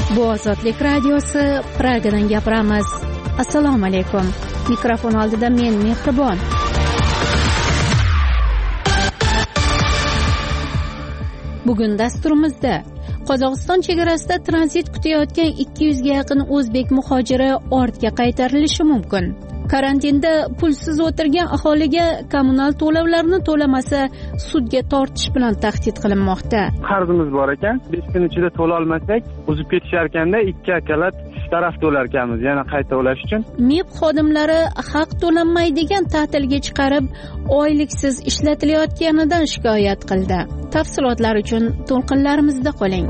Bu Ozodlik radiosi, Pragadan gapiramiz. Assalomu alaykum. Mikrofon oldida men Mehribon. Bugun dasturimizda Qozog'iston chegarasida tranzit kutayotgan 200 ga yaqin o'zbek muhojiri ortga qaytarilishi mumkin. Karantinda pulsiz o'tirgan aholiga kommunal to'lovlarni to'lamasa sudga tortish bilan tahdid qilinmoqda. Qarzimiz bor ekan, 5 kun ichida to'la olmasak, o'zib ketishar ekanda 2 akalat taraf to'lar ekanmiz, yana qayta ulash uchun. MIB xodimlari haq to'lanmaydigan ta'tilga chiqarib, oyliksiz ishlatilayotganidan shikoyat qildi. Tafsilotlar uchun to'lqinlarimizda qoling.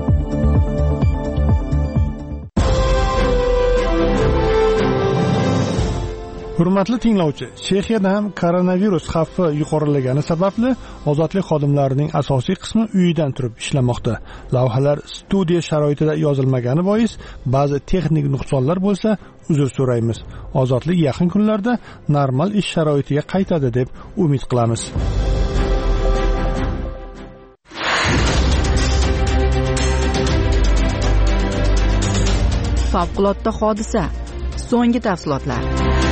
Hurmatli tinglovchi, Chexiyada ham koronavirus xavfi yuqorilagani sababli ozodlik xodimlarining asosiy qismi uyidan turib ishlamoqda. Lavhalar studiya sharoitida yozilmagani bois ba'zi texnik nuqsonlar bo'lsa, uzr so'raymiz. Ozodlik yaqin kunlarda normal ish sharoitiga qaytadi deb umid qilamiz. Favqulodda hodisa. So'nggi tafsilotlar.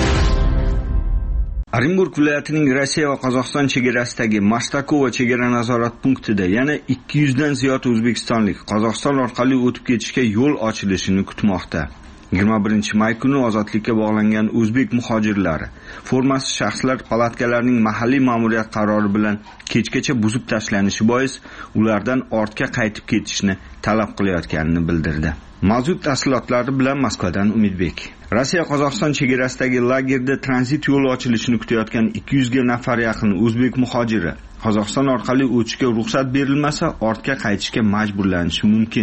Orenburg viloyatining Rossiya va Qozog'iston chegarasidagi Mashtakovo chegara nazorat punktida yana 200 dan ziyod o'zbekistonlik Qozog'iston orqali o'tib ketishga yo'l ochilishini kutmoqda. 21-may kuni ozodlikka bog'langan o'zbek muhojirlari formasiz shaxslar palatkalarning mahalliy ma'muriyat qarori bilan kechgacha buzib tashlanishi bois ulardan ortga qaytib ketishni talab qilayotganini bildirdi. Mavjud tafsilotlari bilan Moskvadan Umidbek. Rossiya Qozog'iston chegarasidagi lagerda tranzit yo'li ochilishini kutayotgan 200 ga nafar yaqin o'zbek muhojiri Qozog'iston orqali o'tishga ruxsat berilmasa ortga qaytishga majburlanishi mumkin.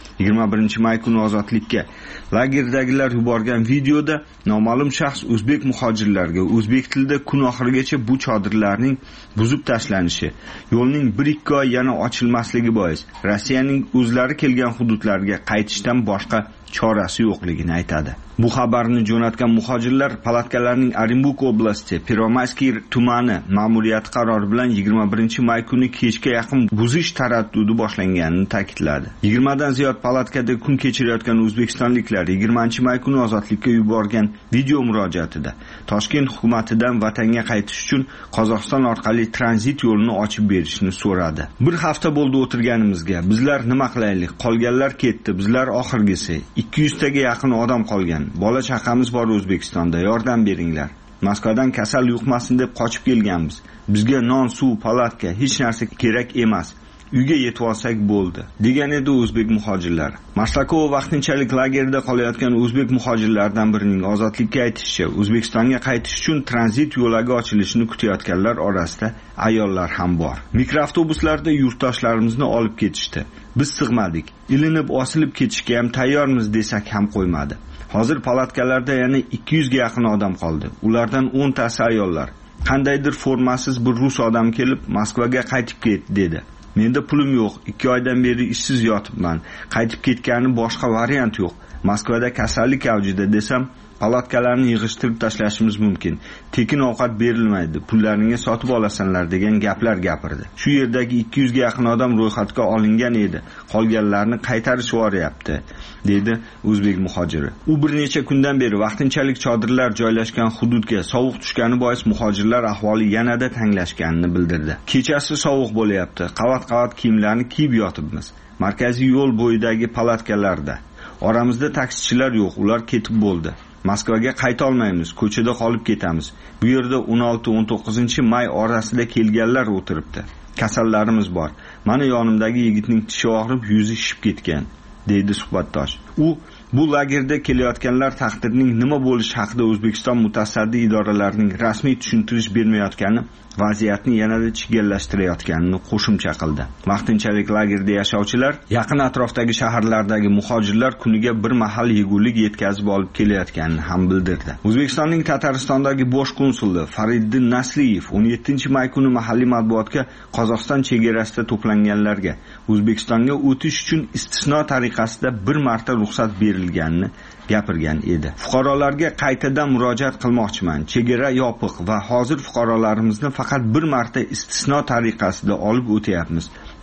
21-may kuni ozodlikka lagerdagilar yuborgan videoda noma'lum shaxs o'zbek muhojirlarga o'zbek tilida kun oxirigacha bu chodirlarning buzib tashlanishi, yo'lning 1-2 oy yana ochilmasligi bois Rossiyaning o'zlari kelgan hududlarga qaytishdan boshqa chorasi yo'qligini aytadi. Bu xabarni jo'natgan muhojirlar palatkalarning Orenburg oblasti Piromayskiy tumani ma'muriyati qarori bilan 21-may kuni kechga yaqin buzish taraddudi boshlanganini ta'kidladi. 20 dan ziyod palatkada kun kechirayotgan o'zbekistonliklar 20-may kuni ozodlikka yuborgan video murojaatida Toshkent hukumatidan vatanga qaytish uchun Qozog'iston orqali tranzit yo'lini ochib berishni so'radi. Bir hafta bo'ldi o'tirganimizga. Bizlar nima qilaylik? Qolganlar ketdi, bizlar oxirgisi. 200 taga yaqin odam qolgan. Bola chaqamiz bor O'zbekistonda, yordam beringlar. Moskvadan kasal yuqmasin deb qochib kelganmiz. Bizga non, suv, palatka hech narsa kerak emas. Uyga yetib olsak bo'ldi, degan edi o'zbek muhojirlar. Mashtakovo vaqtinchalik lagerda qolayotgan o'zbek muhojirlardan birining ozodlikka aytishicha, O'zbekistonga qaytish uchun tranzit yo'lagi ochilishini kutayotganlar orasida ayollar ham bor. Mikroavtobuslarda yurtdoshlarimizni olib ketishdi. Biz sig'madik. Ilinib osilib ketishga ham tayyormiz desak ham qo'ymadi. Hozir palatkalarda yana 200 ga yaqin odam qoldi. Ulardan 10 tasi ayollar. Qandaydir formasiz bir rus odam kelib Moskvaga qaytib ket dedi. Menda pulim yo'q, 2 oydan beri ishsiz yotibman. Qaytib ketgani boshqa variant yo'q. Moskvada kasallik avjida desam, palatkalarni yig'ishtirib tashlashimiz mumkin. Tekin ovqat berilmaydi, pullaringga sotib olasanlar degan gaplar gapirdi. Shu yerdagi 200 ga yaqin odam ro'yxatga olingan edi. Qolganlarni qaytarish voryapti, dedi o'zbek muhojiri. U bir necha kundan beri vaqtinchalik chodirlar joylashgan hududga sovuq tushgani bois muhojirlar ahvoli yanada tanglashganini bildirdi. Kechasi sovuq bo'layapti. Qavat-qavat kiyimlarni kiyib yotibmiz. Markaziy yo'l bo'yidagi palatkalarda. Oramizda taksichilar yo'q, ular ketib bo'ldi. Moskvaga qayta olmaymiz, ko'chada qolib ketamiz. Bu yerda 16-19 may orasida kelganlar o'tiribdi. Kasallarimiz bor. Mana yonimdagi yigitning tishi og'rib, yuzi shishib ketgan, deydi suhbatdosh. U bu lagerda kelayotganlar taqdirining nima bo'lishi haqida O'zbekiston mutasaddi idoralarining rasmiy tushuntirish bermayotgani vaziyatni yanada chigallashtirayotganini qo'shimcha qildi. Vaqtinchalik lagerda yashovchilar yaqin atrofdagi shaharlardagi muhojirlar kuniga bir mahal yegulik yetkazib olib kelayotganini ham bildirdi. O'zbekistonning Tataristondagi bosh konsuli Fariddin Nasliyev 17-may kuni mahalliy matbuotga Qozog'iston chegarasida to'planganlarga O'zbekistonga o'tish uchun istisno tariqasida bir marta ruxsat berilganini gapirgan edi. Fuqarolarga qaytadan murojaat qilmoqchiman. Chegara yopiq va hozir fuqarolarimizni faqat bir marta istisno tariqasida olib o'tyapmiz.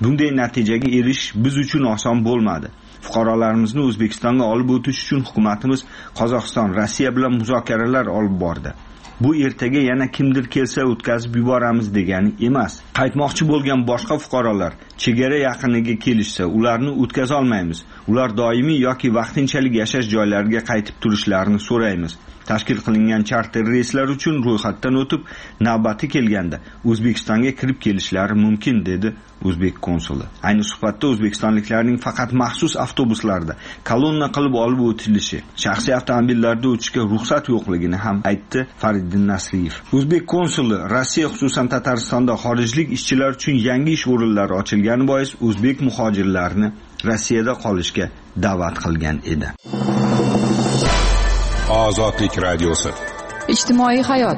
Bunday natijaga erishish biz uchun oson bo'lmadi. Fuqarolarimizni O'zbekistonga olib o'tish uchun hukumatimiz Qozog'iston, Rossiya bilan muzokaralar olib bordi. Bu ertaga yana kimdir kelsa o'tkazib yuboramiz degani emas. Qaytmoqchi bo'lgan boshqa fuqarolar chegara yaqiniga kelishsa, ularni o'tkaza olmaymiz. Ular doimiy yoki vaqtinchalik yashash joylariga qaytib turishlarini so'raymiz. Tashkil qilingan charter reyslar uchun ro'yxatdan o'tib, navbati kelganda O'zbekistonga kirib kelishlari mumkin, dedi O'zbek konsuli. Ayni suhbatda o'zbekistonliklarning faqat maxsus avtobuslarda kolonna qilib olib o'tilishi, shaxsiy avtomobillarda o'tishga ruxsat yo'qligini ham aytdi Fariddin Nasriyev. O'zbek konsuli Rossiya, xususan Tataristonda xorijlik ishchilar uchun yangi ish o'rinlari ochilgani bois o'zbek muhojirlarni Rossiyada qolishga da'vat qilgan edi. Ozodlik radiosi. Ijtimoiy hayot.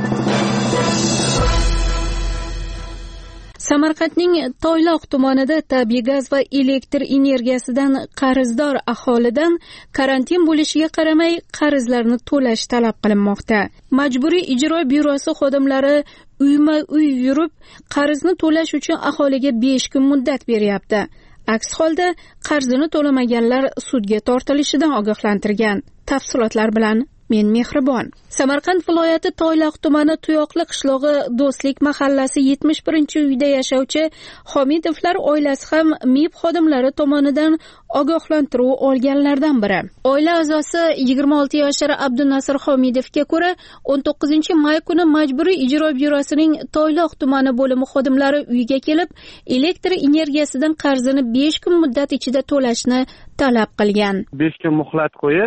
Samarqandning Toyloq tumanida tabiiy gaz va elektr energiyasidan qarzdor aholidan karantin bo'lishiga qaramay qarzlarni to'lash talab qilinmoqda. Majburiy ijro byurosi xodimlari uyma-uy yurib qarzni to'lash uchun aholiga 5 kun muddat beryapti. Aks holda qarzini to'lamaganlar sudga tortilishidan ogohlantirgan. Tafsilotlar bilan men Mehribon. Samarqand viloyati Toyloq tumani Tuyoqli qishlog'i Do'stlik mahallasi 71-uyda yashovchi Homidovlar oilasi ham MIB xodimlari tomonidan ogohlantiruv olganlardan biri. Oila a'zosi 26 yoshli Abdunasir Homidovga ko'ra 19-may kuni Majburiy ijro byurosining Toyloq tumani bo'limi xodimlari uyga kelib, elektr energiyasidan qarzini 5 kun muddat ichida to'lashni talab qilgan. 5 kun muhlat qo'yib,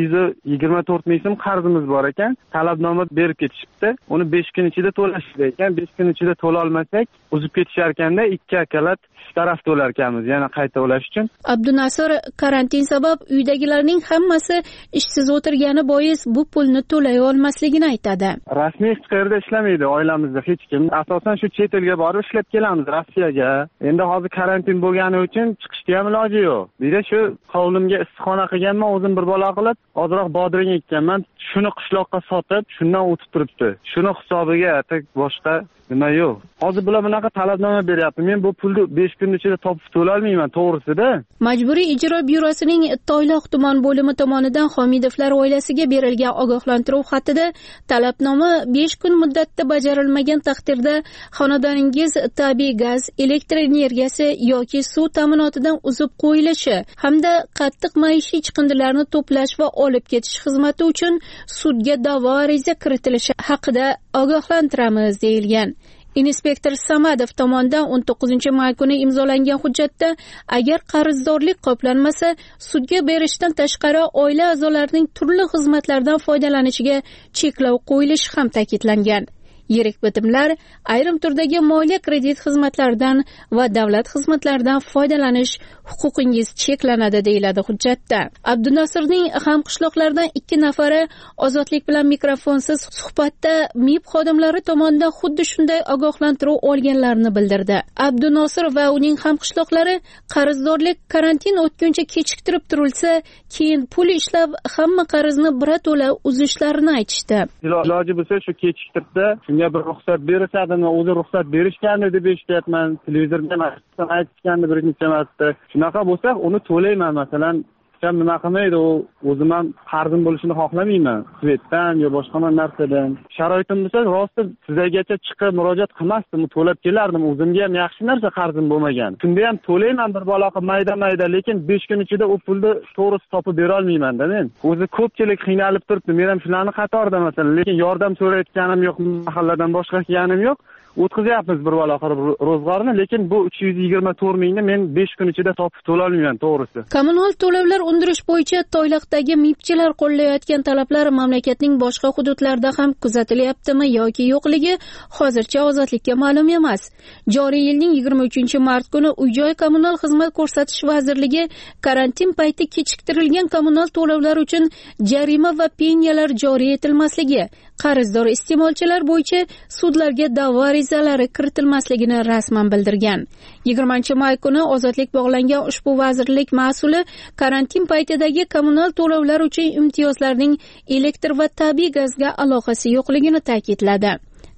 324 ming so'm qarzimiz bor ekan, talabnoma berib ketishibdi. Uni 5 kun ichida to'lashdi ekan. 5 kun ichida to'la olmasak, uzib ketishar ekanda 2 akalat taraf to'lar ekanmiz, yana qayta to'lash uchun. Abdunasir karantin sabab uydagilarning hammasi ishsiz o'tirgani bois bu pulni to'lay olmasligini aytadi. Rasmiy hech qayerda ishlamaydi oilamizda hech kim. Asosan shu chet elga borib ishlab kelamiz, Rossiyaga. Endi hozir karantin bo'lgani uchun chiqishga ham iloji yo'q. Bira shu hovlimga issiqxona qilganman, o'zim bir bola qilib, ozroq bodring ekkanman. Shuni qishloqqa sotib, shundan o'tib turibdi. Shuni hisobiga boshqa nima yo'q. Hozir bular bunaqa talabnoma beryapti. Men bu pulni 5 kun ichida topib to'la olmayman, to'g'risida. Majburiy ijro byurosining Toyloq tuman bo'limi tomonidan Homidovlar oilasiga berilgan ogohlantiruv xatida talabnoma 5 kun muddatda bajarilmagan taqdirda xonadoningiz tabiiy gaz, elektr energiyasi yoki suv ta'minotidan uzib qo'yilishi hamda qattiq maishiy chiqindilarni to'plash va olib ketish xizmati uchun sudga da'vo ariza kiritilishi haqida ogohlantiramiz deyilgan. Inspektor Samadov tomonidan 19-may kuni imzolangan hujjatda agar qarzdorlik qoplanmasa, sudga berishdan tashqari oila a'zolarining turli xizmatlardan foydalanishiga cheklov qo'yilishi ham ta'kidlangan. Yirik bitimlar, ayrim turdagi moliya kredit xizmatlaridan va davlat xizmatlaridan foydalanish huquqingiz cheklanadi deyiladi hujjatda. Abdunasirning hamqishloqlaridan 2 nafari Ozodlik bilan mikrofonsiz suhbatda MIB xodimlari tomonidan xuddi shunday ogohlantiruv olganlarini bildirdi. Abdunasir va uning hamqishloqlari qarzdorlik karantin o'tguncha kechiktirib turilsa, keyin pul ishlab hamma qarzni birato'la uzishlarini aytishdi. Iloji bo'lsa shu kechiktirdi. Bir ruxsat berishadimi, o'zi ruxsat berishgandi deb eshityapman. Televizorda aytishgandi bir necha marta. Shunaqa bo'lsa, uni to'layman, masalan, hech nima qilmaydi, o'zim ham qarzim bo'lishini xohlamayman. Svetdan yo boshqa narsadan. Sharoitim bo'lsa, rosti sizlargacha chiqib murojaat qilmasdim, to'lab kelardim. O'zimga ham yaxshi narsa qarzim bo'lmagan. Shunda ham to'layman bir bola qilib mayda-mayda, lekin 5 kun ichida u pulni to'g'ri topib bera olmayman-da men. O'zi ko'pchilik qiynalib turibdi. Men ham shularni qatorida masalan, lekin yordam so'rayotganim yo'q, mahalladan boshqa kelganim yo'q. O'tkazayapmiz bir bola qilib ro'zg'orni, lekin bu 324 mingni men 5 kun ichida topib to'la olmayman, to'g'risi. Kommunal to'lovlar undirish bo'yicha Toyloqdagi MIBchilar qo'llayotgan talablar mamlakatning boshqa hududlarida ham kuzatilyaptimi yoki yo'qligi hozircha Ozodlikka ma'lum emas. Joriy yilning 23-mart kuni Uy-joy kommunal xizmat ko'rsatish vazirligi karantin payti kechiktirilgan kommunal to'lovlar uchun jarima va pensiyalar joriy etilmasligi, qarzdor iste'molchilar bo'yicha sudlarga da'vo arizalari kiritilmasligini rasman bildirgan. 20-may kuni Ozodlik bog'langan ushbu vazirlik mas'uli karantin paytidagi kommunal to'lovlar uchun imtiyozlarning elektr va tabiiy gazga aloqasi yo'qligini ta'kidladi.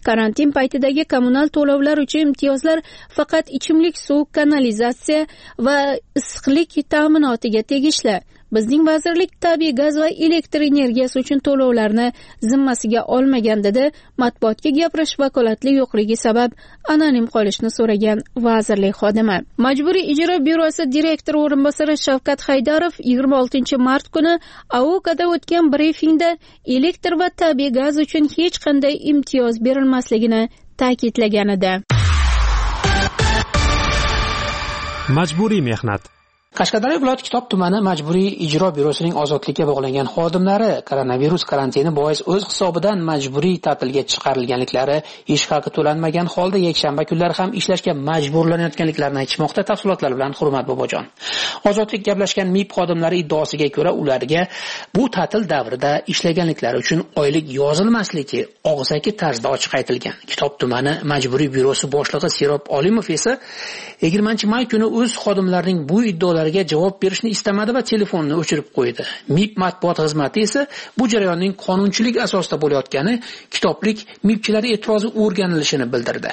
Karantin paytidagi kommunal to'lovlar uchun imtiyozlar faqat ichimlik suv, kanalizatsiya va issiqlik ta'minotiga tegishli. Bizning vazirlik tabiiy gaz va elektr energiyasi uchun to'lovlarni zimmasiga olmagan dedi. Matbuotga gapirish vakolatli yo'qligi sabab anonim qolishni so'ragan vazirlik xodimi. Majburiy ijro byurosi direktori o'rinbosari Shavkat Haydarov 26 mart kuni AOKada o'tgan brifingda elektr va tabiiy gaz uchun hech qanday imtiyoz berilmasligini ta'kidlagan edi. Majburiy mehnat. Qashqadaryo viloyati Kitob tumani majburiy ijro byurosining ozodlikka bog'langan xodimlari koronavirus karantini bois o'z hisobidan majburiy ta'tilga chiqarilganliklari, ish haqi to'lanmagan holda yakshanba kunlari ham ishlashga majburlanayotganliklarini aytishmoqda. Tafsilotlar bilan Hurmat Bobojon. Ozodlik gaplashgan MIB xodimlari iddaosiga ko'ra, ularga bu ta'til davrida ishlaganliklari uchun oylik yozilmasligi og'zaki tarzda ochiq aytilgan. Kitob tumani majburiy byurosi boshlig'i Serob Olimov esa 20-may kuni o'z xodimlarining bu iddaolariga javob berishni istamadi va telefonni o'chirib qo'ydi. MIB matbuot xizmati esa bu jarayonning qonunchilik asosida bo'layotgani kitoblik MIBchilari e'tirozi o'rganilishini bildirdi.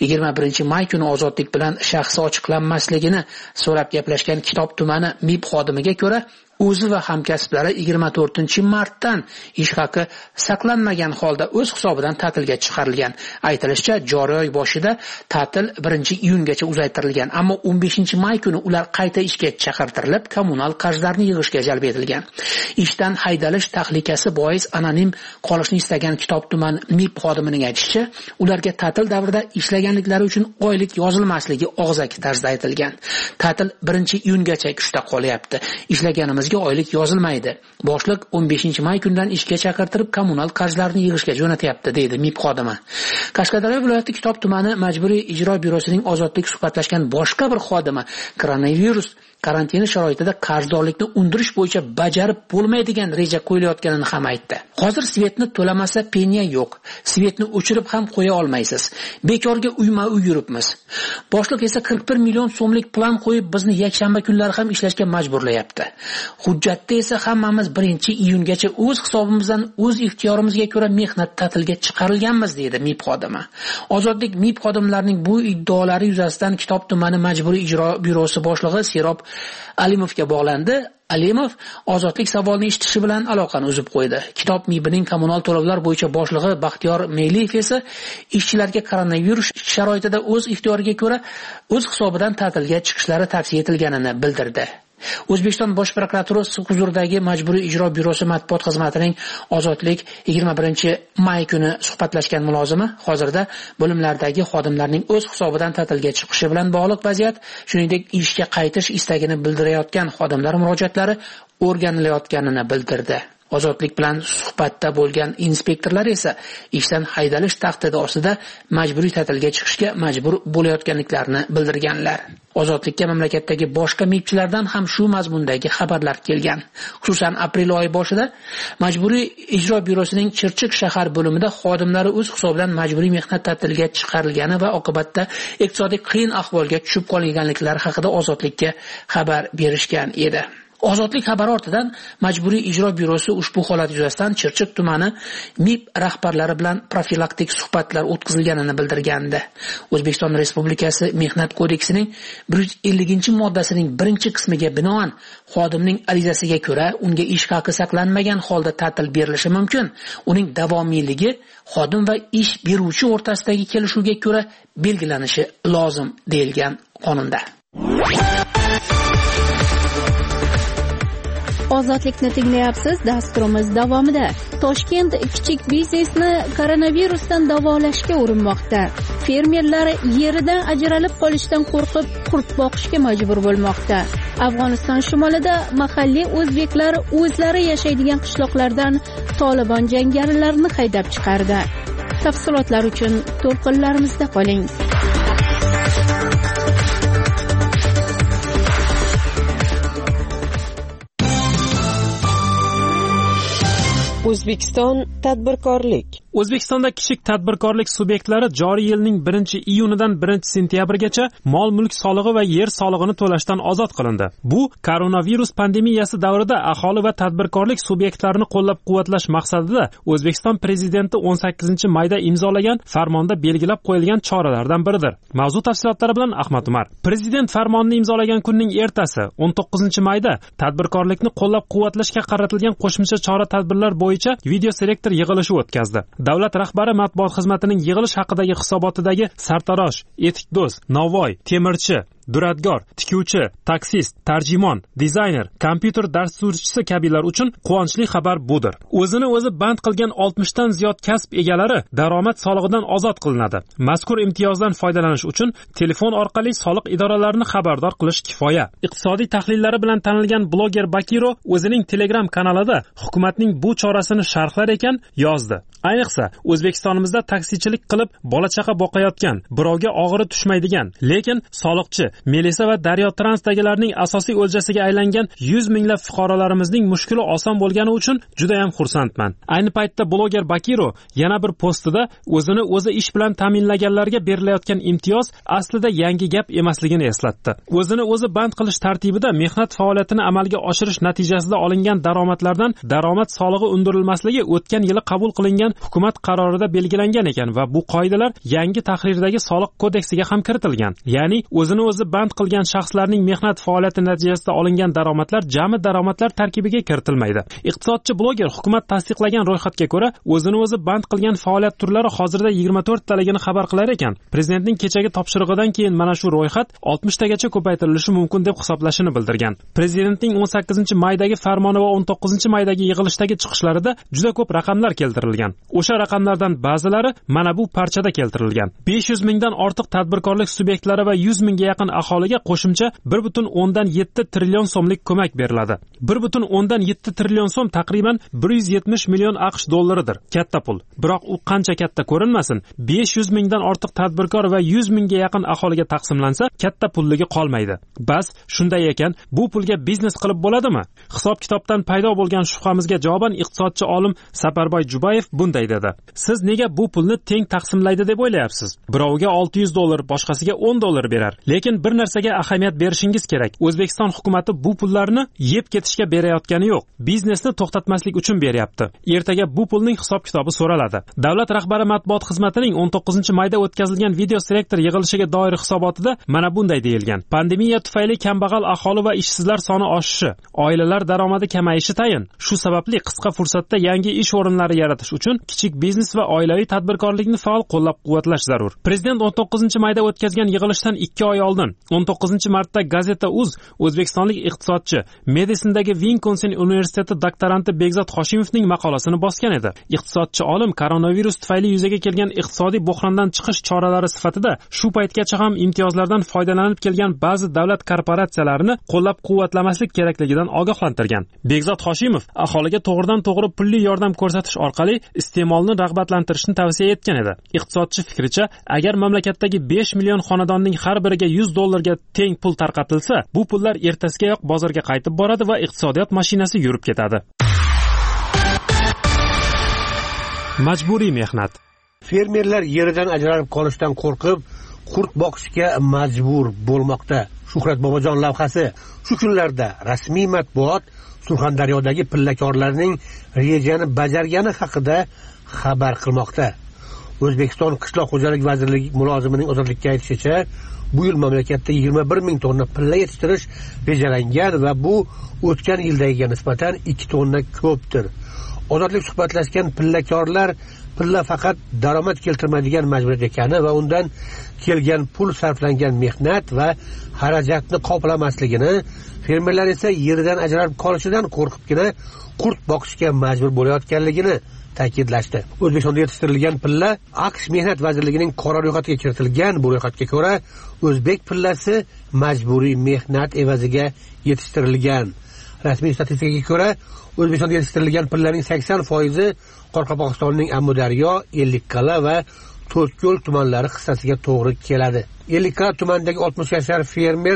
21-may kuni ozodlik bilan shaxsi ochiqlanmasligini so'rab gaplashgan Kitob tumani MIB xodimiga ko'ra, o'zi va hamkasblari 24-martdan ish haqi saqlanmagan holda o'z hisobidan ta'tilga chiqarilgan. Aytilishicha, joriy oy boshida ta'til 1-iyungacha uzaytirilgan, ammo 15-may kuni ular qayta ishga chaqirtirilib, kommunal qarzlarni yig'ishga jalb etilgan. Ishdan haydalish tahlikasi bois anonim qolishni istagan Kitob tuman MIB xodimining aytishicha, ularga ta'til davrida ishlaganliklari uchun oylik yozilmasligi og'zaki tarzda aytilgan. Ta'til 1-iyungacha kuchda qolyapti. Ishlaganimiz oylik yozilmaydi. Boshliq 15-may kundan ishga chaqirtirib kommunal qarzlarni yig'ishga jo'natyapti, deydi MIB xodimi. Qashqadaryo viloyati Kitob tumani majburiy ijro byurosining ozodlik suhbatlashgan boshqa bir xodimi koronavirus karantini sharoitida qarzdorlikni undirish bo'yicha bajarib bo'lmaydigan reja qo'yilayotganini ham aytdi. Hozir svetni to'lamasa penya yo'q. Svetni o'chirib ham qo'ya olmaysiz. Bekorga uyma-uy yuribmiz. Boshliq esa 41 million so'mlik plan qo'yib bizni yakshanba kunlari ham ishlashga majburlayapti. Hujjatda esa hammamiz 1-iyungacha o'z hisobimizdan o'z ixtiyorimizga ko'ra mehnat ta'tilga chiqarilganmiz, deydi MIB xodimi. Ozodlik MIB xodimlarining bu iddaolari yuzasidan Kitob tumani majburiy ijro byurosi boshlig'i Serob Alimovga bog'landi. Alimov ozodlik savolni eshitishi bilan aloqani uzib qo'ydi. Kitob MIBning kommunal to'lovlar bo'yicha boshlig'i Baxtiyor Meyliyev esa ishchilarga koronavirus sharoitida o'z ixtiyoriga ko'ra o'z hisobidan ta'tilga chiqishlari tavsiya etilganini bildirdi. O'zbekiston Bosh prokuraturasi huzuridagi majburiy ijro byurosi matbuot xizmatining ozodlik 21-may kuni suhbatlashgan mulozimi hozirda bo'limlardagi xodimlarning o'z hisobidan ta'tilga chiqishi bilan bog'liq vaziyat, shuningdek ishga qaytish istagini bildirayotgan xodimlar murojaatlari o'rganilayotganini bildirdi. Ozodlik bilan suhbatda bo'lgan inspektorlar esa ishdan haydalish tahdidi ostida majburiy ta'tilga chiqishga majbur bo'layotganliklarini bildirganlar. Ozodlikka mamlakatdagi boshqa MIBchilardan ham shu mazmundagi xabarlar kelgan. Xususan, aprel oyi boshida majburiy ijro byurosining Chirchiq shahar bo'limida xodimlari o'z hisobidan majburiy mehnat ta'tiliga chiqarilgani va oqibatda iqtisodiy qiyin ahvolga tushib qolganliklari haqida Ozodlikka xabar berishgan edi. Ozodlik xabari ortidan majburiy ijro byurosi ushbu holat yuzasidan Chirchiq tumani MIB rahbarlari bilan profilaktik suhbatlar o'tkazilganini bildirgandi. O'zbekiston Respublikasi Mehnat kodeksining 150-moddasining 1-qismiga binoan xodimning arizasiga ko'ra unga ish haqi saqlanmagan holda ta'til berilishi mumkin. Uning davomiyligi xodim va ish beruvchi o'rtasidagi kelishuvga ko'ra belgilanishi lozim deyilgan qonunda. Ozodlikni tinglayapsiz. Dasturimiz davomida Toshkent kichik biznesni koronavirusdan davolashga urinmoqda. Fermerlar yeridan ajralib qolishdan qo'rqib qurt boqishga majbur bo'lmoqda. Afg'oniston shimolida mahalliy o'zbeklar o'zlari yashaydigan qishloqlardan Taliban jangarilarini haydab chiqardi. Tafsilotlar uchun to'lqinlarimizda qoling. O'zbekiston tadbirkorlik. O'zbekistonda kichik tadbirkorlik subyektlari joriy yilning 1-iyunidan 1-sentyabrgacha mol-mulk solig'i va yer solig'ini to'lashdan ozod qilindi. Bu koronavirus pandemiyasi davrida aholi va tadbirkorlik subyektlarini qo'llab-quvvatlash maqsadida O'zbekiston prezidenti 18-mayda imzolagan farmonda belgilab qo'yilgan choralardan biridir. Mavzu tafsilotlari bilan Ahmad Umar. Prezident farmonini imzolagan kunning ertasi 19-mayda tadbirkorlikni qo'llab-quvvatlashga qaratilgan qo'shimcha chora-tadbirlar bo'yicha video selektor yig'ilishi o'tkazdi. Davlat rahbari matbuot xizmatining yig'ilish haqidagi hisobotidagi sartarosh, etikdo'z, novvoy, temirchi, duradgor, tikuvchi, taksist, tarjimon, dizayner, kompyuter dasturchisi kabilar uchun quvonchli xabar budir. O'zini o'zi band qilgan 60 dan ziyod kasb egalari daromad solig'idan ozod qilinadi. Mazkur imtiyozdan foydalanish uchun telefon orqali soliq idoralarini xabardor qilish kifoya. Iqtisodiy tahlillari bilan tanilgan bloger Bakiro o'zining Telegram kanalida hukumatning bu chorasini sharhlar ekan yozdi. Ayniqsa, O'zbekistonimizda taksichilik qilib bola-chaqa boqayotgan, birovga og'iri tushmaydigan, lekin soliqchi, Melisa va Daryo Transdagilarning asosiy o'ljasiga aylangan 100 minglab fuqarolarimizning mushkuli oson bo'lgani uchun juda ham xursandman. Ayni paytda bloger Bakiro yana bir postida o'zini o'zi ish bilan ta'minlaganlarga berilayotgan imtiyoz aslida yangi gap emasligini eslatdi. O'zini o'zi band qilish tartibida mehnat faoliyatini amalga oshirish natijasida olingan daromadlardan daromad solig'i undirilmasligi o'tgan yili qabul qilingan hukumat qarorida belgilangan ekan va bu qoidalar yangi tahrirdagi soliq kodeksiga ham kiritilgan. Ya'ni o'zini o'zi band qilgan shaxslarning mehnat faoliyati natijasida olingan daromadlar jami daromadlar tarkibiga kiritilmaydi. Iqtisodchi bloger hukumat tasdiqlagan ro'yxatga ko'ra o'zini o'zi band qilgan faoliyat turlari hozirda 24 taligini xabar qilar ekan. Prezidentning kechagi topshirig'idan keyin mana shu ro'yxat 60 tagacha ko'paytirilishi mumkin deb hisoblashini bildirgan. Prezidentning 18-maydagi farmoni va 19-maydagi yig'ilishdagi chiqishlarida juda ko'p raqamlar keltirilgan. O'sha raqamlardan ba'zilari mana bu parchada keltirilgan. 500 mingdan ortiq tadbirkorlik subyektlari va 100 mingga yaqin aholiga qo'shimcha 1.7 trillion so'mlik ko'mak beriladi. 1.7 trillion so'm taqriban 170 million AQSh dollaridir. Katta pul. Biroq u qancha katta ko'rinmasin, 500 mingdan ortiq tadbirkor va 100 mingga yaqin aholiga taqsimlansa, katta pulligi qolmaydi. Bas, shunday ekan, bu pulga biznes qilib bo'ladimi? Hisob-kitobdan paydo bo'lgan shubhamizga javoban iqtisodchi olim Saparboy Jubayev bunday dedi. Siz nega bu pulni teng taqsimlaydi deb o'ylayapsiz? Birovga 600 dollar, boshqasiga 10 dollar berar. Lekin bir narsaga ahamiyat berishingiz kerak. O'zbekiston hukumatı bu pullarni yeb ketishga berayotgani yo'q. Biznesni to'xtatmaslik uchun beryapti. Ertaga bu pulning hisob-kitobi so'raladi. Davlat rahbari matbuot xizmatining 19-mayda o'tkazilgan video selektor yig'ilishiga doir hisobotida mana bunday deyilgan. Pandemiya tufayli kambag'al aholi va ishsizlar soni oshishi, oilalar daromadi kamayishi tayin. Shu sababli qisqa fursatda yangi ish o'rinlari yaratish uchun kichik biznes va oilaviy tadbirkorlikni faol qo'llab-quvvatlash zarur. Prezident 19-mayda o'tkazgan yig'ilishdan 2 oy oldin 19-martda Gazeta.uz o'zbekistonlik iqtisodchi, Medisindagi Wisconsin universiteti doktoranti Begzod Hoshimovning maqolasini bosgan edi. Iqtisodchi olim koronavirus tufayli yuzaga kelgan iqtisodiy buhrondan chiqish choralari sifatida shu paytgacha ham imtiyozlardan foydalanib kelgan ba'zi davlat korporatsiyalarini qo'llab-quvvatlamaslik kerakligidan ogohlantirgan. Begzod Hoshimov aholiga to'g'ridan-to'g'ri pulli yordam ko'rsatish orqali iste'molni rag'batlantirishni tavsiya etgan edi. Iqtisodchi fikricha, agar mamlakatdagi 5 million xonadonning har biriga 100 dollarga teng pul tarqatilsa, bu pullar ertasigayoq bozorga qaytib boradi va iqtisodiyot mashinasi yurib ketadi. Majburiy mehnat. Fermerlar yeridan ajralib qolishdan qo'rqib, qurt boqishga majbur bo'lmoqda. Shuhrat Bobojon lavhasi. Shu kunlarda rasmiy matbuot Surxondaryodagi pillakorlarning rejani bajargani haqida xabar qilmoqda. O'zbekiston Qishloq xo'jalik vazirligi mulozimining ozodlikka aytishicha, bu yil mamlakatda 21 ming tonna pilla yetishtirish rejalangan va bu o'tgan yildagiga nisbatan 2 tonna ko'pdir. Ozodlik suhbatlashgan pillakorlar pilla faqat daromad keltirmaydigan majburiyat ekani va undan kelgan pul sarflangan mehnat va xarajatni qoplamasligini, fermerlar esa yeridan ajralib qolishidan qo'rqibgina qurt boqishga majbur bo'layotganligini ta'kidlashdi. O'zbekistonda yetishtirilgan pilla AQSh Mehnat vazirligining qora ro'yxatiga kiritilgan. Bu ro'yxatga ko'ra o'zbek pillasi majburiy mehnat evaziga yetishtirilgan. Rasmiy statistikaga ko'ra O'zbekistonda yetishtirilgan pillaning 80% Qoraqalpog'istonning Amudaryo, Ellikqal'a va To'rtko'l tumanlari hissasiga to'g'ri keladi. Ellikqal'a tumanidagi 60 yashar fermer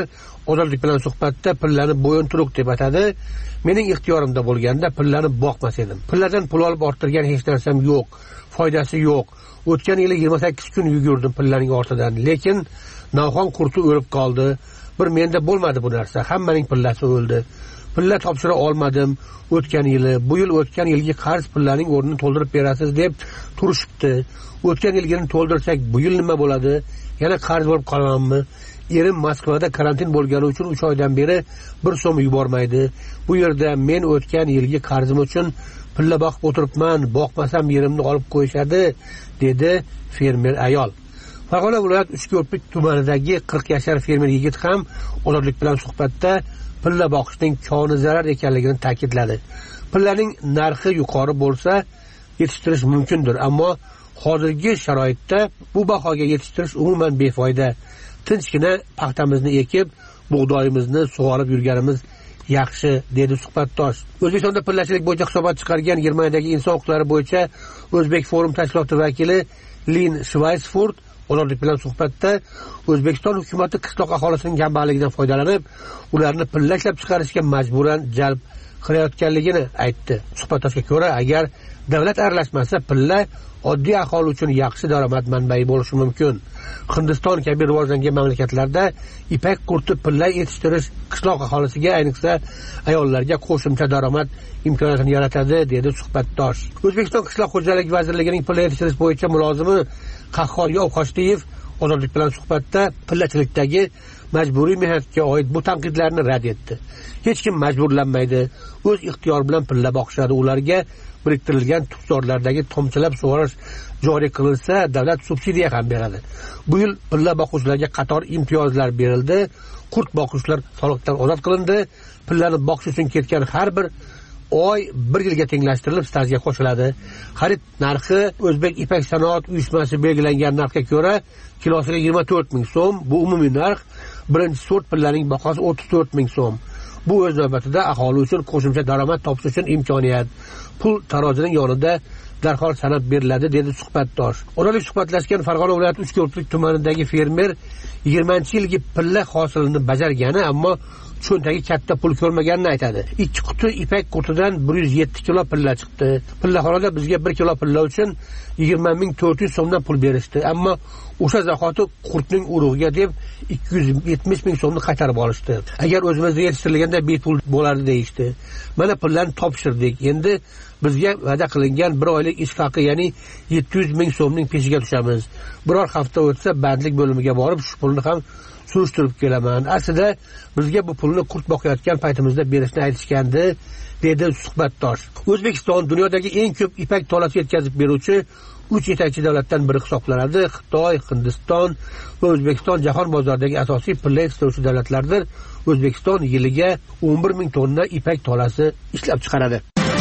ozodlik bilan suhbatda pillani bo'yinturuq deb atadi. Mening ixtiyorimda bo'lganda pillani boqmas edim. Pilladan pul olib orttirgan hech narsam yo'q, foydasi yo'q. O'tgan yili 28 kun yugurdim pillaning ortidan, lekin navxon qurti o'lib qoldi. Bir menda bo'lmadi bu narsa. Hammaning pillasi o'ldi. Pilla topshira olmadim o'tgan yili. Bu yil o'tgan yilgi qarz pillaning o'rnini to'ldirib berasiz deb turishibdi. O'tgan yilgini to'ldirsak, bu yil nima bo'ladi? Yana qarz bo'lib qolamanmi? Erim Moskvada karantin bo'lgani uchun 3 oydan beri 1 so'm yubormaydi. Bu yerda men o'tgan yilgi qarzim uchun pilla boqib o'tiribman. Boqmasam yerimni olib qo'yishadi, dedi fermer ayol. Farg'ona viloyat Uchko'prik tumanidagi 40 yashar fermer yigit ham ozodlik bilan suhbatda pilla boqishning koni zarar ekanligini ta'kidladi. Pillaning narxi yuqori bo'lsa yetishtirish mumkindir, ammo hozirgi sharoitda bu bahoga yetishtirish umuman befoyda. Tinchgina paxtamizni ekib, bug'doyimizni sug'orib yurganimiz yaxshi, dedi suhbatdosh. O'zbekistonda pillachilik bo'yicha hisobot chiqargan Germaniyadagi inson huquqlari bo'yicha O'zbek forum tashkiloti vakili Lin Schweisfurt ozodlik bilan suhbatda O'zbekiston hukumati qishloq aholisining kambag'alligidan foydalanib, ularni pilla ishlab chiqarishga majburan jalb qilayotganligini aytdi. Suhbatdoshga ko'ra, agar davlat aralashmasa, pilla oddiy aholi uchun yaxshi daromad manbai bo'lishi mumkin. Hindiston kabi rivojlangan mamlakatlarda ipak qurti pilla yetishtirish qishloq aholisiga, ayniqsa ayollarga qo'shimcha daromad imkoniyatini yaratadi, dedi suhbatdosh. O'zbekiston qishloq xo'jaligi vazirligining pilla yetishtirish bo'yicha mulozimi Qahhor Yovqochdiyev ozodlik bilan suhbatda pillachilikdagi majburiy mehnatga oid bu tanqidlarni rad etdi. Hech kim majburlanmaydi, o'z ixtiyori bilan pilla boqishadi. Ularga biriktirilgan tuxsorlardagi tomchilab sug'orish joriy qilinsa, davlat subsidiya ham beradi. Bu yil pilla boquvchilarga qator imtiyozlar berildi. Qurt boquvchilar soliqdan ozod qilindi. Pillani boqish uchun ketgan har bir oy 1 yilga tenglashtirilib stajga qo'shiladi. Xarid narxi O'zbek ipak sanoat uyushmasi belgilangan narxga ko'ra kilosiga 24 ming so'm. Bu umumiy narx. Birinchi sort pillaning bahosi 34 ming so'm. Bu o'z navbatida aholi uchun qo'shimcha daromad topish uchun imkoniyat. Pul tarozining yonida darhol sanab beriladi, dedi suhbatdosh. Oralik suhbatlashgan Farg'ona viloyati Uchko'prik tumanidagi fermer 20-yilgi pilla hosilini bajargani, ammo cho'ntagi katta pul ko'rmaganini aytadi. 2 quti ipak qurtidan 107 kilo pilla chiqdi. Pillaxonada bizga 1 kilo pilla uchun 20.400 so'mdan pul berishdi, ammo o'sha zahoti qurtning urug'iga deb 270 ming so'mni qaytarib olishdi. Agar o'zimizda yetishtirilganda bepul bo'lardi, deyishdi. Mana pullarni topshirdik. Endi bizga va'da qilingan 1 oylik ish haqi, ya'ni 700 ming so'mning peshiga tushamiz. Biror hafta o'tsa bandlik bo'limiga borib shu pulni ham surishtirib kelaman. Aslida bizga bu pulni qurt boqayotgan paytimizda berishni aytishgandi, dedi suhbatdosh. O'zbekiston dunyodagi eng ko'p ipak tolasi yetkazib beruvchi 3 yetakchi davlatdan biri hisoblanadi. Xitoy, Hindiston va O'zbekiston jahon bozoridagi asosiy pilla yetishtiruvchi davlatlardir. O'zbekiston yiliga 11 ming tonna ipak tolasi ishlab chiqaradi.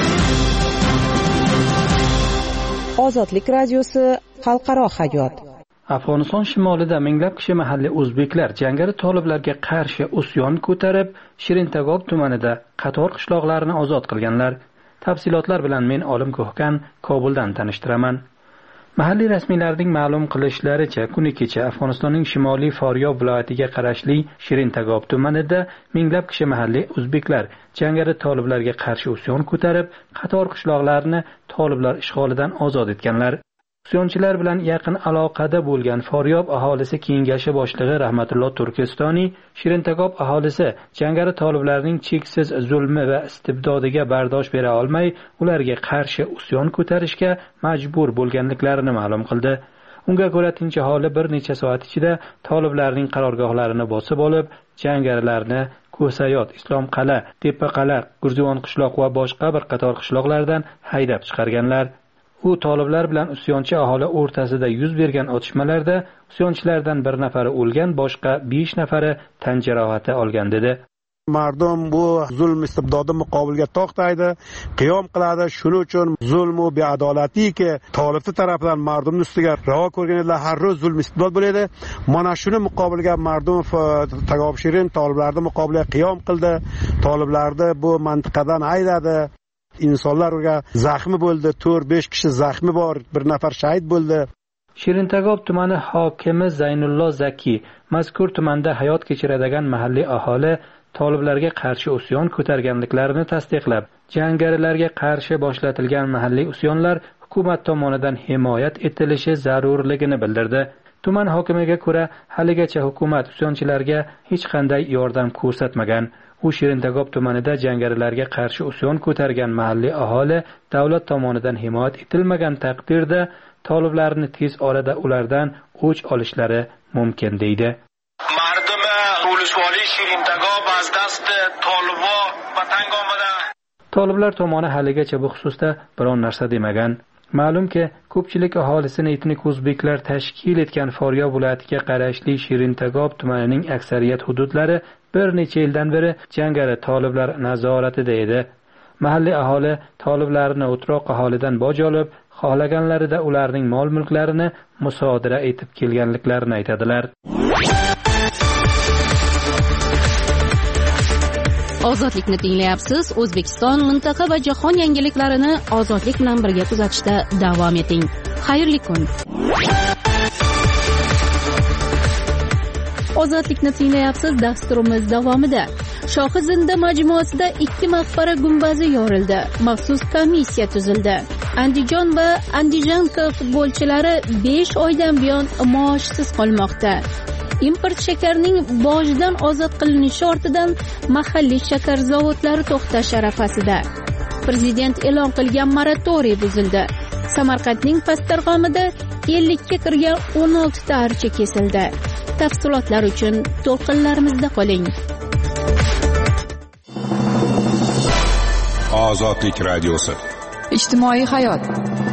Ozodlik radiosi xalqaro hayot. Afg'oniston shimolida minglab kishi mahalliy o'zbeklar jangari toliblarga qarshi isyon ko'tarib, Shirintagob tumanida qator qishloqlarni ozod qilganlar. Tafsilotlar bilan men Olim Ko'hkan Kobuldan tanishtiraman. Mahalliy rasmiylarning ma'lum qilishlaricha, kuni kecha Afg'onistonning shimoliy Foryob viloyatiga qarashli Shirintagob tumanida minglab kishi mahalliy o'zbeklar jangari toliblarga qarshi isyon ko'tarib, qator qishloqlarni toliblar ishg'olidan ozod etganlar. Isyonchilar bilan yaqin aloqada bo'lgan Foryob aholisi kengashi boshlig'i Rahmatulloh Turkistoniy Shirintagob aholisi jangari toliblarning cheksiz zulmi va istibdodiga bardosh bera olmay, ularga qarshi isyon ko'tarishga majbur bo'lganliklarini ma'lum qildi. Unga ko'ra, tinch aholi bir necha soat ichida toliblarning qarorgohlarini bosib olib, jangarilarni Ko'sayot, Islom Qala, Tepa Qala, Gurzivon qishloq va boshqa bir qator qishloqlardan haydab chiqarganlar. U toliblar bilan isyonchi aholi o'rtasida yuz bergan otishmalarda isyonchilardan bir nafari o'lgan, boshqa 5 nafari tan jarohati olgan, dedi. Mardum bu zulm istibdodi muqobilga to'xtaydi, qiyom qiladi. Shuning uchun zulm va beadolatiki toliblar tomonidan mardum ustiga ravo ko'rganlar har ro'z zulm istibdod bo'ladi. Mana shuni muqobilga mardum Tagob Shirin toliblarni muqobilga qiyom qildi. Toliblarni bu mantiqadan haydadi. insonlarga zaxmi bo'ldi, 4-5 kishi zaxmi bor, bir nafar shahid bo'ldi. Shirintagob tumani hokimi Zaynullo Zaki mazkur tumanda hayot kechiradigan mahalliy aholi toliblarga qarshi isyon ko'targanliklarini tasdiqlab, jangarilarga qarshi boshlatilgan mahalliy isyonlar hukumat tomonidan himoyat etilishi zarurligini bildirdi. Tuman hokimiga ko'ra, haligacha hukumat isyonchilarga hech qanday yordam ko'rsatmagan. U Shirintagob tumanida jangarilarga qarshi isyon ko'targan mahalliy aholi davlat tomonidan himoyat etilmagan taqdirda toliblarni tez orada ulardan o'ch olishlari mumkin deydi. Toliblar tomoni haligacha bu xususda biron narsa demagan. Ma'lumki, ko'pchilik aholisini etnik o'zbeklar tashkil etgan Farg'ona viloyatiga qarashli Shirintagob tumanining aksariyat hududlari bir necha yildan beri jangari toliblar nazoratida edi. Mahalliy aholi toliblarni o'troq aholidan boj olib, xohlaganlarida ularning mol-mulklarini musodara etib kelganliklarini aytadilar. Ozodlikni tinglayapsiz. O'zbekiston, mintaqa va jahon yangiliklarini ozodlik bilan birga kuzatishda davom eting. Xayrli kun. Ozodlikni tinglayapsiz. Dasturimiz davomida Shohizinda majmuasida 2 maqbara gumbazi yorildi. Maxsus komissiya tuzildi. Andijon va Andijanka futbolchilari 5 oydan buyon maoshsiz qolmoqda. Import shakarining bojdan ozod qilinishi ortidan mahalliy shakar zavodlari to'xtash arafasida. Prezident e'lon qilgan moratoriy buzildi. Samarqandning Pastarg'omida 50 ga kirgan 16 ta archa kesildi. Tafsilotlar uchun to'lqinlarimizda qoling. Ozodlik radiosi. Ijtimoiy hayot.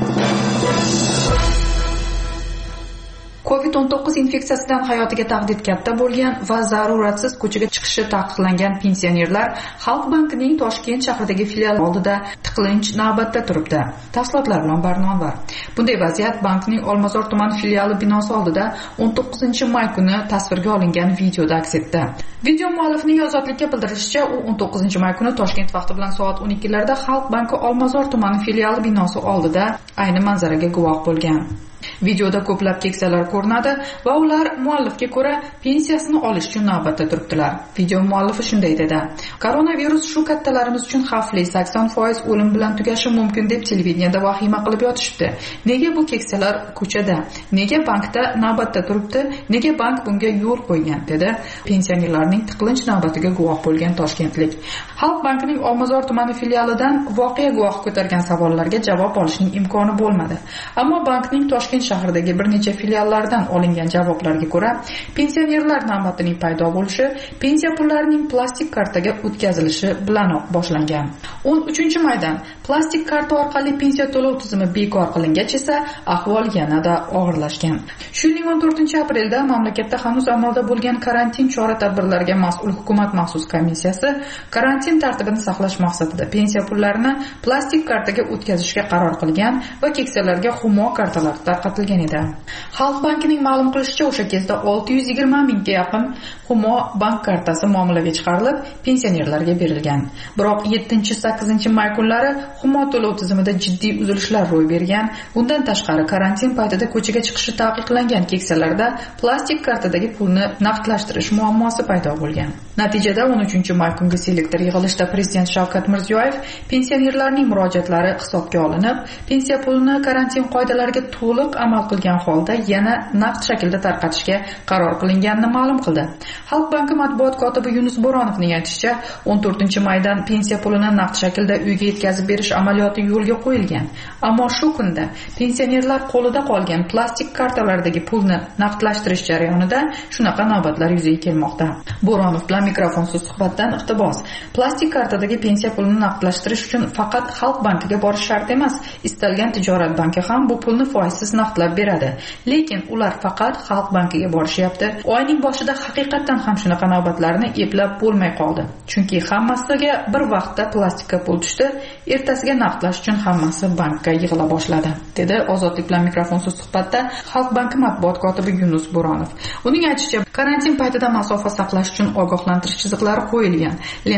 COVID-19 infeksiyasidan hayotiga tahdid katta bo'lgan va zaruratsiz ko'chaga chiqishi taqiqlangan pensionerlar Xalq bankining Toshkent shahridagi filiali oldida tiqilinch navbatda turibdi. Tafsilotlar bilan Barnonvar. Bunday vaziyat bankning Olmazor tuman filiali binosi oldida 19-may kuni tasvirga olingan videoda aks etdi. Video muallifining ozodlikka bildirishicha, u 19-may kuni Toshkent vaqti bilan soat 12 larda Xalq banki Olmazor tumani filiali binosi oldida ayni manzaraga guvoh bo'lgan. Videoda ko'plab keksalar ko'rinadi va ular muallifga ko'ra pensiyasini olish uchun navbatda turibdilar. Video muallifi shunday dedi: "Koronavirus shu kattalarimiz uchun xavfli, 80% o'lim bilan tugashi mumkin deb televideniyada vahima qilib yotishibdi. Nega bu keksalar ko'chada? Nega bankda navbatda turibdi? Nega bank bunga yo'l qo'ygan?" dedi pensionerlarning tiqilinch navbatiga guvoh bo'lgan toshkentlik. Xalq bankining Olmazor tumani filialidan voqea guvohi ko'targan savollarga javob olishning imkoni bo'lmadi. Ammo bankning Toshkent shahridagi bir necha filiallardan olingan javoblarga ko'ra, pensionerlar navbatining paydo bo'lishi pensiya pullarining plastik kartaga o'tkazilishi bilanoq boshlangan. 13-maydan plastik karta orqali pensiya to'lov tizimi bekor qilingach esa ahvol yanada og'irlashgan. Shuning 14-aprelda mamlakatda hanuz amalda bo'lgan karantin chora-tadbirlariga mas'ul hukumat maxsus komissiyasi karantin tartibini saqlash maqsadida pensiya pullarini plastik kartaga o'tkazishga qaror qilgan va keksalarga Humo kartalar tarqatilgan edi. Xalq bankining ma'lum qilishicha, o'sha kezda 620 mingga yaqin Humo bank kartasi muomalaga chiqarilib, pensionerlarga berilgan. Biroq 7-8 may kunlari Humo to'lov tizimida jiddiy uzilishlar ro'y bergan. Bundan tashqari, karantin paytida ko'chaga chiqishi taqiqlangan keksalarda plastik kartadagi pulni naqdlashtirish muammosi paydo bo'lgan. Natijada 13-may kungi selektor yig'ilishda Prezident Shavkat Mirziyoyev pensionerlarning murojaatlari hisobga olinib, pensiya pulini karantin qoidalariga to'liq amal qilgan holda yana naqd shaklda tarqatishga qaror qilinganini ma'lum qildi. Xalq banki matbuot kotibi Yunus Bo'ronovning aytishicha, 14-maydan pensiya pulini naqd shaklda uyga yetkazib berish amaliyoti yo'lga qo'yilgan. Ammo shu kunda pensionerlar qo'lida qolgan plastik kartalardagi pulni naqdlashtirish jarayonida shunaqa navbatlar yuzaga kelmoqda. Bo'ronov bilan mikrofonsiz suhbatdan iqtibos. Plastik kartadagi pensiya pulini naqdlashtirish uchun faqat Xalq bankiga borish shart emas, istalgan tijorat banki ham bu pulni foizsiz naqdlab beradi. Lekin ular faqat Xalq bankiga borishyapti. Oyning boshida haqiqatan ham shunaqa navbatlarni eplab bo'lmay qoldi. Chunki hammasiga bir vaqtda plastikka pul tushdi, ertasiga naqdlash uchun hammasi bankka yig'ila boshladi, dedi Ozodlik bilan mikrofonsiz suhbatda Xalq banki matbuot kotibi Yunus Bo'ronov. Uning aytishicha, karantin paytida masofa saqlash uchun ogohlantirish chiziqlari qo'yilgan, lentalar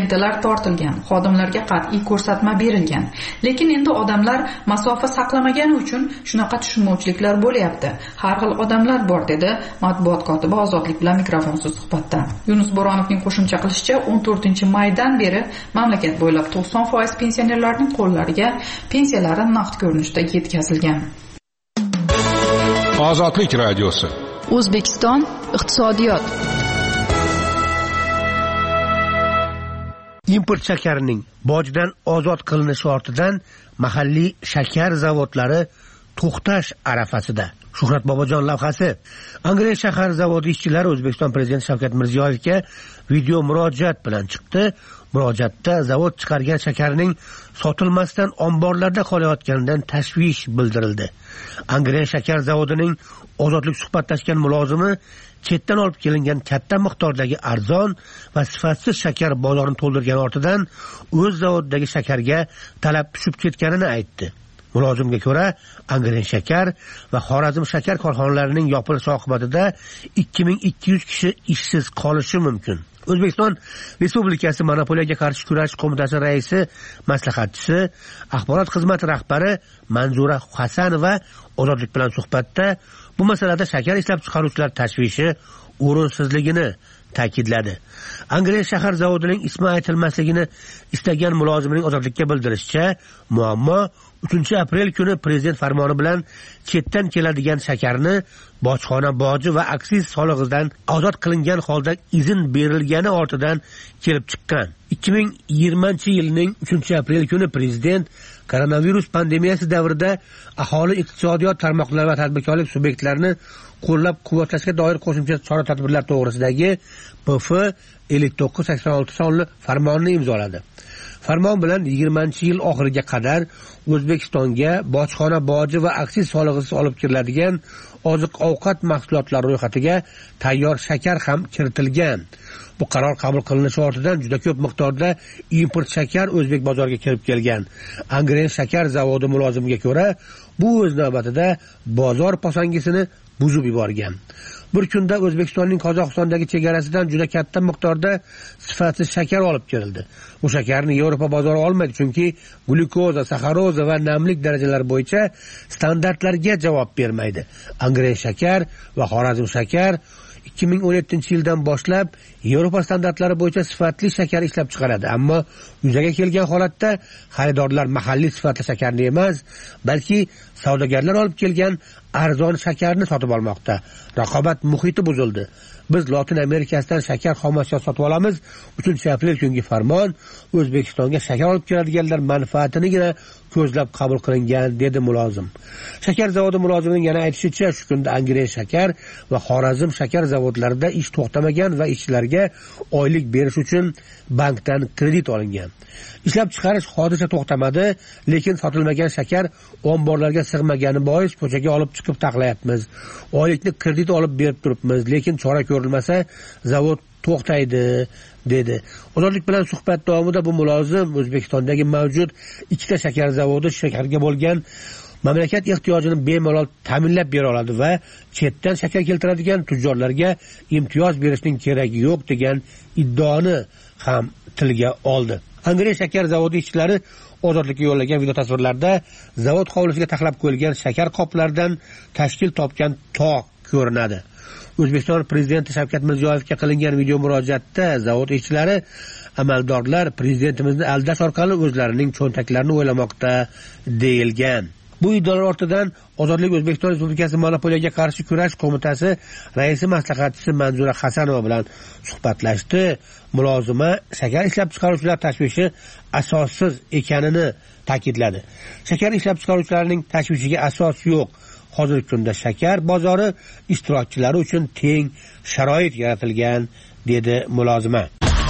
tortilgan, xodimlarga qat'iy ko'rsatma berilgan. Lekin endi odamlar masofa saqlamagani uchun shunaqa tushunmovchiliklar bo'lyapti. Har xil odamlar bor, dedi matbuot kotibi Ozodlik bilan mikrofonsiz suhbatda. Yunus Bo'ronovning qo'shimcha qilishicha, 14-maydan beri mamlakat bo'ylab 90% pensionerlarning qo'llariga pensiyalari naqd ko'rinishda yetkazilgan. Ozodlik radiosi. O'zbekiston iqtisodiyot. Import shakarining bojdan ozod qilinishi ortidan mahalliy shakar zavodlari to'xtash arafasida. Shuhrat Bobojon lavhasi. Angren shahar zavodi ishchilari O'zbekiston prezidenti Shavkat Mirziyoyevga video murojaat bilan chiqdi. Murojaatda zavod chiqargan shakarning sotilmasdan omborlarda qolayotganidan tashvish bildirildi. Angren shakar zavodining ozodlik suhbatlashgan mulozimi chetdan olib kelingan katta miqdordagi arzon va sifatsiz shakar bozorini to'ldirgan ortidan o'z zavodidagi shakarga talab tushib ketganini aytdi. Mulozimga ko'ra, Angren shakar va Xorazm shakar korxonalarining yopilishi oqibatida 2200 kishi ishsiz qolishi mumkin. O'zbekiston Respublikasi Monopoliyaga qarshi kurash qo'mitasi raisi maslahatchisi, axborot xizmati rahbari Manzura Hasanova Ozodlik bilan suhbatda bu masalada shakar ishlab chiqaruvchilar tashvishi o'rinsizligini ta'kidladi. Angren shahar zavodining ismi aytilmasligini istagan mulozimning Ozodlikka bildirishicha, muammo 3-aprel kuni prezident farmoni bilan chetdan keladigan shakarni bojxona boji va aksiz solig'idan ozod qilingan holda izn berilgani ortidan kelib chiqqan. 2020-yilning 3-aprel kuni prezident koronavirus pandemiyasi davrida aholi iqtisodiyot tarmoqlari va tadbirkorlik subyektlarini qo'llab-quvvatlashga doir qo'shimcha chora-tadbirlar to'g'risidagi PF 5986 sonli farmonni imzoladi. Farmon bilan 20-yil oxiriga qadar O'zbekistonga bojxona boji va aksiz solig'isiz olib kiriladigan oziq-ovqat mahsulotlari ro'yxatiga tayyor shakar ham kiritilgan. Bu qaror qabul qilinishi ortidan juda ko'p miqdorda import shakar o'zbek bozoriga kirib kelgan. Angren shakar zavodi mulozimiga ko'ra, bu o'z navbatida bozor posangisini buzib yuborgan. Bir kunda O'zbekistonning Qozog'istondagi chegarasidan juda katta miqdorda sifatsiz shakar olib kirildi. Bu shakarni Yevropa bozori olmaydi, chunki glyukoza, saxaroza va namlik darajalari bo'yicha standartlarga javob bermaydi. Angren shakar va Xorazm shakar 2017-yildan boshlab Yevropa standartlari bo'yicha sifatli shakar ishlab chiqaradi, ammo yuzaga kelgan holatda xaridorlar mahalliy sifatli shakarni emas, balki savdogarlar olib kelgan arzon shakarni sotib olmoqda. Raqobat muhiti buzildi. Biz Lotin Amerikasidan shakar xomashyo sotib olamiz. 3-aprel kungi farmon O'zbekistonga shakar olib keladiganlar manfaatinigina ko'zlab qabul qilingan, dedi mulozim. Shakar zavodi mulozimining yana aytishicha, shu kunda Angren shakar va Xorazm shakar zavodlarida ish to'xtamagan va ishchilarga oylik berish uchun bankdan kredit olingan. Ishlab chiqarish hozircha to'xtamadi, lekin sotilmagan shakar omborlarga sig'magani bois ko'chaga olib chiqib taqlayapmiz. Oylikni kredit olib berib turibmiz, lekin chora ko'rilmasa zavod to'xtaydi, dedi. Ozodlik bilan suhbat davomida bu mulozim O'zbekistondagi mavjud ikkita shakar zavodi shakarga bo'lgan mamlakat ehtiyojini bemalol ta'minlab bera oladi va chetdan shakar keltiradigan tujjorlarga imtiyoz berishning keragi yo'q degan iddaoni ham tilga oldi. Angren shakar zavodi ishchilari Ozodlikka yo'llagan video tasvirlarda zavod hovlisiga taxlab qo'yilgan shakar qoplaridan tashkil topgan tog' ko'rinadi. O'zbekiston prezidenti Shavkat Mirziyoyevga qilingan video murojaatda zavod ishchilari amaldorlar prezidentimizni aldash orqali o'zlarining cho'ntaklarini o'ylamoqda deyilgan. Bu iddaolar ortidan Ozodlik O'zbekiston Respublikasi Monopoliyaga qarshi kurash qo'mitasi raisi maslahatchisi Manzura Hasanova bilan suhbatlashdi. Mulozima shakar ishlab chiqaruvchilar tashvishi asossiz ekanini ta'kidladi. Shakar ishlab chiqaruvchilarining tashvishiga asos yo'q. Hozirgi kunda shakar bozori ishtirokchilari uchun teng sharoit yaratilgan, dedi mulozima.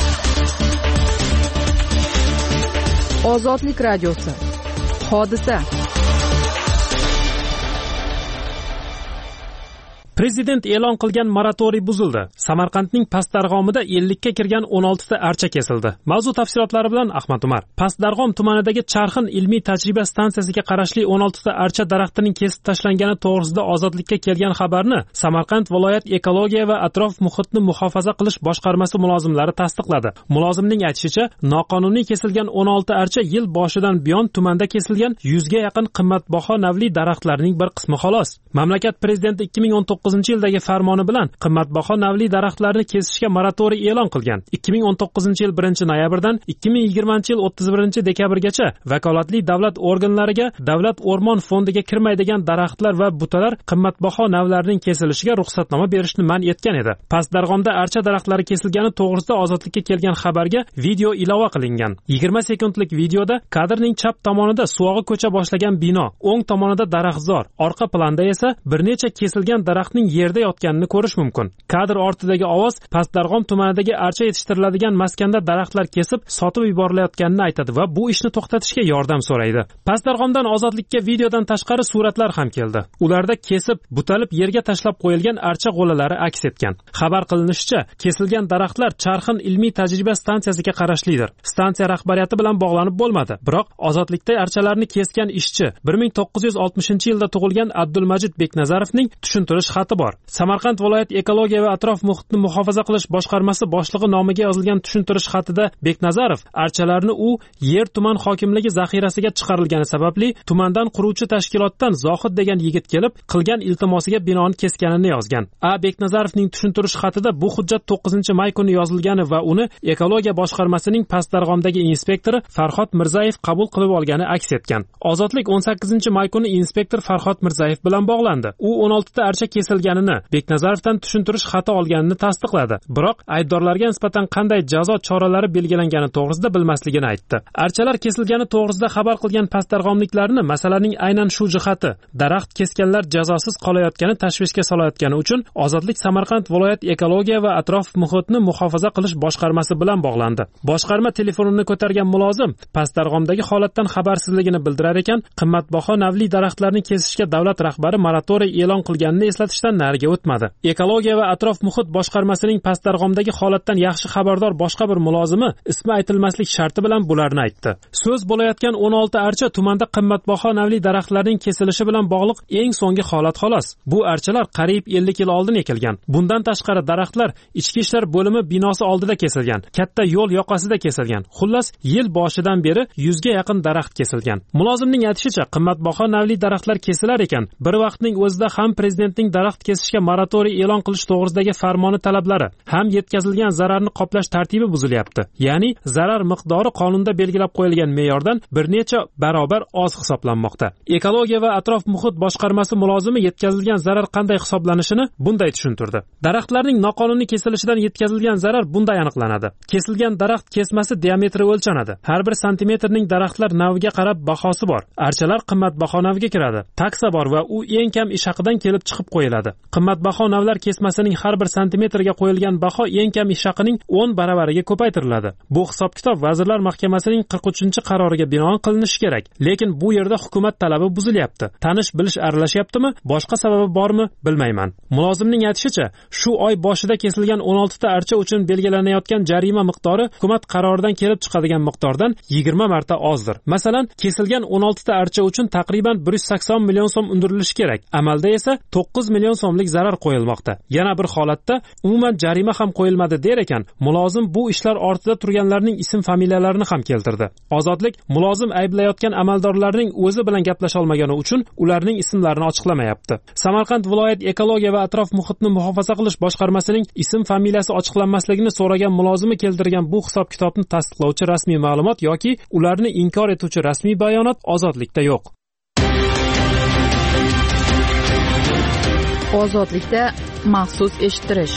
Ozodlik radiosi. Hodisa. Prezident e'lon qilgan moratoriy buzildi. Samarqandning Pastdarg'omida 50 ga kirgan 16 ta archa kesildi. Mavzu tafsilotlari bilan Ahmad Umar. Pastdarg'om tumanidagi Charxin ilmiy tajriba stansiyasiga qarashli 16 ta archa daraxtining kesib tashlangani to'g'risida Ozodlikka kelgan xabarni Samarqand viloyat ekologiya va atrof muhitni muhofaza qilish boshqarmasi mulozimlari tasdiqladi. Mulozimning aytishicha, noqonuniy kesilgan 16 archa yil boshidan buyon tumanda kesilgan 100 ga yaqin qimmatbaho navli daraxtlarning bir qismi xolos. Mamlakat prezidenti 2019-yildagi farmoni bilan qimmatbaho navli daraxtlarni kesishga moratoriy e'lon qilgan. 2019-yil 1-noyabrdan 2020-yil 31-dekabrgacha vakolatli davlat organlariga davlat o'rmon fondiga kirmaydigan daraxtlar va butalar qimmatbaho navlarning kesilishiga ruxsatnoma berishni man etgan edi. Pastdarg'omda archa daraxtlari kesilgani to'g'risida Ozodlikka kelgan xabarga video ilova qilingan. 20 sekundlik videoda kadrning chap tomonida suvog'i ko'cha boshlagan bino, o'ng tomonida daraxtzor, orqa planda esa bir necha kesilgan daraxtning yerda yotganini ko'rish mumkin. Kadr ortidagi ovoz Pastdarg'om tumanidagi archa yetishtiriladigan maskanda daraxtlar kesib sotib yuborilayotganini aytadi va bu ishni to'xtatishga yordam so'raydi. Pastdarg'omdan Ozodlikka videodan tashqari suratlar ham keldi. Ularda kesib, butalib yerga tashlab qo'yilgan archa g'o'lalari aks etgan. Xabar qilinishicha, kesilgan daraxtlar Charxin ilmiy tajriba stansiyasiga qarashlidir. Stansiya rahbariyati bilan bog'lanib bo'lmadi. Biroq Ozodlikda archalarni kesgan ishchi 1960-yilda tug'ilgan Abdulmajid Beknazarovning tushuntirish xati bor. Samarqand viloyat ekologiya va atrof muhitni muhofaza qilish boshqarmasi boshlig'i nomiga yozilgan tushuntirish xatida Beknazarov archalarni u yer tuman hokimligi zaxirasiga chiqarilgani sababli tumandan quruvchi tashkilotdan Zohid degan yigit kelib qilgan iltimosiga binoan kesganini yozgan. Beknazarovning tushuntirish xatida bu hujjat 9-may kuni yozilgani va uni ekologiya boshqarmasining Pastdarg'omdagi inspektori Farhod Mirzayev qabul qilib olgani aks etgan. Ozodlik 18-may kuni inspektor Farhod Mirzayev bilan bog'landi. U 16 ta archa kesilganini, Beknazarovdan tushuntirish xati olganini tasdiqladi. Biroq aybdorlarga nisbatan qanday jazo choralari belgilangani to'g'risida bilmasligini aytdi. Archalar kesilgani to'g'risida xabar qilgan pastdarg'omliklarni masalaning aynan shu jihati, daraxt kesganlar jazosiz qolayotgani tashvishga solayotgani uchun Ozodlik Samarqand viloyat ekologiya va atrof muhitni muhofaza qilish boshqarmasi bilan bog'landi. Boshqarma telefonini ko'targan mulozim Pastdarg'omdagi holatdan xabarsizligini bildirar ekan, qimmatbaho navli daraxtlarni kesishga davlat rahbari moratoriy e'lon qilganini eslatishdan nariga o'tmadi. Ekologiya va atrof muhit boshqarmasining Pastdarg'omdagi holatdan yaxshi xabardor boshqa bir mulozimi ismi aytilmaslik sharti bilan bularni aytdi. So'z bo'layotgan 16 archa tumanda qimmatbaho navli daraxtlarning kesilishi bilan bog'liq eng so'nggi holat xolos. Bu archalar qariyb 50 yil oldin ekilgan. Bundan tashqari daraxtlar ichki ishlar bo'limi binosi oldida kesilgan, katta yo'l yoqasida kesilgan. Xullas, yil boshidan beri 100 ga yaqin daraxt kesilgan. Mulozimning aytishicha, qimmatbaho navli daraxtlar kesilar ekan, bir vaqtning o'zida ham prezidentning daraxt kesishga moratoriy e'lon qilish to'g'risidagi farmoni talablari, ham yetkazilgan zararni qoplash tartibi buzilyapti. Ya'ni zarar miqdori qonunda belgilab qo'yilgan me'yordan bir necha barobar oz hisoblanmoqda. Ekologiya va atrof muhit boshqarmasi mulozimi yetkazilgan zarar qanday hisoblanishini bunday tushuntirdi. Daraxtlarning noqonuniy kesilishidan yetkazilgan zarar bunday aniqlanadi. Kesilgan daraxt kesmasi diametri o'lchanadi. Har bir santimetrning daraxtlar naviga qarab bahosi bor. Archalar qimmatbaho navga kiradi. Taksa bor va u eng kam ish haqidan kelib chiqib qo'yiladi. Qimmatbaho navlar kesmasining har bir santimetrga qo'yilgan baho eng kam ish haqining 10 baravariga ko'paytiriladi. Bu hisob-kitob Vazirlar Mahkamasining 43-qaroriga binoan qilinishi kerak. Lekin bu yerda hukumat talabi buzilyapti. Tanish-bilish aralashyaptimi? Boshqa sababi bormi? Bilmayman. Mulozimning aytishicha, shu oy boshida kesilgan 16 ta archa uchun belgilanayotgan jarima miqdori hukumat qaroridan kelib chiqadigan miqdordan 20 marta ozdir. Masalan, kesilgan 16 ta archa uchun taqriban 180 million so'm undirilishi kerak. Amalda esa 9 million so'mlik zarar qo'yilmoqda. Yana bir holatda umuman jarima ham qo'yilmadi der ekan, mulozim bu ishlar ortida turganlarning ism-familiyalarini ham keltirdi. Ozodlik mulozim ayblayotgan amaldorlarning o'zi bilan gaplasha olmagani uchun ularning ismlarini ochiqlamayapti. Samarqand viloyat ekologiya va atrof muhitni muhofaza qilish boshqarmasining ism-familiyasi ochiqlanmasligini so'ragan mulozimi keltirgan bu hisob-kitobni tasdiqlovchi rasmiy ma'lumot yoki ularni inkor etuvchi rasmiy bayonot Ozodlikda yo'q. Ozodlikda maxsus eshittirish.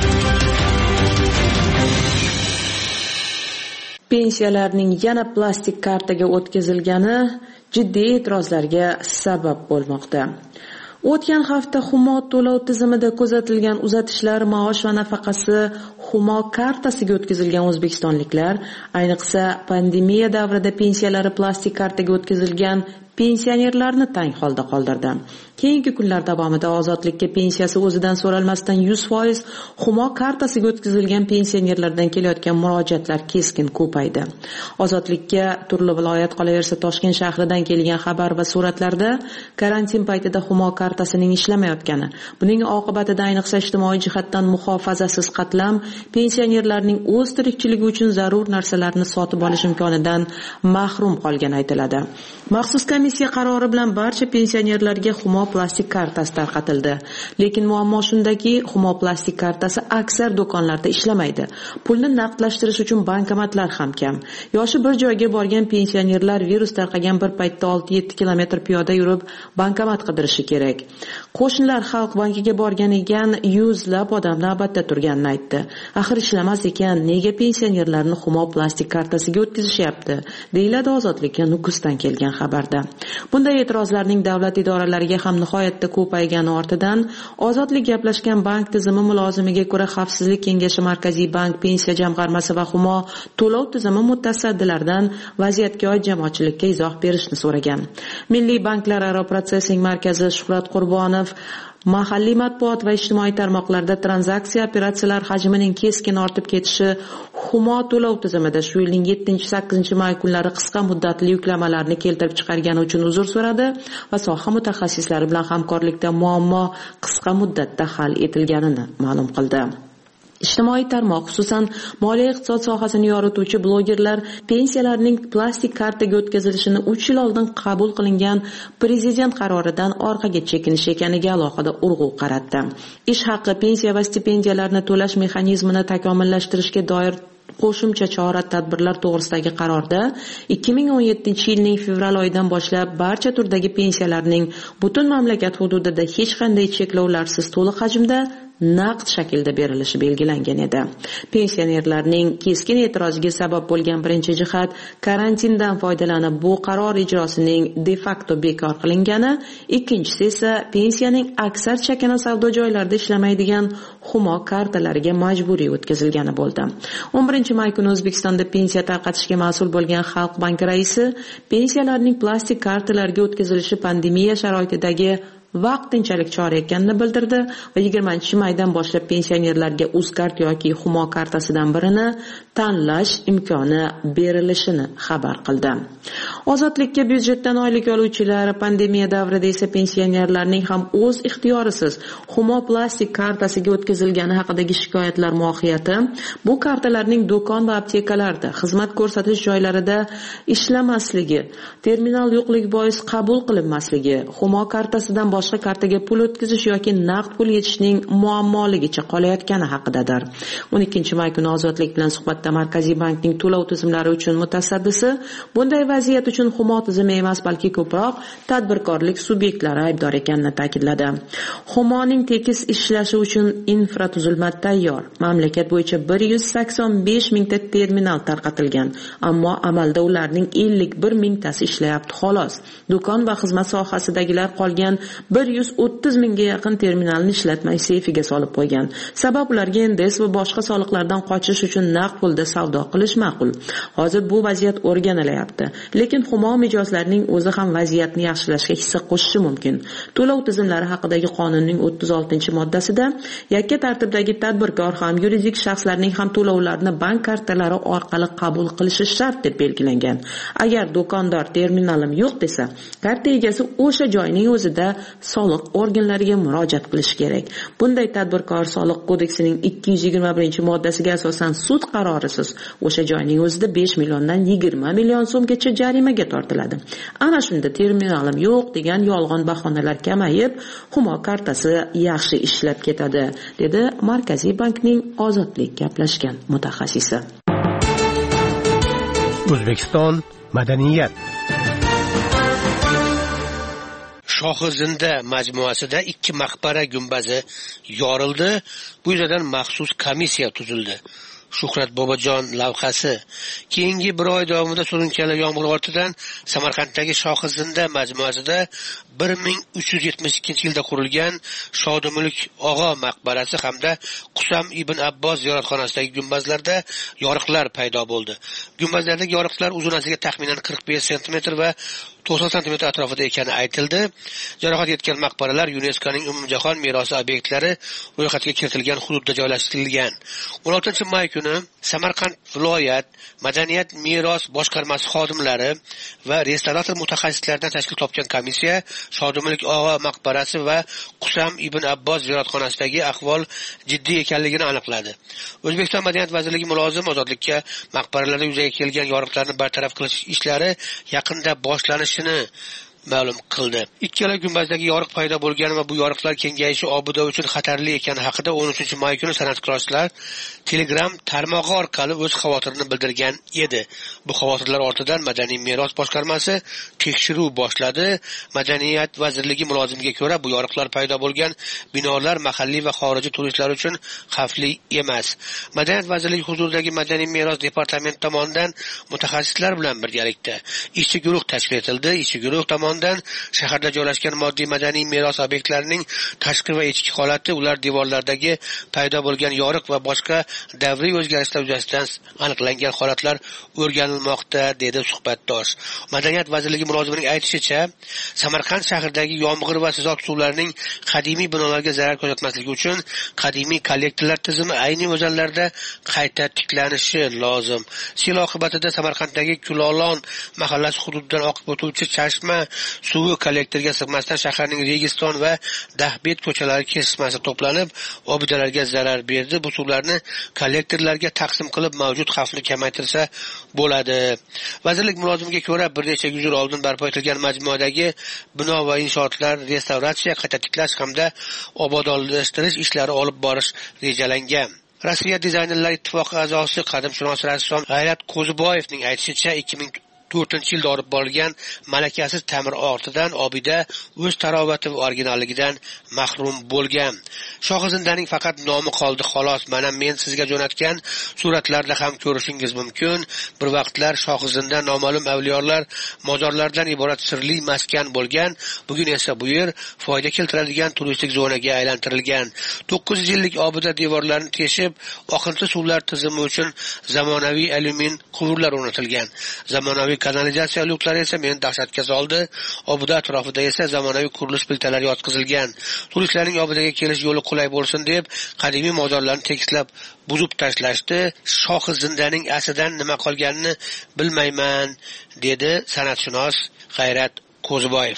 Pensiyalarning yana plastik kartaga o'tkazilgani jiddiy e'tirozlarga sabab bo'lmoqda. O'tgan hafta Humo to'lov tizimida kuzatilgan uzatishlar maosh va nafaqasi Humo kartasiga o'tkazilgan o'zbekistonliklar, ayniqsa pandemiya davrida pensiyalari plastik kartaga o'tkazilgan pensionerlarni tang holda qoldirdi. Keyingi kunlar davomida ozodlikka pensiyasi o'zidan so'ralmasdan 100% Humo kartasiga o'tkazilgan pensionerlardan kelayotgan murojaatlar keskin ko'paydi. Ozodlikka turli viloyat, qolaversa Toshkent shahridan kelgan xabar va suratlarda karantin paytida Humo kartasining ishlamayotgani, buning oqibatida ayniqsa ijtimoiy jihatdan muhofazasiz qatlam pensionerlarning o'z tirikchiligi uchun zarur narsalarni sotib olish imkonidan mahrum qolgani aytiladi. Maxsus komissiya qarori bilan barcha pensionerlarga Humo plastik kartasi tarqatildi. Lekin muammo shundaki, Humo plastik kartasi aksar do'konlarda ishlamaydi. Pulni naqdlashtirish uchun bankomatlar ham kam. Yoshi bir joyga borgan pensionerlar virus tarqagan bir paytda 6-7 kilometr piyoda yurib bankomat qidirishi kerak. Qo'shnilar Xalq bankiga borgan ekan, yuzlab odam navbatda turganini aytdi. Axir ishlamas ekan, nega pensionerlarni Humo plastik kartasiga o'tkazishyapti? Deyiladi Ozodlikka Nukusdan kelgan xabarda. Bunday e'tirozlarning davlat idoralariga ham nihoyatda ko'paygani ortidan Ozodlik gaplashgan bank tizimi mulozimiga ko'ra Xavfsizlik kengashi Markaziy bank, Pensiya jamg'armasi va Humo to'lov tizimi mutasaddilaridan vaziyatga oid jamoatchilikka izoh berishni so'ragan. Milliy banklararo protsessing markazi Shuhrat Qurbonov mahalliy matbuot va ijtimoiy tarmoqlarda tranzaksiya operatsiyalar hajmining keskin ortib ketishi Humo to'lov tizimida shu yilning 7-8 may kunlari qisqa muddatli yuklamalarni keltirib chiqargani uchun uzr so'radi va soha mutaxassislari bilan hamkorlikda muammo qisqa muddatda hal etilganini ma'lum qildi. Ijtimoiy tarmoq, xususan moliya iqtisod sohasini yorituvchi blogerlar pensiyalarning plastik kartaga o'tkazilishini 3 yil oldin qabul qilingan prezident qaroridan orqaga chekinish ekaniga alohida urg'u qaratdi. Ish haqi, pensiya va stipendiyalarni to'lash mexanizmini takomillashtirishga doir qo'shimcha chora-tadbirlar to'g'risidagi qarorda 2017-yilning fevral oyidan boshlab barcha turdagi pensiyalarning butun mamlakat hududida hech qanday cheklovlarsiz to'liq hajmda naqd shaklda berilishi belgilangan edi. Pensionerlarning keskin e'tiroziga sabab bo'lgan birinchi jihat karantindan foydalanib bu qaror ijrosining de facto bekor qilingani, ikkinchisi esa pensiyaning aksar chakana savdo joylarida ishlamaydigan Humo kartalariga majburiy o'tkazilgani bo'ldi. 11-may kuni O'zbekistonda pensiya tarqatishga mas'ul bo'lgan Xalq banki raisi pensiyalarning plastik kartalarga o'tkazilishi pandemiya sharoitidagi vaqtinchalik chora ekanini bildirdi va 20-maydan boshlab pensionerlarga UzCard yoki Humo kartasidan birini tanlash imkoni berilishini xabar qildi. Ozodlikka byudjetdan oylik oluvchilar, pandemiya davrida esa pensionerlarning ham o'z ixtiyorisiz Humo plastik kartasiga o'tkazilgani haqidagi shikoyatlar mohiyati bu kartalarning do'kon va aptekalarda, xizmat ko'rsatish joylarida ishlamasligi, terminal yo'qligi bois qabul qilinmasligi, Humo kartasidan boshqa kartaga pul o'tkazish yoki naqd pul yetishning muammoligicha qolayotgani haqidadir. 12-may kuni Ozodlik bilan suhbatda Markaziy bankning to'lov tizimlari uchun mutasaddisi bunday vaziyat uchun Humo tizimi emas, balki ko'proq tadbirkorlik subyektlari aybdor ekanini ta'kidladi. Humoning tekis ishlashi uchun infratuzilma tayyor. Mamlakat bo'yicha 185 mingta terminal tarqatilgan, ammo amalda ularning 51 mingtasi ishlayapti xolos. Do'kon va xizmat sohasidagilar qolgan 130 mingga yaqin terminalni ishlatmay seyfiga solib qo'ygan. Sabab ularga NDS va boshqa soliqlardan qochish uchun naqd pulda savdo qilish ma'qul. Hozir bu vaziyat o'rganilyapti. Lekin Humo mijozlarining o'zi ham vaziyatni yaxshilashga hissa qo'shishi mumkin. To'lov tizimlari haqidagi qonunning 36-moddasida yakka tartibdagi tadbirkor ham, yuridik shaxslarning ham to'lovlarni bank kartalari orqali qabul qilishi shart deb belgilangan. Agar do'kondor terminalim yo'q desa, karta egasi o'sha joyning o'zida soliq organlariga murojaat qilish kerak. Bunday tadbirkor Soliq kodeksining 221-moddasiga asosan sud qarorisiz o'sha joyning o'zida 5 milliondan 20 million so'mgacha jarimaga tortiladi. Ana shunda terminalim yo'q degan yolg'on bahonalar kamayib, Humo kartasi yaxshi ishlab ketadi, dedi Markaziy bankning Ozodlik gaplashgan mutaxassisi. O'zbekiston madaniyat Shohizinda majmuasida 2 maqbara gumbazi yorildi. Bu yuzasidan maxsus komissiya tuzildi. Shuhrat Bobojon lavhasi. Keyingi bir oy davomida surunkali yomg'ir ortidan Samarqanddagi Shohizinda majmuasida 1372-yilda qurilgan Shodimulk og'o maqbarasi hamda Qusam ibn Abbos ziyoratxonasidagi gumbazlarda yoriqlar paydo bo'ldi. Gumbazlardagi yoriqlar uzunasiga taxminan 45 sm va 90 sm atrofida ekani aytildi. Jarohat yetgan maqbaralar UNESCOning umumjahon merosi obyektlari ro'yxatiga kiritilgan hududda joylashtirilgan. 16-may kuni Samarqand viloyat madaniyat meros boshqarmasi xodimlari va restavrator mutaxassislaridan tashkil topgan komissiya Shodimlik og'a maqbarasi va Qusam ibn Abbos ziyoratxonasidagi ahvol jiddiy ekanligini aniqladi. O'zbekiston Madaniyat vazirligi mulozim ozodlikka maqbaralarda yuzaga kelgan yoriqlarni bartaraf qilish ishlari yaqinda boshlanishini ma'lum qildi. Ikkala gumbazdagi yoriq paydo bo'lgan va bu yoriqlar kengayishi obida uchun xatarli ekani haqida 13-may kuni san'atkorlar Telegram tarmog'i orqali o'z xavotirini bildirgan edi. Bu xavotirlar ortidan Madaniy meros boshqarmasi tekshiruv boshladi. Madaniyat vazirligi mulozimiga ko'ra, bu yoriqlar paydo bo'lgan binolar mahalliy va xorijiy turistlar uchun xavfli emas. Madaniyat vazirligi huzuridagi Madaniy meros departamenti tomonidan mutaxassislar bilan birgalikda ishchi guruh tashkil etildi. Ishchi guruh tomonidan shaharda joylashgan moddiy madaniy meros obyektlarining tashqi va ichki holati, ular devorlaridagi paydo bo'lgan yoriq va boshqa davriy o'zgarishlar yuzasidan aniqlangan holatlar o'rganilmoqda, dedi suhbatdosh. Madaniyat vazirligi mulozimining aytishicha, Samarqand shahridagi yomg'ir va sizot suvlarining qadimiy binolarga zarar ko'rsatmasligi uchun qadimiy kollektorlar tizimi ayni o'zanlarda qayta tiklanishi lozim. Sel oqibatida Samarqanddagi Kulolon mahallasi hududidan oqib o'tuvchi Chashma suvi kollektorga sig'masdan shaharning Registon va Dahbet ko'chalari kesishmasi to'planib, obidalarga zarar berdi. Bu suvlarni kollektorlarga taqsim qilib mavjud xavfni kamaytirsa bo'ladi. Vazirlik mulozimiga ko'ra, bir necha yil oldin barpo etilgan majmuadagi bino va inshootlar restavratsiya, qayta tiklash hamda obodonlashtirish ishlari olib borish rejalangan. Rossiya dizaynerlar ittifoqi a'zosi qadimshunos rassom G'ayrat Qo'ziboyevning aytishicha, 2004-yilda olib borilgan malakasiz ta'mir ortidan obida o'z tarovati va originalligidan mahrum bo'lgan. Shohizindaning faqat nomi qoldi xolos. Mana men sizga jo'natgan suratlarda ham ko'rishingiz mumkin. Bir vaqtlar Shohizinda noma'lum avliyolar mozorlardan iborat sirli maskan bo'lgan. Bugun esa bu yer foyda keltiradigan turistik zonaga aylantirilgan. 900 yillik obida devorlarini teshib, oqinti suvlar tizimi uchun zamonaviy alyumin quvurlar o'rnatilgan. Zamonaviy kanalizatsiya lyuklari esa meni dahshatga soldi. Obida atrofida esa zamonaviy qurilish plitalari yotqizilgan. Turistlarning obidaga kelish yo'li qulay bo'lsin deb qadimiy mozorlarni tekislab buzib tashlashdi. Shohizindaning aslidan nima qolganini bilmayman, dedi san'atshunos G'ayrat Qo'ziboyev.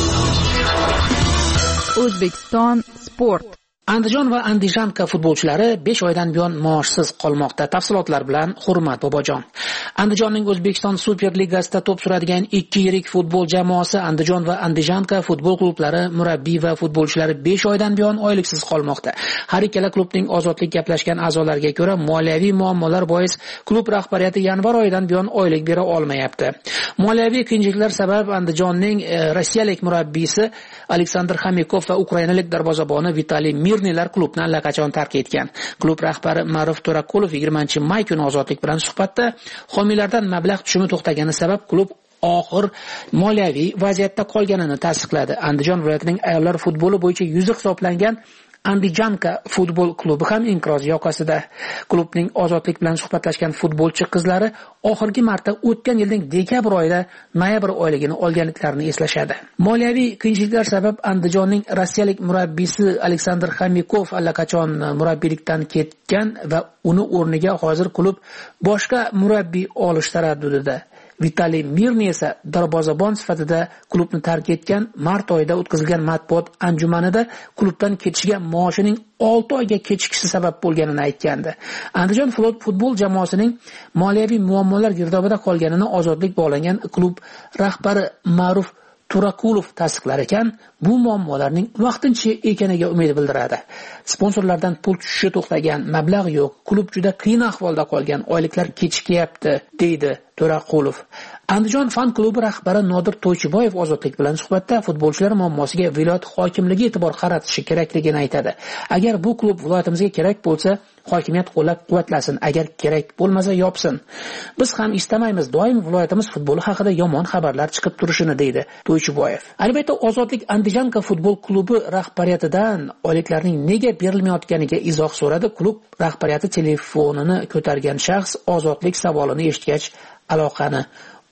O'zbekiston sport. Andijon va Andijanka futbolchilari 5 oydan buyon maoshsiz qolmoqda. Tafsilotlar bilan Hurmat Bobojon. Andijonning O'zbekiston Superligasida to'p suradigan 2 yirik futbol jamoasi Andijon va Andijanka futbol klublari murabbiy va futbolchilari 5 oydan buyon oyliksiz qolmoqda. Har ikkala klubning ozodlik gaplashgan a'zolariga ko'ra, moliyaviy muammolar bois klub rahbariyati yanvar oyidan buyon oylik bera olmayapti. Moliyaviy qiyinchiliklar sabab Andijonning rossiyalik murabbiysi Aleksandr Xamikov va ukrainalik darvozaboni Vitaliy Mirnilar klubni allaqachon tark etgan. Klub rahbari Ma'ruf To'rakulov 20-may kuni ozodlik bilan suhbatda homiylardan mablag' tushumi to'xtagani sabab klub og'ir moliyaviy vaziyatda qolganini tasdiqladi. Andijon viloyatining ayollar futboli bo'yicha yuzi hisoblangan Andijanka futbol klubi ham inqiroz yoqasida. Klubning ozodlik bilan suhbatlashgan futbolchi qizlari oxirgi marta o'tgan yilning dekabr oyida noyabr oyligini olganliklarini eslashadi. Moliyaviy qiyinchiliklar sabab Andijonning rossiyalik murabbiysi Aleksandr Xamikov allaqachon murabbiylikdan ketgan va uni o'rniga hozir klub boshqa murabbiy olish taraddudida. Vitaliy Mirni esa darvozabon sifatida klubni tark etgan. Mart oyida o'tkazilgan matbuot anjumanida klubdan ketishiga maoshining 6 oyga kechikishi sabab bo'lganini aytgandi. Andijon futbol jamoasining moliyaviy muammolar girdobida qolganini ozodlik bog'langan klub rahbari Ma'ruf To'rakulov tasdiqlar ekan, bu muammolarning vaqtincha ekaniga umid bildiradi. Sponsorlardan pul tushishi to'xtagan, mablag' yo'q, klub juda qiyin ahvolda qolgan, oyliklar kechikyapti, deydi To'raqulov. Andijon fan klubi rahbari Nodir To'ychiboyev ozodlik bilan suhbatda futbolchilar muammosiga viloyat hokimligi e'tibor qaratishi kerakligini aytadi. Agar bu klub viloyatimizga kerak bo'lsa, hokimiyat qo'llab-quvvatlasin, agar kerak bo'lmasa yopsin. Biz ham istamaymiz doim viloyatimiz futboli haqida yomon xabarlar chiqib turishini, deydi To'ychiboyev. Albatta, ozodlik Andijanka futbol klubi rahbariyatidan oyliklarning nega berilmayotganiga izoh so'radi. Klub rahbariyati telefonini ko'targan shaxs ozodlik savolini eshitgach aloqani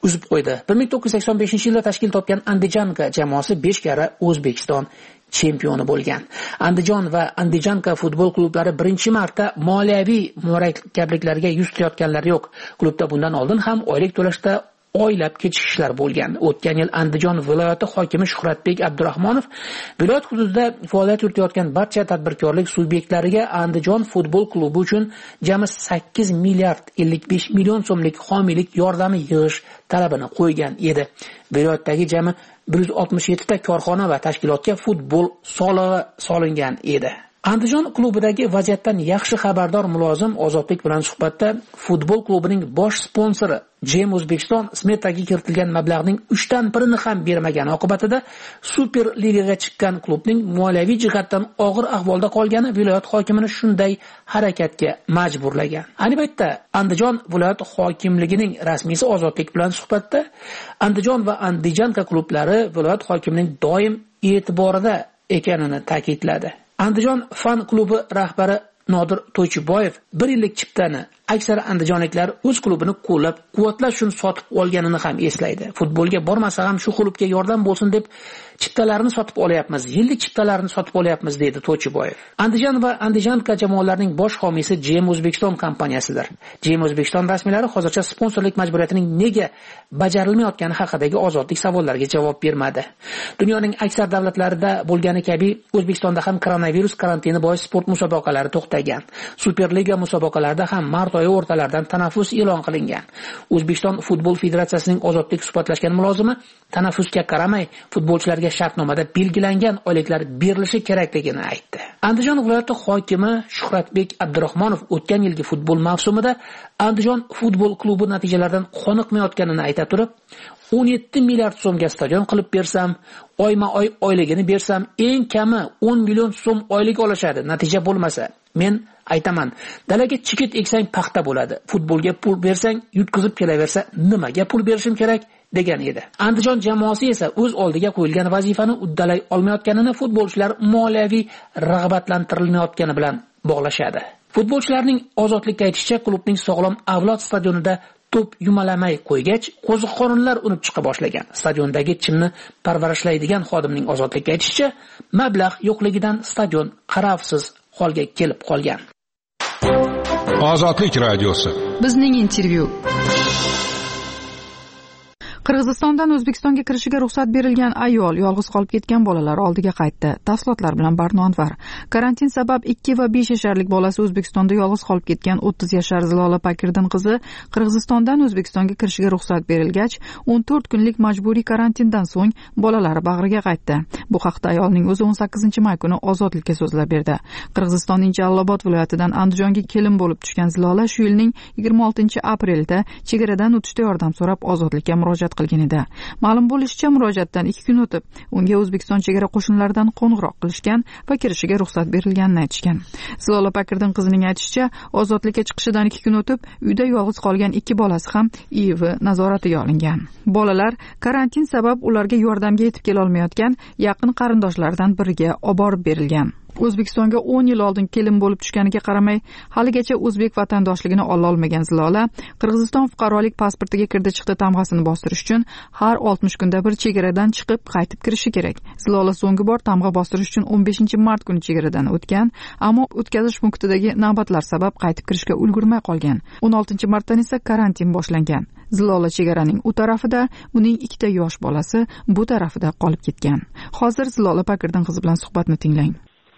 uzib qo'ydi. 1985-yilda tashkil topgan Andijanka jamoasi 5 karra O'zbekiston chempioni bo'lgan. Andijon va Andijanka futbol klublari birinchi marta moliyaviy murakkabliklarga yuz tutayotganlari yo'q. Klubda bundan oldin ham oylik to'lashda oylab kechishishlar bo'lgan. O'tgan yil Andijon viloyati hokimi Shuhratbek Abdurahmonov viloyat hududida faoliyat yuritayotgan barcha tadbirkorlik subyektlariga Andijon futbol klubi uchun jami 8 milliard 55 million so'mlik homiylik yordami yig'ish talabini qo'ygan edi. Viloyatdagi jami 167 ta korxona va tashkilotga futbol solig'i solingan edi. Andijon klubidagi vaziyatdan yaxshi xabardor mulozim Ozodlik bilan suhbatda futbol klubining bosh sponsori Jem O'zbekiston smetaga kiritilgan mablag'ning 3dan 1ni ham bermagani oqibatida Super Ligaga chiqqan klubning moliyaviy jihatdan og'ir ahvolda qolgani viloyat hokimini shunday harakatga majburlagan. Ayni paytda Andijon viloyat hokimligining rasmiysi Ozodlik bilan suhbatda Andijon va Andijanka klublari viloyat hokimining doim e'tiborida ekanini ta'kidladi. Andijon fan klubi rahbari Nodir To'ychiboyev 1 yillik chiptani aksar andijonliklar o'z klubini qo'llab-quvvatlash uchun sotib olganini ham eslaydi. Futbolga bormasa ham shu klubga yordam bo'lsin deb chiptalarni sotib olyapmiz, yillik chiptalarni sotib olyapmiz dedi To'ychiboyev. Andijon va Andijanka jamoalarining bosh homiysi Jem O'zbekiston kompaniyasidir. Jem O'zbekiston rasmiylari hozircha sponsorlik majburiyatining nega bajarilmayotgani haqidagi Ozodlik savollariga javob bermadi. Dunyoning aksar davlatlarida bo'lgani kabi O'zbekistonda ham koronavirus karantini bois sport musobaqalari to'xtagan. Superliga musobaqalarida ham mart oyi o'rtalaridan tanaffus e'lon qilingan. O'zbekiston futbol federatsiyasining Ozodlik suhbatlashgan mulozimi tanaffusga qaramay futbolchilarga shartnomada belgilangan oyliklar berilishi kerakligini aytdi. Andijon viloyati hokimi Shuhratbek Abdurahmonov o'tgan yilgi futbol mavsumida Andijon futbol klubi natijalaridan qoniqmayotganini ayta turib, 17 milliard so'mga stadion qilib bersam, oyma-oy oyligini bersam, eng kami 10 million so'm oylik olishadi. Natija bo'lmasa, men aytaman, dalaga chigit eksang paxta bo'ladi. Futbolga pul bersang, yutkizib kelaversa, nimaga pul berishim kerak degan edi. Andijon jamoasi esa o'z oldiga qo'yilgan vazifani uddalay olmayotganini futbolchilar moliyaviy rag'batlantirilmayotgani bilan bog'lashadi. Futbolchilarning Ozodlikka aytishicha, klubning sog'lom avlod stadionida to'p yumalamay qo'ygach, qo'ziqorinlar unib chiqa boshlagan. Stadiondagi chimni parvarishlaydigan xodimning Ozodlikka aytishicha, mablag' yo'qligidan stadion qarovsiz holga kelib qolgan. Ozodlik radiosi. Bizning intervyu. Qirg'izistondan O'zbekistonga kirishiga ruxsat berilgan ayol yolg'iz qolib ketgan bolalar oldiga qaytdi. Tafsilotlar bilan Barno Anvar. Karantin sabab 2 va 5 yasharlik bolasi O'zbekistonda yolg'iz qolib ketgan 30 yashar Zilola Pakirdin qizi Qirg'izistondan O'zbekistonga kirishiga ruxsat berilgach, 14 kunlik majburiy karantindan so'ng bolalari bag'riga qaytdi. Bu haqda ayolning o'zi 18-may kuni Ozodlikka so'zlab berdi. Qirg'izistonning Jalolobod viloyatidan Andijonga kelin bo'lib tushgan Zilola shu yilning 26-aprelda chegaradan o'tishda yordam so'rab Ozodlikka murojaat qilgan edi. Ma'lum bo'lishicha, murojaatdan 2 kun o'tib, unga O'zbekiston chegara qo'shinlaridan qo'ng'iroq qilishgan va kirishiga ruxsat berilganini aytishgan. Zilola Pakirdin qizining aytishicha, Ozodlikka chiqishidan 2 kun o'tib, uyda yolg'iz qolgan 2 bolasi ham IIV nazoratiga olingan. Bolalar karantin sabab ularga yordamga yetib kela olmayotgan yaqin qarindoshlaridan biriga olib borib berilgan. O'zbekistonga 10 yil oldin kelin bo'lib tushganiga qaramay, haligacha o'zbek vatandoshligini ola olmagan Zilola, Qirg'iziston fuqarolik pasportiga kirdi-chiqdi tamg'asini bostirish uchun har 60 kunda bir chegaradan chiqib, qaytib kirishi kerak. Zilola so'nggi bor tamg'a bostirish uchun 15-mart kuni chegaradan o'tgan, ammo o'tkazish punktidagi navbatlar sabab qaytib kirishga ulgurmay qolgan. 16-martdan esa karantin boshlangan. Zilola chegaraning u tarafida, uning 2 ta yosh bolasi bu tarafida qolib ketgan. Hozir Zilola Pakirdin qizi bilan suhbatni tinglang.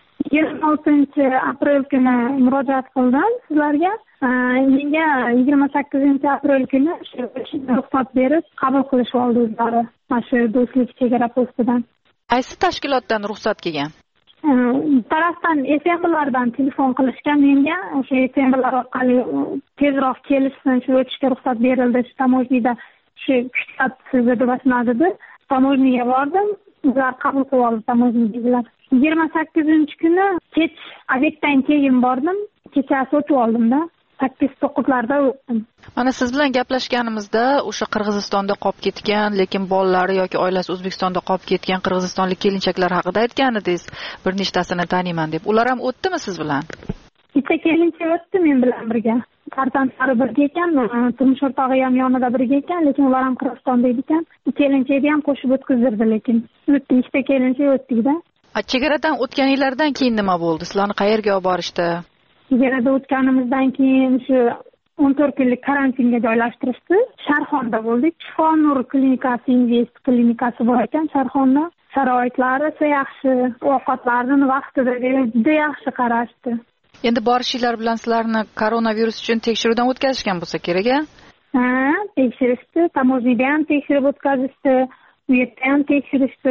26-aprel kuni murojaat qildim sizlarga. Menga 28-aprel kuni ruxsat berib, qabul qilish oldi o'zlari. Mana shu do'stlik chegara postidan. Qaysi tashkilotdan ruxsat kelgan? Tarafdan SMBlardan telefon qilishgan menga. O'sha SMBlar orqali tezroq kelishsin, shu o'tishga ruxsat berildi. Shu tamojnida shu kuchlat sizga deb aytmadi. Tamojniga bordim. Ular qabul qilib oldi tamojnidagilar. 28-kuni kech obyektdan keyin bordim. Kechasi o'tib oldim-da. 8-9larda o'tdim. Mana siz bilan gaplashganimizda o'sha Qirg'izistonda qolib ketgan, lekin bolalari yoki oilasi O'zbekistonda qolib ketgan qirg'izistonlik kelinchaklar haqida aytgan edingiz. Bir nechtasini taniyman deb. Ular ham o'tdimi siz bilan? bitta kelincha o'tdi men bilan birga. Farzandlari birga ekan, turmush o'rtog'i ham yonida birga ekan, lekin ular ham Qirg'izistonda ekan. Kelinchakni ham qo'shib o'tkazdirdi, lekin o'tdi, ikkita kelincha o'tdik-da. Chegaradan o'tganinglardan keyin nima bo'ldi? Sizlarni qayerga olib borishdi? Chegarada o'tganimizdan keyin shu 14 kunlik karantinga joylashtirishdi. Sharxonda bo'ldik. Shifo-nur klinikasi, invest klinikasi bor ekan Sharxonda. Sharoitlari yaxshi, ovqatlarni vaqtida juda yaxshi qarashdi. Endi borishinglar bilan sizlarni koronavirus uchun tekshiruvdan o'tkazishgan bo'lsa kerak-a? Ha, tekshirishdi. Tamojnida ham tekshirib o'tkazishdi. U yerda ham tekshirishdi.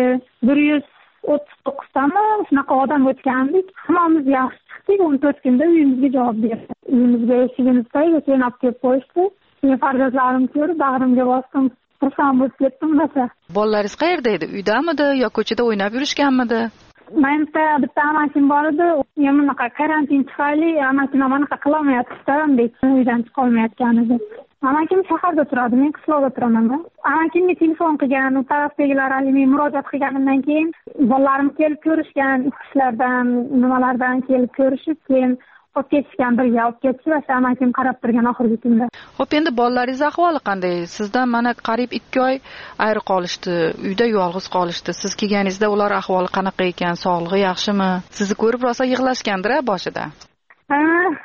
139 tami shunaqa odam o'tgandik. Hammamiz yaxshi chiqdik. 14 kunda uyimizga javob berdi. Uyimizga eshigimizga yo'lab kelib qo'yishdi. Men farzandlarim ko'rib bag'rimga bosdim. Xursand bo'lib ketdim rosa. Bolalaringiz qayerda edi? Uydamidi yo ko'chada o'ynab yurishganmidi? Menimcha bitta amakim bor edi. Men bunaqa karantin tufayli amakim bunaqa qilolmayapti-da, uydan chiqa olmayotgan edi. Amakim shaharda turadi, men qishloqda turaman. Amakimga telefon qilgan, u tarafdagilar men murojaat qilganimdan keyin bolalarim kelib ko'rishgan, ishlardan, nimalardan kelib ko'rishib, keyin olib ketishgan, birga olib ketishib, amakim qarab turgan oxirgi kunda. Xo'p, endi bolalaringiz ahvoli qanday? Sizdan mana qariyb 2 oy ayri qolishdi, uyda yolg'iz qolishdi. Siz kelganingizda ular ahvoli qanaqa ekan, sog'lig'i yaxshimi? Sizni ko'rib rosa yig'lashgandir-a boshida? Ha,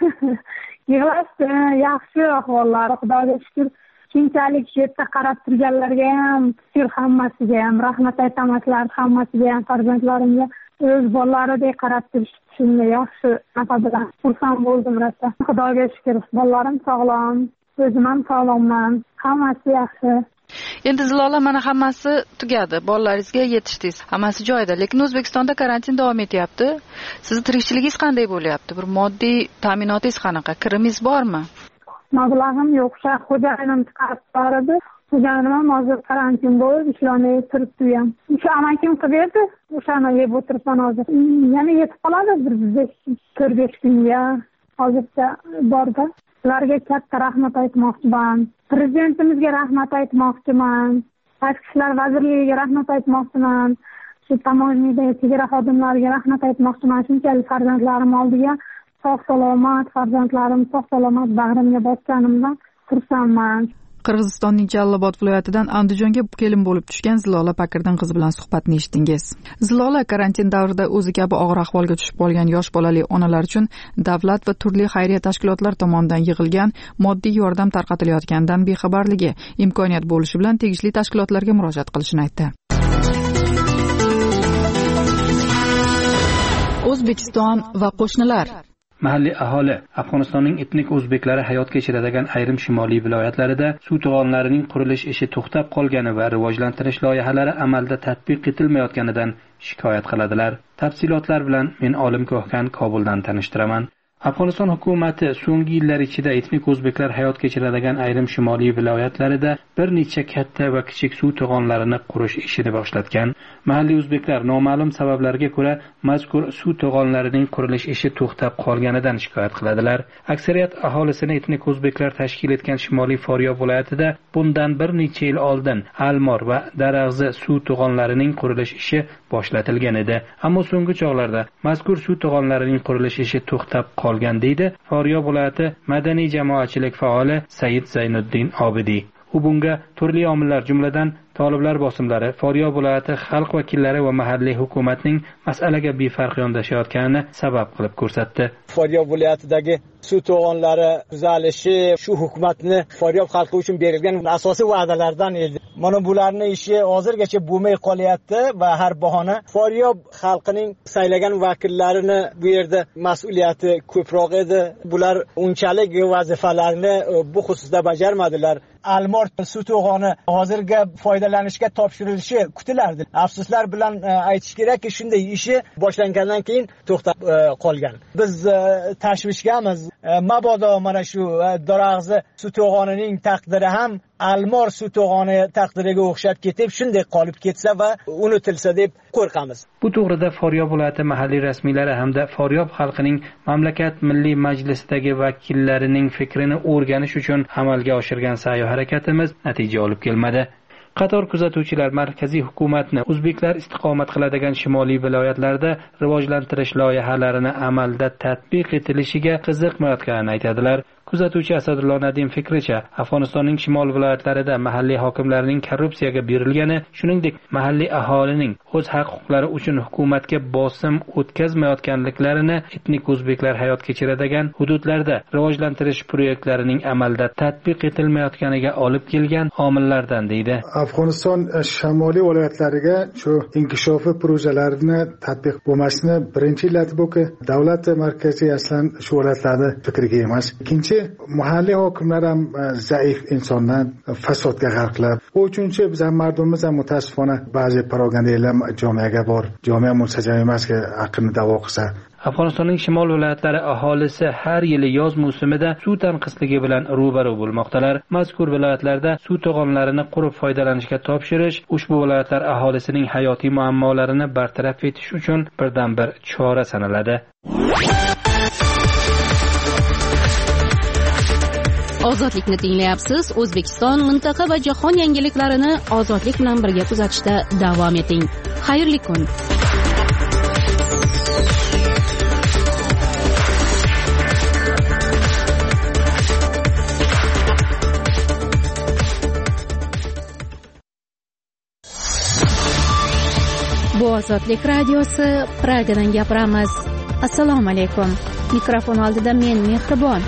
yig'lashdi, yaxshi ahvollari, Xudoga shukr. Keyinchalik shu yerda qarab turganlarga ham, shukr hammasiga ham, rahmat aytamaslar hammasiga ham, farzandlarimga o'z bolalaridek qarab turishdi. Shunday yaxshi nafa bilan xursand bo'ldim rosa. Xudoga shukr, bolalarim sog'lom, o'zim ham sog'lomman, hammasi yaxshi. Endi Zilola, mana hammasi tugadi, bolalaringizga yetishdingiz, hammasi joyida, lekin O'zbekistonda karantin davom etyapti. Sizning tirikchiligingiz qanday bo'lyapti? Bir moddiy ta'minotingiz qanaqa? Kirimingiz bormi? Mablag'im yo'q, xo'jayinim chiqarib berdi. Xo'jayinim ham hozir karantin bo'lib ishlolmay turibdi ham. O'sha amakim qilib berdi, o'shani yeb o'tiribman hozir. Yana yetib qoladi bir 4-5 kunga. Hozircha borda. Ularga katta rahmat aytmoqchiman. Prezidentimizga rahmat aytmoqchiman. Tashqi ishlar vazirligiga rahmat aytmoqchiman. Shu tamojnida chegara xodimlariga rahmat aytmoqchiman. Shunchalik farzandlarim oldiga sog'-salomat, farzandlarim sog'-salomat bag'rimga bosganimdan xursandman. Qirg'izistonning Jallobod viloyatidan Andijonga kelin bo'lib tushgan Zilola Pakirdan qizi bilan suhbatni eshitdingiz. Zilola karantin davrida o'zi kabi og'ir ahvolga tushib qolgan yosh bolali onalar uchun davlat va turli xayriya tashkilotlari tomonidan yig'ilgan moddiy yordam tarqatilayotganidan bexabarligi, imkoniyat bo'lishi bilan tegishli tashkilotlarga murojaat qilishini aytdi. O'zbekiston va qo'shnilar. Mahalliy aholi Afg'onistonning etnik o'zbeklari hayot kechiradigan ayrim shimoliy viloyatlarida suv to'g'onlarining qurilish ishi to'xtab qolgani va rivojlantirish loyihalari amalda tatbiq etilmayotganidan shikoyat qiladilar. Tafsilotlar bilan men Olim Ko'hkan Kobuldan tanishtiraman. Afg'oniston hukumati so'nggi yillar ichida etnik o'zbeklar hayot kechiradigan ayrim shimoliy viloyatlarida bir necha katta va kichik suv to'g'onlarini qurish ishini boshlatgan. Mahalliy o'zbeklar noma'lum sabablarga ko'ra mazkur suv to'g'onlarining qurilish ishi to'xtab qolganidan shikoyat qiladilar. Aksariyat aholisini etnik o'zbeklar tashkil etgan Shimoliy Faryob viloyatida bundan bir necha yil oldin Almor va Darag'zi suv to'g'onlarining qurilish ishi boshlatilgan edi. Ammo so'nggi chog'larda mazkur suv to'g'onlarining qurilish ishi to'xtab qolgan deydi Faryob viloyati madaniy jamoatchilik faoli Said Zaynuddin Obidiy. U bunga turli omillar, jumladan toliblar bosimlari, Faryob viloyati xalq vakillari va mahalliy hukumatning masalaga befarq yondashayotganini sabab qilib ko'rsatdi. Faryob viloyatidagi suv to'g'onlari tuzalishi shu hukumatni Faryob xalqi uchun berilgan asosiy va'dalardan edi. Mana bularning ishi hozirgacha bo'lmay qolyapti va har bahona Faryob xalqining saylagan vakillarini bu yerda mas'uliyati ko'proq edi. Bular unchalik vazifalarni bu xususda bajarmadilar. Almor suv to'g'oni hozirga foydalanishga topshirilishi kutilardi. Afsuslar bilan aytish kerakki, shunday ishi boshlangandan keyin to'xtab qolgan. Biz tashvishgamiz. Mabodo mana shu Darag'zi suv to'g'onining taqdiri ham Almor suv to'g'oni taqdiriga o'xshab ketib, shunday qolib ketsa va unutilsa deb qo'rqamiz. Bu to'g'rida Faryob viloyati mahalliy rasmiylari hamda Faryob xalqining mamlakat milliy majlisidagi vakillarining fikrini o'rganish uchun amalga oshirgan sa'y harakatimiz natija olib kelmadi. qator kuzatuvchilar markaziy hukumatni o'zbeklar istiqomat qiladigan shimoliy viloyatlarda rivojlantirish loyihalarini amalda tatbiq etilishiga qiziqmayotganini aytadilar. Kuzatuvchi Asadullo Nadim fikricha, Afg'onistonning shimol viloyatlarida mahalliy hokimlarning korrupsiyaga berilgani, shuningdek mahalliy aholining o'z haq-huquqlari uchun hukumatga bosim o'tkazmayotganliklarini, etnik o'zbeklar hayot kechiradigan hududlarda rivojlantirish proyektlarining amalda tatbiq etilmayotganiga olib kelgan omillardan deydi. Afg'oniston shimoliy viloyatlariga shu inkishofiy projelarni tatbiq bo'lmasini birinchi illati bu-ki, davlat markaziy aslan shu viloyatlarda fikriga emas. Ikkinchi, mahalliy hokimlar ham zaif insonlar, fasodga g'arqlab. Uchinchi, biz ham mardumimiz ham mutaasifona ba'zi propagandalar jamiyaga bor. Jamiya munsajam emaski, aqlni da'vo qilsa. Afg'onistonning shimol viloyatlari aholisi har yili yoz mavsumida suv tanqisligi bilan ro'baro bo'lmoqdalar. Mazkur viloyatlarda suv to'g'onlarini qurib foydalanishga topshirish ushbu viloyatlar aholisining hayotiy muammolarini bartaraf etish uchun birdan-bir chora sanaladi. Ozodlikni tinglayapsiz. O'zbekiston, mintaqa va jahon yangiliklarini ozodlik bilan birga kuzatishda davom eting. Xayrli kun. Bu Ozodlik radiosi, Pragadan gapiramiz. Assalomu alaykum. Mikrofon oldida men Mehribon.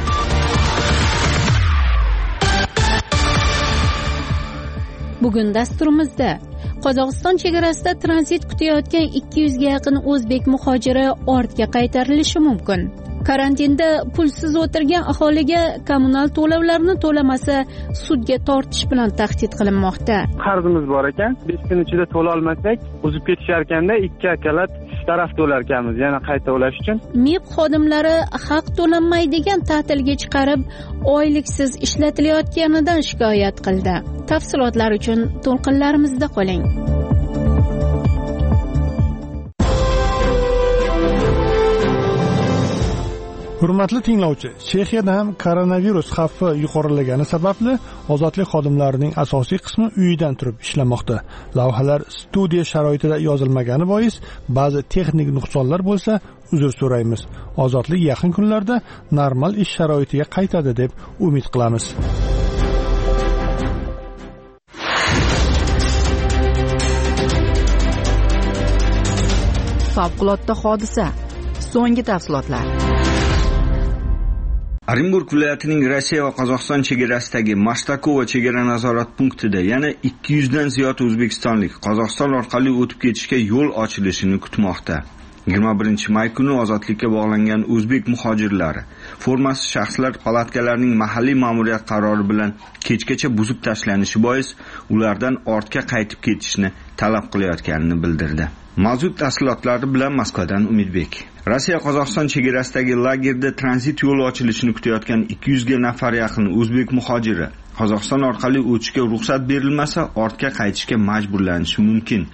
Bugun dasturimizda Qozog'iston chegarasida tranzit kutayotgan 200 ga yaqin o'zbek muhojiri ortga qaytarilishi mumkin. Karantinda pulsiz o'tirgan aholiga kommunal to'lovlarni to'lamasa sudga tortish bilan tahdid qilinmoqda. Qarzimiz bor ekan, 5 kun ichida to'la olmasak, o'zib ketishar ekanda 2 akalat taraf to'lar ekanmiz, yana qayta ulash uchun. MIB xodimlari haq to'lanmaydigan ta'tilga chiqarib, oyliksiz ishlatilayotganidan shikoyat qildi. Tafsilotlar uchun to'lqinlarimizda qoling. Hurmatli tinglovchi, Chexiyada ham koronavirus xavfi yuqorilagani sababli ozodlik xodimlarining asosiy qismi uyidan turib ishlamoqda. Lavhalar studiya sharoitida yozilmagani bois ba'zi texnik nuqsonlar bo'lsa, uzr so'raymiz. Ozodlik yaqin kunlarda normal ish sharoitiga qaytadi deb umid qilamiz. Favqulodda hodisa. So'nggi tafsilotlar. Orenburg viloyatining Rossiya va Qozog'iston chegarasidagi Mashtakova chegara nazorat punktida yana 200 dan ziyod o'zbekistonlik Qozog'iston orqali o'tib ketishga yo'l ochilishini kutmoqda. 21-may kuni ozodlikka bog'langan o'zbek muhojirlari formasiz shaxslar palatkalarning mahalliy ma'muriyat qarori bilan kechgacha buzib tashlanishi bois ulardan ortga qaytib ketishni talab qilayotganini bildirdi. Mavjud tafsilotlari bilan Moskvadan Umidbek. Rossiya Qozog'iston chegarasidagi lagerda tranzit yo'li ochilishini kutayotgan 200 ga nafar yaqin o'zbek muhojiri Qozog'iston orqali o'tishga ruxsat berilmasa ortga qaytishga majburlanishi mumkin.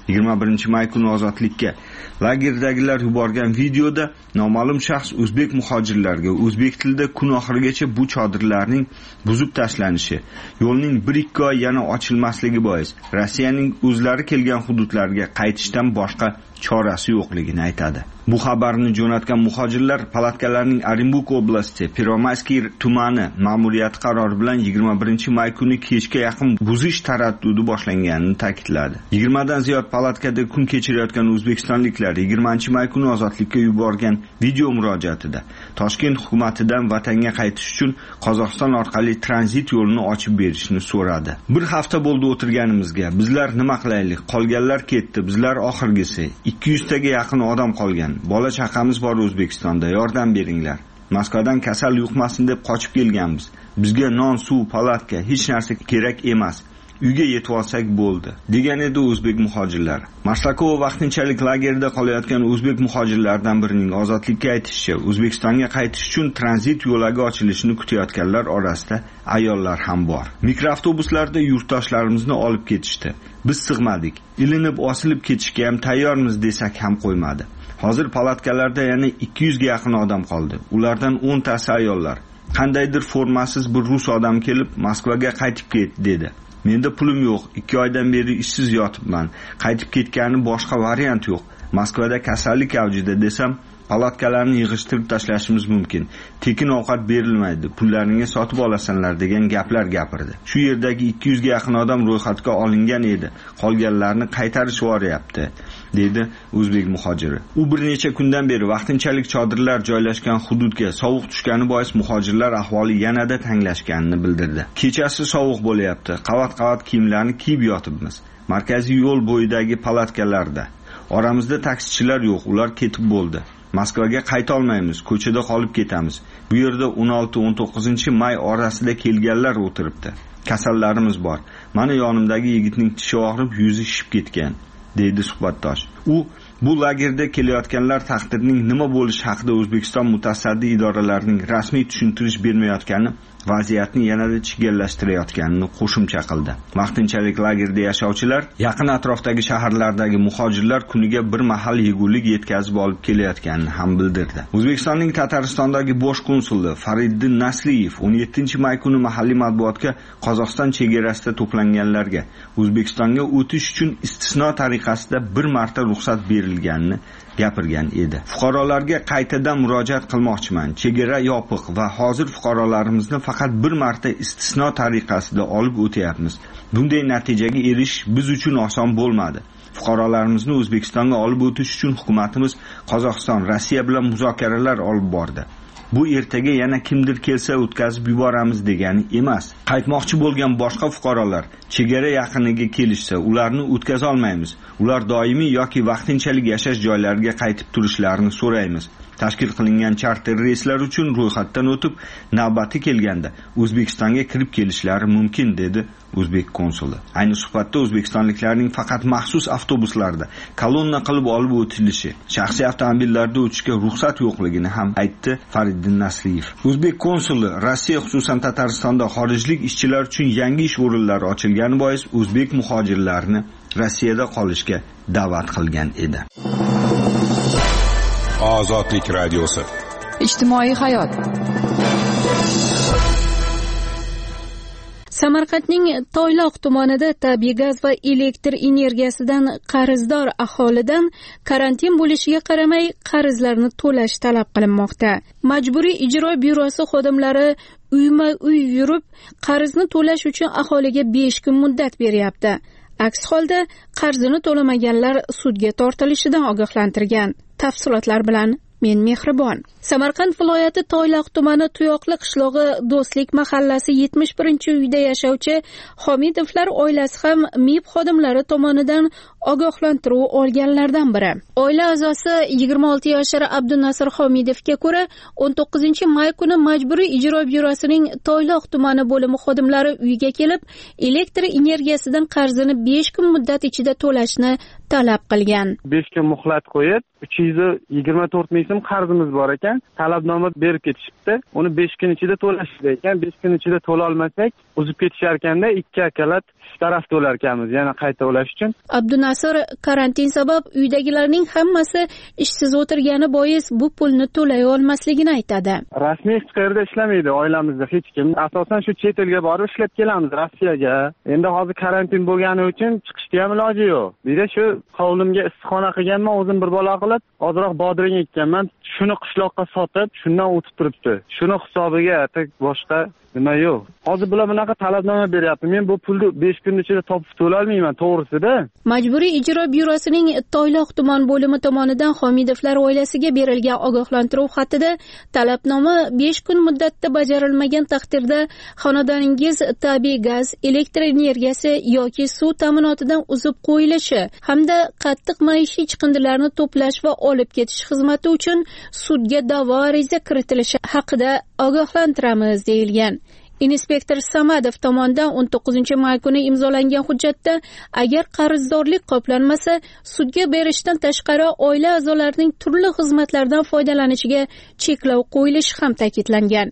21-may kuni ozodlikka lagerdagilar yuborgan videoda noma'lum shaxs o'zbek muhojirlarga o'zbek tilida kun oxirigacha bu chodirlarning buzib tashlanishi, yo'lning 1-2 oy yana ochilmasligi bois Rossiyaning o'zlari kelgan hududlarga qaytishdan boshqa chorasi yo'qligini aytadi. Bu xabarni jo'natgan muhojirlar palatkalarning Orenburg oblasti Piromayskiy tumani ma'muriyati qarori bilan 21-may kuni kechga yaqin buzish taraddudi boshlanganini ta'kidladi. 20 dan ziyod palatkada kun kechirayotgan o'zbekistonliklar 20-may kuni ozodlikka yuborgan video murojaatida Toshkent hukumatidan vatanga qaytish uchun Qozog'iston orqali tranzit yo'lini ochib berishni so'radi. Bir hafta bo'ldi o'tirganimizga. Bizlar nima qilaylik? Qolganlar ketdi, bizlar oxirgisi. 200 taga yaqin odam qolgan. Bola chaqamiz bor O'zbekistonda, yordam beringlar. Moskvadan kasal yuqmasin deb qochib kelganmiz. Bizga non, suv, palatka hech narsa kerak emas. Uyga yetib olsak bo'ldi, degan edi o'zbek muhojirlar. Mashtakova vaqtinchalik lagerda qolayotgan o'zbek muhojirlardan birining ozodlikka aytishicha, O'zbekistonga qaytish uchun tranzit yo'lagi ochilishini kutayotganlar orasida ayollar ham bor. Mikroavtobuslarda yurtdoshlarimizni olib ketishdi. Biz sig'madik. Ilinib osilib ketishga ham tayyormiz desak ham qo'ymadi. Hozir palatkalarda yana 200 ga yaqin odam qoldi. Ulardan 10 tasi ayollar. Qandaydir formasiz bir rus odam kelib Moskvaga qaytib ket dedi. Menda pulim yo'q, 2 oydan beri ishsiz yotibman. Qaytib ketgani boshqa variant yo'q. Moskvada kasallik avjida desam, palatkalarni yig'ishtirib tashlashimiz mumkin. Tekin ovqat berilmaydi. Pullaringga sotib olasanlar degan gaplar gapirdi. Shu yerdagi 200 ga yaqin odam ro'yxatga olingan edi. Qolganlarni qaytarish voryapti, dedi o'zbek muhojiri. U bir necha kundan beri vaqtinchalik chodirlar joylashgan hududga sovuq tushgani bois muhojirlar ahvoli yanada tanglashganini bildirdi. Kechasi sovuq bo'layapti. Qavat-qavat kiyimlarni kiyib yotibmiz. Markaziy yo'l bo'yidagi palatkalarda. Oramizda taksichilar yo'q, ular ketib bo'ldi. Moskvaga qayta olmaymiz, ko'chada qolib ketamiz. Bu yerda 16-19 may orasida kelganlar o'tiribdi. Kasallarimiz bor. Mana yonimdagi yigitning tishi og'rib, yuzi shishib ketgan, deydi suhbatdosh. U bu lagerda kelayotganlar taqdirining nima bo'lishi haqida O'zbekiston mutasaddi idoralarining rasmiy tushuntirish bermayotgani vaziyatni yanada chigallashtirayotganini qo'shimcha qildi. Vaqtinchalik lagerda yashovchilar yaqin atrofdagi shaharlardagi muhojirlar kuniga bir mahal yegulik yetkazib olib kelayotganini ham bildirdi. O'zbekistonning Tataristondagi bosh konsuli Fariddin Nasliyev 17-may kuni mahalliy matbuotga Qozog'iston chegarasida to'planganlarga O'zbekistonga o'tish uchun istisno tariqasida bir marta ruxsat berilganini gapirgan edi. Fuqarolarga qaytadan murojaat qilmoqchiman. Chegara yopiq va hozir fuqarolarimizni faqat bir marta istisno tariqasida olib o'tyapmiz. Bunday natijaga erishish biz uchun oson bo'lmadi. Fuqarolarimizni O'zbekistonga olib o'tish uchun hukumatimiz Qozog'iston, Rossiya bilan muzokaralar olib bordi. Bu ertaga yana kimdir kelsa o'tkazib yuboramiz degani emas. Qaytmoqchi bo'lgan boshqa fuqarolar chegara yaqiniga kelishsa, ularni o'tkaza olmaymiz. Ular doimiy yoki vaqtinchalik yashash joylariga qaytib turishlarini so'raymiz. Tashkil qilingan charter reyslar uchun ro'yxatdan o'tib, navbati kelganda O'zbekistonga kirib kelishlari mumkin, dedi o'zbek konsuli. Ayni suhbatda o'zbekistonliklarning faqat maxsus avtobuslarda kolonna qilib olib o'tilishi, shaxsiy avtomobillarda o'tishga ruxsat yo'qligini ham aytdi Fariddin Nasliyev. O'zbek konsuli Rossiya, xususan Tataristonda xorijlik ishchilar uchun yangi ish o'rinlari ochilgani bois o'zbek muhojirlarini Rossiyada qolishga da'vat qilgan edi. Ozodlik radiosi. Ijtimoiy hayot. Samarqandning Toyloq tumanida tabiiy gaz va elektr energiyasidan qarzdor aholidan karantin bo'lishiga qaramay qarzlarni to'lash talab qilinmoqda. Majburiy ijro byurosi xodimlari uyma-uy yurib qarzni to'lash uchun aholiga 5 kun muddat beryapti. Aks holda qarzini to'lamaganlar sudga tortilishidan ogohlantirgan. Tafsilotlar bilan men Mehribon. Samarqand viloyati Toyloq tumani Tuyoqli qishlog'i Do'stlik mahallasi 71-uyda yashovchi Homidovlar oilasi ham MIB xodimlari tomonidan ogohlantiruv olganlardan biri. Oila a'zosi 26 yoshli Abdunasir Homidovga ko'ra 19-may kuni Majburiy ijro byurosining Toyloq tumani bo'limi xodimlari uyga kelib, elektr energiyasidan qarzini 5 kun muddat ichida to'lashni talab qilgan. 5 kun muhlat qo'yib, 324 ming so'm qarzimiz bor ekan, talabnoma berib ketishibdi. Uni 5 kun ichida to'lashdi ekan. 5 kun ichida to'la olmasak, uzib ketishar ekanda, 2 akalat taraf to'lar ekanmiz, yana qayta to'lash uchun. Abdunasir karantin sabab uydagilarning hammasi ishsiz o'tirgani bois bu pulni to'lay olmasligini aytadi. Rasmiy hech qayerda ishlamaydi oilamizda hech kim. Asosan shu chet elga borib ishlab kelamiz, Rossiyaga. Endi hozir karantin bo'lgani uchun chiqishga ham iloji yo'q. Bira shu hovlimga issiqxona qilganman, o'zim bir bola qilib, ozroq bodring ekkanman. Shuni qishloqqa sotib, shundan o'tib turibdi. Shuni hisobiga boshqa nima yo'q. Hozir bular bunaqa talabnoma beryapti. Men bu pulni 5 kun ichida topib to'la olmayman, to'g'risida. Majburiy ijro byurosining Toyloq tuman bo'limi tomonidan Homidovlar oilasiga berilgan ogohlantiruv xatida talabnoma 5 kun muddatda bajarilmagan taqdirda xonadoningiz tabiiy gaz, elektr energiyasi yoki suv ta'minotidan uzib qo'yilishi hamda qattiq maishiy chiqindilarni to'plash va olib ketish xizmati uchun sudga da'vo ariza kiritilishi haqida ogohlantiramiz deyilgan. Inspektor Samadov tomonidan 19-may kuni imzolangan hujjatda agar qarzdorlik qoplanmasa, sudga berishdan tashqari oila a'zolarining turli xizmatlardan foydalanishiga cheklov qo'yilishi ham ta'kidlangan.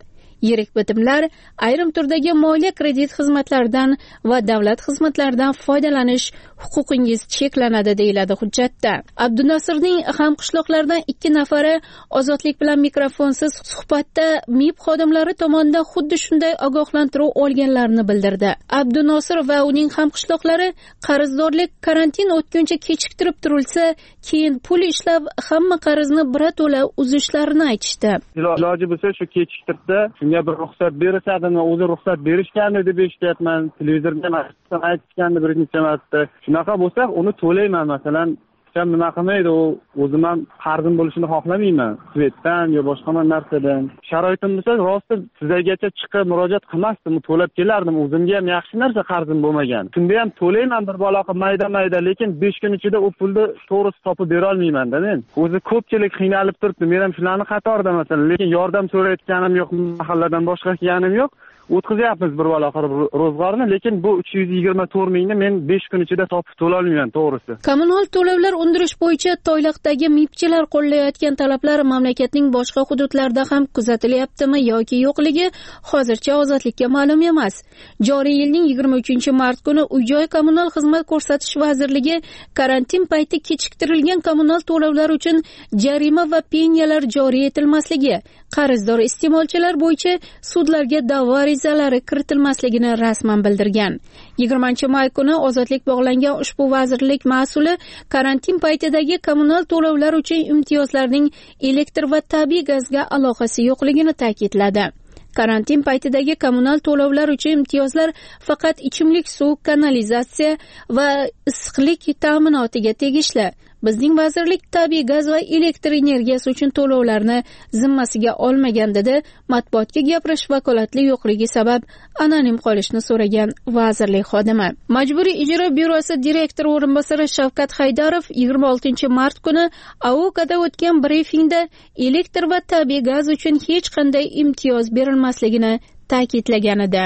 yirik bitimlar, ayrim turdagi moliya kredit xizmatlaridan va davlat xizmatlaridan foydalanish huquqingiz cheklanadi deyiladi hujjatda. Abdunasirning hamqishloqlaridan 2 nafari Ozodlik bilan mikrofonsiz suhbatda MIB xodimlari tomonidan xuddi shunday ogohlantiruv olganlarini bildirdi. Abdunasir va uning hamqishloqlari qarzdorlik karantin o'tguncha kechiktirib turilsa, keyin pul ishlab hamma qarzni birato'la uzishlarini aytishdi. Iloji bo'lsa shu kechiktirdi, shunga bir ruxsat berishadimi, o'zi ruxsat berishgandi deb eshityapman. Televizordan aytishgandi bir necha marta. Shunaqa bo'lsa, uni to'layman masalan. Nima qilmaydi, o'zim ham qarzim bo'lishini xohlamayman. Svetdan yo boshqa narsadan. Sharoitim bo'lsa, rosti sizlargacha chiqib murojaat qilmasdim, to'lab kelardim. O'zimga ham yaxshi narsa qarzim bo'lmagan. Shunda ham to'layman bir baloqa mayda-mayda, lekin 5 kun ichida u pulni to'g'ri topib bera olmayman-da men. O'zi ko'pchilik qiynalib turibdi. Men ham shularni qatorida masalan, lekin yordam so'rayotganim yo'q, mahalladan boshqa kelganim yo'q. O'tkazayapmiz bir baloqa ro'zg'orni, lekin bu 324 mingni men 5 kun ichida topib to'la olmayman, to'g'risi. Kommunal to'lovlar undirish bo'yicha Toyloqdagi MIBchilar qo'llayotgan talablar mamlakatning boshqa hududlarida ham kuzatilyaptimi yoki yo'qligi hozircha Ozodlikka ma'lum emas. Joriy yilning 23-mart kuni Uy-joy kommunal xizmat ko'rsatish vazirligi karantin payti kechiktirilgan kommunal to'lovlar uchun jarima va pensiyalar joriy etilmasligi, qarzdor iste'molchilar bo'yicha sudlarga da'vo arizalari kiritilmasligini rasman bildirgan. 20-may kuni Ozodlik bog'langan ushbu vazirlik mas'uli karantin paytidagi kommunal to'lovlar uchun imtiyozlarning elektr va tabiiy gazga aloqasi yo'qligini ta'kidladi. Karantin paytidagi kommunal to'lovlar uchun imtiyozlar faqat ichimlik suv, kanalizatsiya va issiqlik ta'minotiga tegishli. Bizning vazirlik tabiiy gaz va elektr energiyasi uchun to'lovlarni zimmasiga olmagan dedi. Matbuotga gapirish vakolatli yo'qligi sabab anonim qolishni so'ragan vazirlik xodimi. Majburiy ijro byurosi direktori o'rinbosari Shavkat Haydarov 26-mart kuni AOKda o'tgan brifingda elektr va tabiiy gaz uchun hech qanday imtiyoz berilmasligini ta'kidlagan edi.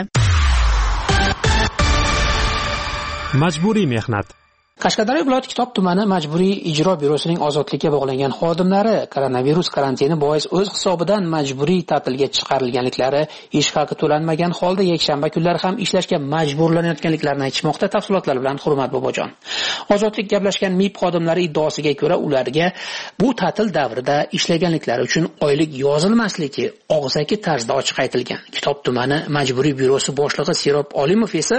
Majburiy mehnat. Qashqadaryo viloyati Kitob tumani majburiy ijro byurosining ozodlikka bog'langan xodimlari koronavirus karantini bois o'z hisobidan majburiy ta'tilga chiqarilganliklari, ish haqi to'lanmagan holda yakshanba kunlari ham ishlashga majburlanayotganliklarini aytishmoqda. Tafsilotlar bilan Hurmat Bobojon. Ozodlik gaplashgan MIB xodimlari iddaosiga ko'ra, ularga bu ta'til davrida ishlaganliklari uchun oylik yozilmasligi og'zaki tarzda ochiq aytilgan. Kitob tumani majburiy byurosi boshlig'i Serob Olimov esa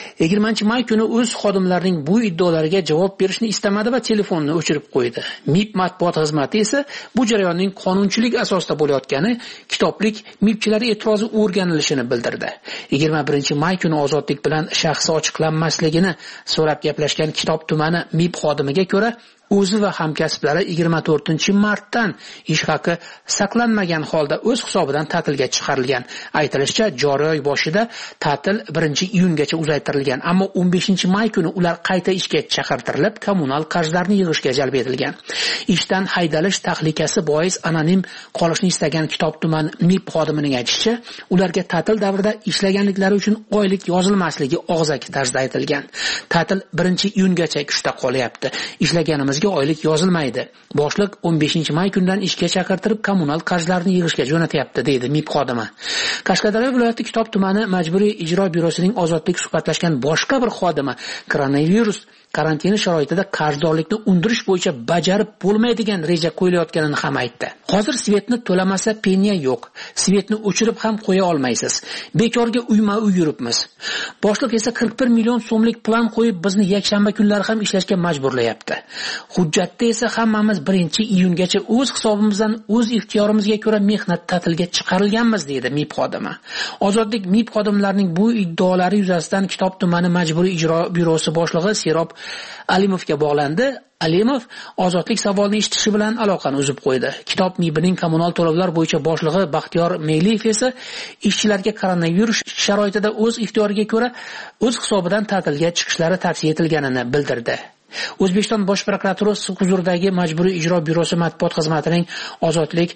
20-may kuni o'z xodimlarining bu iddaolariga javob berishni istamadi va telefonni o'chirib qo'ydi. MIB matbuot xizmati esa bu jarayonning qonunchilik asosida bo'layotgani, kitoblik MIBchilar e'tirozi o'rganilishini bildirdi. 21-may kuni Ozodlik bilan shaxsi ochiqlanmasligini so'rab gaplashgan Kitob tumani MIB xodimiga ko'ra, o'zi va hamkasblari 24-martdan ish haqi saqlanmagan holda o'z hisobidan ta'tilga chiqarilgan. Aytilishicha, joriy oy boshida ta'til 1-iyungacha uzaytirilgan, ammo 15-may kuni ular qayta ishga chaqirtirilib, kommunal qarzlarni yig'ishga jalb etilgan. Ishdan haydalish tahlikasi bois anonim qolishni istagan Kitob tuman MIB xodimining aytishicha, ularga ta'til davrida ishlaganliklari uchun oylik yozilmasligi og'zaki tarzda aytilgan. Ta'til 1-iyungacha kuchda qolyapti. Ishlaganimiz oylik yozilmaydi. Boshliq 15-may kundan ishga chaqirtirib kommunal qarzlarni yig'ishga jo'natyapti, deydi MIB xodimi. Qashqadaryo viloyati Kitob tumani majburiy ijro byurosining Ozodlik suhbatlashgan boshqa bir xodimi koronavirus karantini sharoitida qarzdorlikni undirish bo'yicha bajarib bo'lmaydigan reja qo'yilayotganini ham aytdi. Hozir svetni to'lamasa pensiya yo'q. Svetni o'chirib ham qo'ya olmaysiz. Bekorga uyma-uy yuribmiz. Boshliq esa 41 million so'mlik plan qo'yib bizni yakshanba kunlari ham ishlashga majburlayapti. Hujjatda esa hammamiz 1-iyungacha o'z hisobimizdan, o'z ixtiyorimizga ko'ra mehnat ta'tilga chiqarilganmiz, deydi MIB xodimi. Ozodlik MIB xodimlarining bu iddaolari yuzasidan Kitob tumani majburiy ijro byurosi boshlig'i Serob Alimovga bog'landi. Alimov Ozodlik savolni eshitishi bilan aloqani uzib qo'ydi. Kitob MIBning kommunal to'lovlar bo'yicha boshlig'i Baxtiyor Meyliyev esa ishchilarga koronavirus sharoitida o'z ixtiyoriga ko'ra o'z hisobidan ta'tilga chiqishlari tavsiya etilganini bildirdi. O'zbekiston Bosh prokuraturasi huzuridagi majburiy ijro byurosi matbuot xizmatining Ozodlik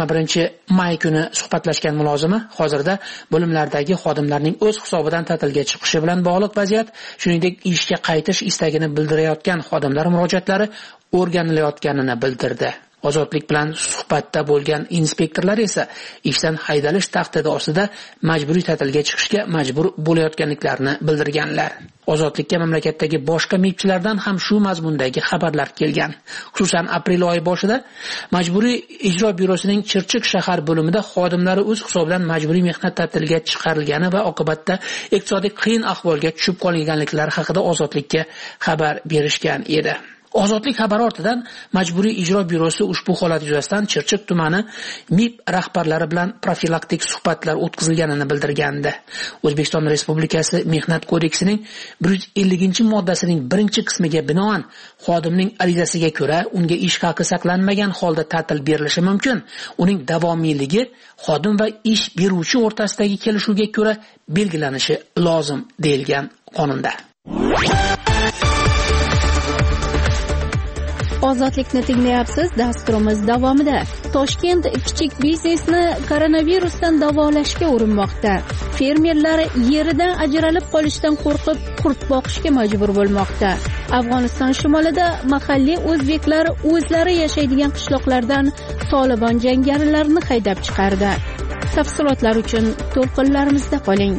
21-may kuni suhbatlashgan mulozimi hozirda bo'limlardagi xodimlarning o'z hisobidan ta'tilga chiqishi bilan bog'liq vaziyat, shuningdek ishga qaytish istagini bildirayotgan xodimlar murojaatlari o'rganilayotganini bildirdi. Ozodlik bilan suhbatda bo'lgan inspektorlar esa ishdan haydalish tahdidi ostida majburiy ta'tilga chiqishga majbur bo'layotganliklarini bildirganlar. Ozodlikka mamlakatdagi boshqa MIBchilardan ham shu mazmundagi xabarlar kelgan. Xususan, aprel oyi boshida Majburiy ijro byurosining Chirchiq shahar bo'limida xodimlari o'z hisobidan majburiy mehnat ta'tiliga chiqarilgani va oqibatda iqtisodiy qiyin ahvolga tushib qolganliklari haqida Ozodlikka xabar berishgan edi. Ozodlik xabari ortidan Majburiy ijro byurosi ushbu holat yuzasidan Chirchiq tumani MIB rahbarlari bilan profilaktik suhbatlar o'tkazilganini bildirgandi. O'zbekiston Respublikasi Mehnat kodeksining 150-moddasining 1-qismiga binoan xodimning arizasiga ko'ra unga ish haqi saqlanmagan holda ta'til berilishi mumkin. Uning davomiyligi xodim va ish beruvchi o'rtasidagi kelishuvga ko'ra belgilanishi lozim deyilgan qonunda. Ozodlikni tinglayapsiz. Dasturimiz davomida Toshkent kichik biznesni koronavirusdan davolashga urinmoqda. Fermerlar yeridan ajralib qolishdan qo'rqib qurt boqishga majbur bo'lmoqda. Afg'oniston shimolida mahalliy o'zbeklar o'zlari yashaydigan qishloqlardan Tolibon jangarilarini haydab chiqardi. Tafsilotlar uchun to'lqinlarimizda qoling.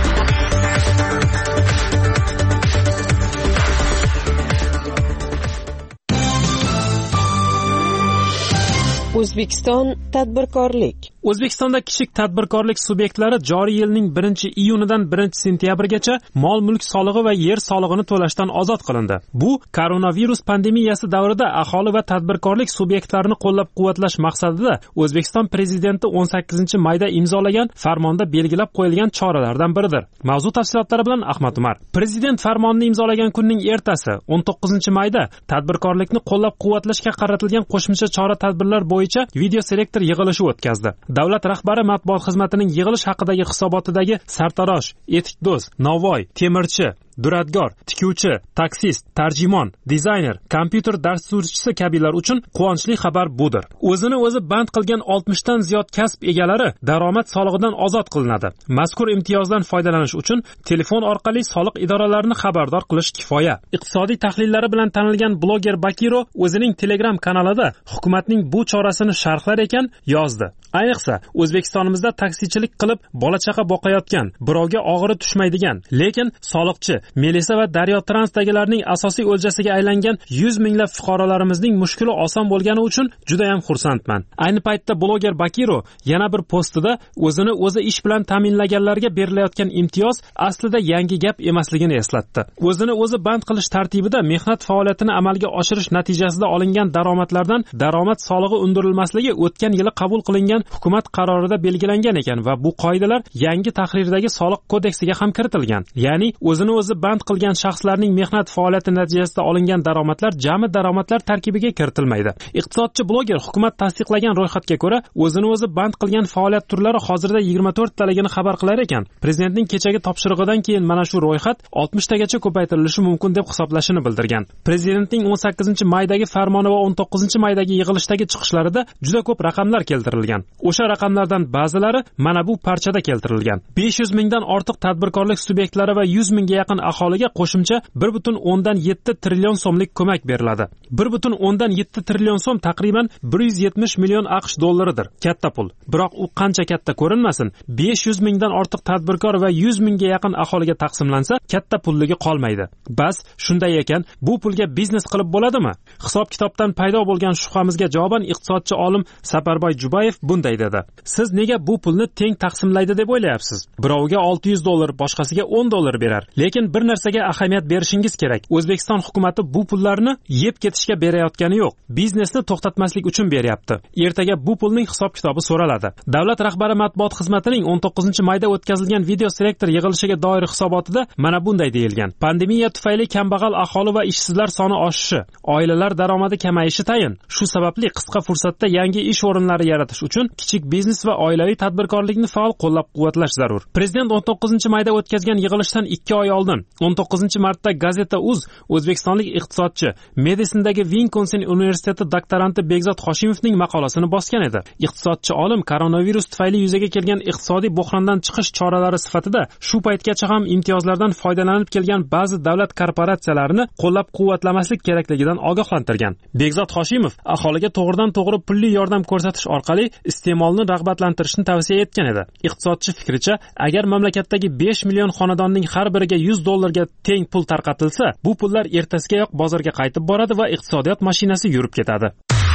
O'zbekiston tadbirkorlik. O'zbekistonda kichik tadbirkorlik subyektlari joriy yilning 1-iyunidan 1-sentyabrgacha mol-mulk solig'i va yer solig'ini to'lashdan ozod qilindi. Bu koronavirus pandemiyasi davrida aholi va tadbirkorlik subyektlarini qo'llab-quvvatlash maqsadida O'zbekiston prezidenti 18-mayda imzolagan farmonda belgilab qo'yilgan choralardan biridir. Mavzu tafsilotlari bilan Ahmad Umar. Prezident farmonini imzolagan kunning ertasi 19-mayda tadbirkorlikni qo'llab-quvvatlashga qaratilgan qo'shimcha chora-tadbirlar bo'yicha video selektor yig'ilishi o'tkazdi. Davlat rahbari matbuot xizmatining yig'ilish haqidagi hisobotidagi sartarosh, etikdo'z, novvoy, temirchi, duradgor, tikuvchi, taksist, tarjimon, dizayner, kompyuter dasturchisi kabilar uchun quvonchli xabar budir. O'zini o'zi band qilgan 60 dan ziyod kasb egalari daromad solig'idan ozod qilinadi. Mazkur imtiyozdan foydalanish uchun telefon orqali soliq idoralarini xabardor qilish kifoya. Iqtisodiy tahlillari bilan tanilgan bloger Bakiro o'zining Telegram kanalida hukumatning bu chorasini sharhlar ekan yozdi. Ayniqsa, O'zbekistonimizda taksichilik qilib bola chaqa boqayotgan, birovga og'iri tushmaydigan, lekin soliqchi, Melisa va Daryo Transdagilarning asosiy o'ljasiga aylangan 100 minglab fuqarolarimizning mushkuli oson bo'lgani uchun juda ham xursandman. Ayni paytda bloger Bakiro yana bir postida o'zini o'zi ish bilan ta'minlaganlarga berilayotgan imtiyoz aslida yangi gap emasligini eslatdi. O'zini o'zi band qilish tartibida mehnat faoliyatini amalga oshirish natijasida olingan daromadlardan daromad solig'i undirilmasligi o'tgan yili qabul qilingan hukumat qarorida belgilangan ekan va bu qoidalar yangi tahrirdagi soliq kodeksiga ham kiritilgan. Ya'ni o'zini o'zi band qilgan shaxslarning mehnat faoliyati natijasida olingan daromadlar jami daromadlar tarkibiga kiritilmaydi. Iqtisodchi bloger hukumat tasdiqlagan ro'yxatga ko'ra o'zini o'zi band qilgan faoliyat turlari hozirda 24 taligini xabar qilar ekan. Prezidentning kechagi topshirig'idan keyin mana shu ro'yxat 60 tagacha ko'paytirilishi mumkin deb hisoblashini bildirgan. Prezidentning 18-maydagi farmoni va 19-maydagi yig'ilishdagi chiqishlarida juda ko'p raqamlar keltirilgan. O'sha raqamlardan ba'zilari mana bu parchada keltirilgan. 500 mingdan ortiq tadbirkorlik subyektlari va 100 mingga yaqin aholiga qo'shimcha 1.7 trillion so'mlik ko'mak beriladi. 1.7 trillion so'm taqriban 170 million AQSh dollaridir. Katta pul. Biroq u qancha katta ko'rinmasin, 500 mingdan ortiq tadbirkor va 100 mingga yaqin aholiga taqsimlansa, katta pulligi qolmaydi. Bas, shunday ekan, bu pulga biznes qilib bo'ladimi? Hisob-kitobdan paydo bo'lgan shubhamizga javoban iqtisodchi olim Saparboy Jubayev bunday dedi. Siz nega bu pulni teng taqsimlaydi deb o'ylayapsiz? Birovga 600 dollar, boshqasiga 10 dollar berar. Lekin bir narsaga ahamiyat berishingiz kerak. O'zbekiston hukumatı bu pullarni yeb ketishga berayotgani yo'q. Biznesni to'xtatmaslik uchun beryapti. Ertaga bu pulning hisob-kitobi so'raladi. Davlat rahbari matbuot xizmatining 19-mayda o'tkazilgan video selektor yig'ilishiga doir hisobotida mana bunday deyilgan. Pandemiya tufayli kambag'al aholi va ishsizlar soni oshishi, oilalar daromadi kamayishi tayin. Shu sababli qisqa fursatda yangi ish o'rinlari yaratish uchun kichik biznes va oilaviy tadbirkorlikni faol qo'llab-quvvatlash zarur. Prezident 19-mayda o'tkazgan yig'ilishdan 2 oy oldin 19-martda Gazeta.uz o'zbekistonlik iqtisodchi, Medicine Londondagi Winkonsin universiteti doktoranti Begzod Hoshimovning maqolasini bosgan edi. Iqtisodchi olim koronavirus tufayli yuzaga kelgan iqtisodiy buhrondan chiqish choralari sifatida shu paytgacha ham imtiyozlardan foydalanib kelgan ba'zi davlat korporatsiyalarini qo'llab-quvvatlamaslik kerakligidan ogohlantirgan. Begzod Hoshimov aholiga to'g'ridan-to'g'ri pulli yordam ko'rsatish orqali iste'molni rag'batlantirishni tavsiya etgan edi. Iqtisodchi fikricha, agar mamlakatdagi 5 million xonadonning har biriga $100 teng pul tarqatilsa, bu pullar ertasigayoq bozorga qaytib boradi va iqtisodiyot mashinasi yurib ketadi.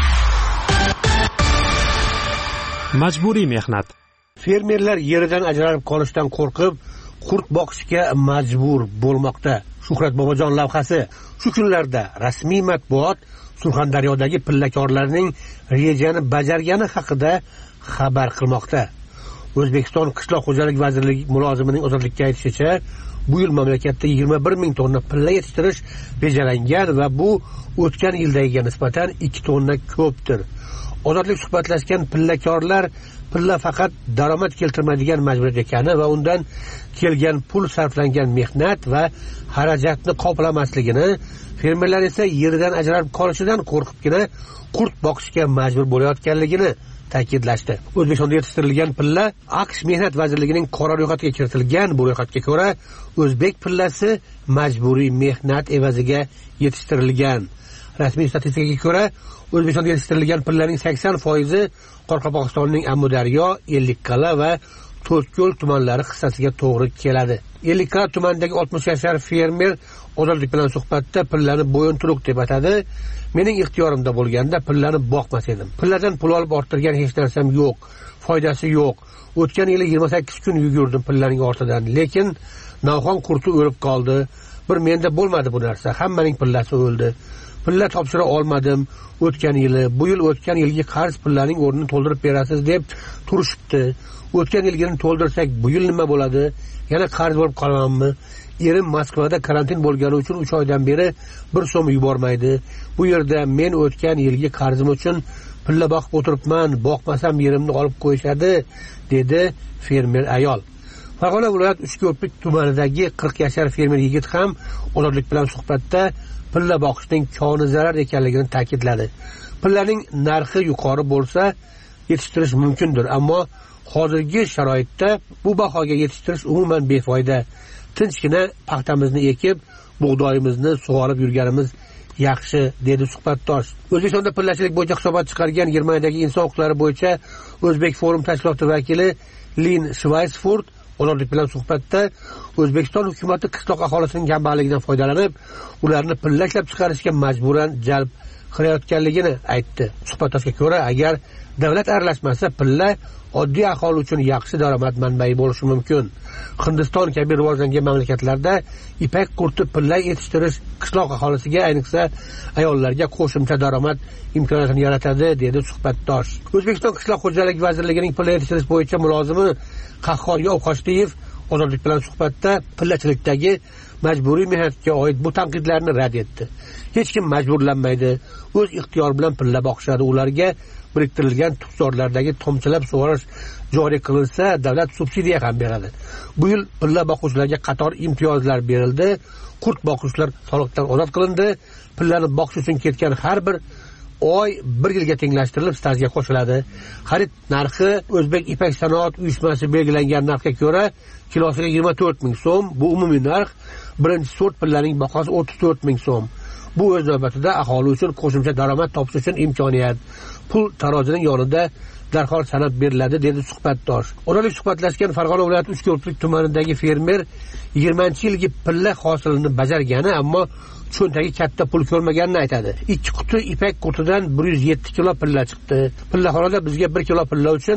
Majburiy mehnat. Fermerlar yeridan ajralib qolishdan qo'rqib, qurt boqishga majbur bo'lmoqda. Shuhrat Bobojon lavhasi shu kunlarda rasmiy matbuot Surxondaryodagi pillakorlarning rejani bajargani haqida xabar qilmoqda. O'zbekiston Qishloq xo'jalik vazirligi mulozimining ozodlikka aytishicha, bu yil mamlakatda 21 ming tonna pilla yetishtirish rejalangan va bu o'tgan yildagiga nisbatan 2 tonna ko'pdir. Ozodlik suhbatlashgan pillakorlar pilla faqat daromad keltirmaydigan majburiyat ekani va undan kelgan pul sarflangan mehnat va xarajatni qoplamasligini, fermerlar esa yeridan ajralib qolishidan qo'rqibgina qurt boqishga majbur bo'layotganligini ta'kidlashdi. O'zbekistonda yetishtirilgan pilla AQSh Mehnat vazirligining qora ro'yxatiga kiritilgan. Bu ro'yxatga ko'ra o'zbek pillasi majburiy mehnat evaziga yetishtirilgan. Rasmiy statistikaga ko'ra O'zbekistonda yetishtirilgan pillaning 80% Qoraqalpog'istonning Amudaryo, Ellikqal'a va To'rtko'l tumanlari hissasiga to'g'ri keladi. Ellikqal'a tumanidagi 60 yashar fermer ozodlik bilan suhbatda pillani bo'yinturuq deb atadi. Mening ixtiyorimda bo'lganda pillani boqmas edim. Pilladan pul olib orttirgan hech narsam yo'q, foydasi yo'q. O'tgan yili 28 kun yugurdim pillaning ortidan, lekin navxon qurti o'lib qoldi. Bir menda bo'lmadi bu narsa. Hammaning pillasi o'ldi. Pilla topshira olmadim o'tgan yili. Bu yil o'tgan yilgi qarz pillaning o'rnini to'ldirib berasiz deb turishibdi. O'tgan yilgini to'ldirsak, bu yil nima bo'ladi? Yana qarz bo'lib qolamanmi? Erim Moskvada karantin bo'lgani uchun 3 oydan beri 1 so'm yubormaydi. Bu yerda men o'tgan yilgi qarzim uchun pilla boqib o'tiribman. Boqmasam yerimni olib qo'yishadi, dedi fermer ayol. Farg'ona viloyat Uchko'prik tumanidagi 40 yashar fermer yigit ham ozodlik bilan suhbatda pilla boqishning koni zarar ekanligini ta'kidladi. Pillaning narxi yuqori bo'lsa yetishtirish mumkindir, ammo hozirgi sharoitda bu bahoga yetishtirish umuman befoyda. Tinchgina paxtamizni ekib, bug'doyimizni sug'orib yurganimiz yaxshi, dedi suhbatdosh. O'zbekistonda pillachilik bo'yicha hisobot chiqargan Germaniyadagi inson huquqlari bo'yicha O'zbek forum tashkiloti vakili Lin Schweisfurt ozodlik bilan suhbatda O'zbekiston hukumati qishloq aholisining kambag'alligidan foydalanib, ularni pilla ishlab chiqarishga majburan jalb qilayotganligini aytdi. Suhbatdoshga ko'ra, agar davlat aralashmasa, pilla oddiy aholi uchun yaxshi daromad manbai bo'lishi mumkin. Hindiston kabi rivojlangan mamlakatlarda ipak qurti pilla yetishtirish qishloq aholisiga, ayniqsa ayollarga qo'shimcha daromad imkoniyatini yaratadi, dedi suhbatdosh. O'zbekiston Qishloq xo'jalik vazirligining pilla yetishtirish bo'yicha mulozimi Qahhor Yovqochdiyev ozodlik bilan suhbatda pillachilikdagi majburiy mehnatga oid bu tanqidlarni rad etdi. Hech kim majburlanmaydi, o'z ixtiyori bilan pilla boqishadi. Ularga biriktirilgan tutzorlardagi tomchilab sug'orish joriy qilinsa, davlat subsidiya ham beradi. Bu yil pilla boquvchilarga qator imtiyozlar berildi. Qurt boquvchilar soliqdan ozod qilindi. Pillani boqish uchun ketgan har bir oy 1 yilga tenglashtirilib stajga qo'shiladi. Xarid narxi O'zbek ipak sanoat uyushmasi belgilangan narxga ko'ra kilosiga 24 ming so'm. Bu umumiy narx. Birinchi sort pillaning bahosi 34 ming so'm. Bu o'z navbatida aholi uchun qo'shimcha daromad topish uchun imkoniyat. Pul tarozining yonida darhol sanab beriladi, dedi suhbatdosh. Ozodlik suhbatlashgan Farg'ona viloyati Uchko'prik tumanidagi fermer 20-yilgi pilla hosilini bajargani, ammo cho'ntagi katta pul ko'rmaganini aytadi. 2 quti ipak qurtidan 107 kilo pilla chiqdi. Pillaxonada bizga 1 kilo pilla uchun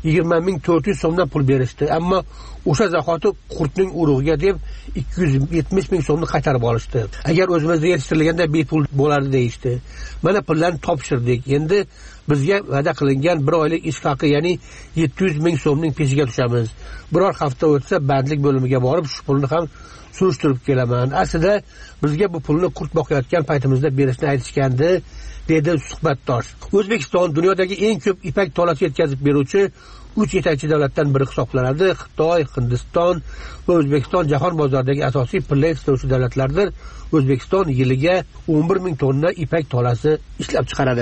20.400 so'mdan pul berishdi, ammo o'sha zahoti qurtning urug'iga deb 270 ming so'mni qaytarib olishdi. Agar o'zimizda yetishtirilganda bepul bo'lardi, deyishdi. Mana pullarni topshirdik. Endi bizga va'da qilingan 1 oylik ish haqi, ya'ni 700 ming so'mning peshiga tushamiz. Biror hafta o'tsa bandlik bo'limiga borib shu pulni ham surishtirib kelaman. Aslida bizga bu pulni qurt boqayotgan paytimizda berishni aytishgandi, dedi suhbatdosh. O'zbekiston dunyodagi eng ko'p ipak tolasi yetkazib beruvchi 3 yetakchi davlatdan biri hisoblanadi. Xitoy, Hindiston va O'zbekiston jahon bozoridagi asosiy pilla ishlovchi davlatlardir. O'zbekiston yiliga 11 ming tonna ipak tolasi ishlab chiqaradi.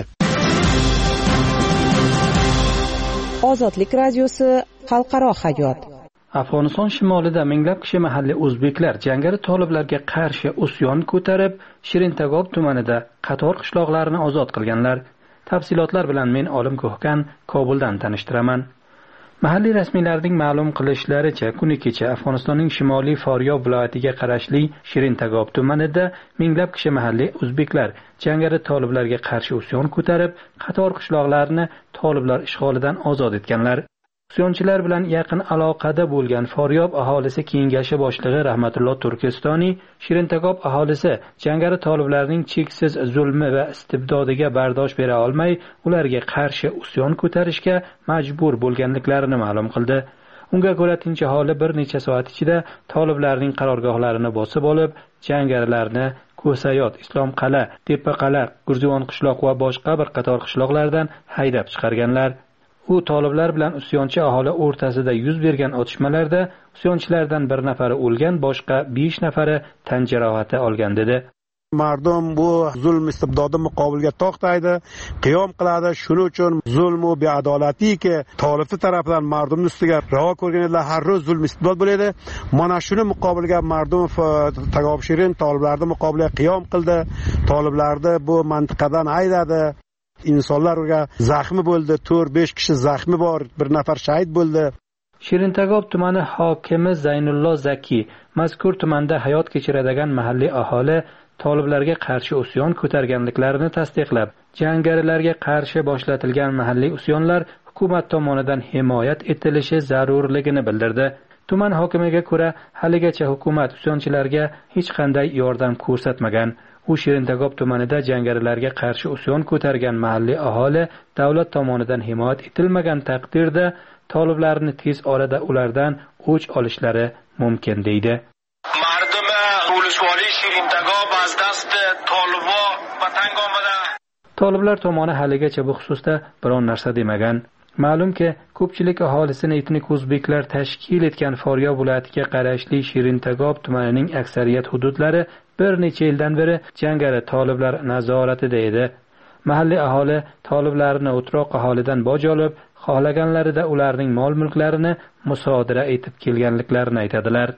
Ozodlik radiosi xalqaro hayot. Afg'oniston shimolida minglab kishi mahalliy o'zbeklar jangari toliblarga qarshi isyon ko'tarib, Shirintagob tumanida qator qishloqlarni ozod qilganlar. Tafsilotlar bilan men Olim Ko'hkan Kobuldan tanishtiraman. Mahalliy rasmiylarning ma'lum qilishlaricha, kuni kecha Afg'onistonning shimoliy Foryob viloyatiga qarashli Shirintagob tumanida minglab kishi mahalliy o'zbeklar jangari toliblarga qarshi isyon ko'tarib, qator qishloqlarni toliblar ishg'olidan ozod etganlar. Isyonchilar bilan yaqin aloqada bo'lgan Foryob aholisi kengashi boshlig'i Rahmatulloh Turkistoniy Shirintagob aholisi jangari toliblarning cheksiz zulmi va istibdodiga bardosh bera olmay, ularga qarshi isyon ko'tarishga majbur bo'lganliklarini ma'lum qildi. Unga ko'ra, tinch aholi bir necha soat ichida toliblarning qarorgohlarini bosib olib, jangarilarni Ko'sayot, Islomqal'a, Tepaqal'a, Gurzivon qishloq va boshqa bir qator qishloqlardan haydab chiqarganlar. U toliblar bilan isyonchi aholi o'rtasida yuz bergan otishmalarda isyonchilardan bir nafari o'lgan, boshqa 5 nafari tan jarohati olgan dedi. Mardum bu zulm istibdodi muqobilga to'xtaydi, qiyom qiladi. Shuning uchun zulm va beadolatiki tolifi tarafidan mardum ustiga ravo ko'rganlar har ro'z zulm istibdod bo'ladi. Mana shuni muqobilga mardum Tagob Shirin toliblarning muqobiliga qiyom qildi. Toliblarni bu mintaqadan haydadi. insonlarga zaxmi bo'ldi, 4-5 kishi zaxmi bor, bir nafar shahid bo'ldi. Shirintagob tumani hokimi Zaynullo Zaki mazkur tumanda hayot kechiradigan mahalliy aholi toliblarga qarshi isyon ko'targanliklarini tasdiqlab, jangarilarga qarshi boshlatilgan mahalliy isyonlar hukumat tomonidan himoyat etilishi zarurligini bildirdi. Tuman hokimiga ko'ra, haligacha hukumat isyonchilarga hech qanday yordam ko'rsatmagan. U Shirintagob tumanida jangarilarga qarshi isyon ko'targan mahalliy aholi davlat tomonidan himoyat etilmagan taqdirda toliblarni tez orada ulardan o'ch olishlari mumkin deydi. Mardum ulug'voli Shirintagob az dast Toliblar vatanga omada. Toliblar tomoni haligacha bu xususda biron narsa demagan. Ma'lumki, ko'pchilik aholisini etnik o'zbeklar tashkil etgan Foryob viloyatiga qarashli Shirintagob tumanining aksariyat hududlari bir necha yildan beri jangari toliblar nazoratida edi. Mahalliy aholi toliblarni o'troq aholidan boj olib, xohlaganlarida ularning mol-mulklarini musodara etib kelganliklarini aytadilar.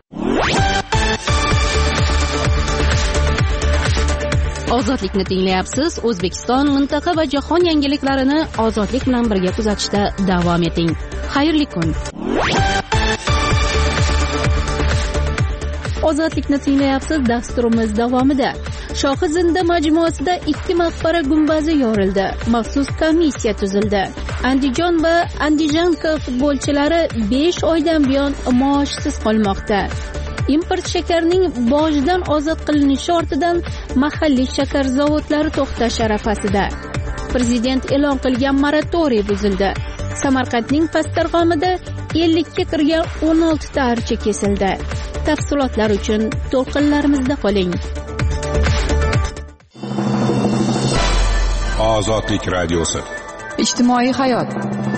Ozodlikni tinglayapsiz. O'zbekiston, mintaqa va jahon yangiliklarini ozodlik bilan birga kuzatishda davom eting. Xayrli kun. Ozodlikni tinglayapsiz. Dasturimiz davomida Shohizinda majmuasida 2 maqbara gumbazi yorildi. Maxsus komissiya tuzildi. Andijon va Andijanka futbolchilari 5 oydan buyon maoshsiz qolmoqda. Import shakarining bojdan ozod qilinishi ortidan mahalliy shakar zavodlari to'xtash arafasida. Prezident e'lon qilgan moratoriy buzildi. Samarqandning Pastarg'omida 50 ga kirgan 16 ta archa kesildi. Tafsilotlar uchun to'lqinlarimizda qoling. Ozodlik radiosi. Ijtimoiy hayot.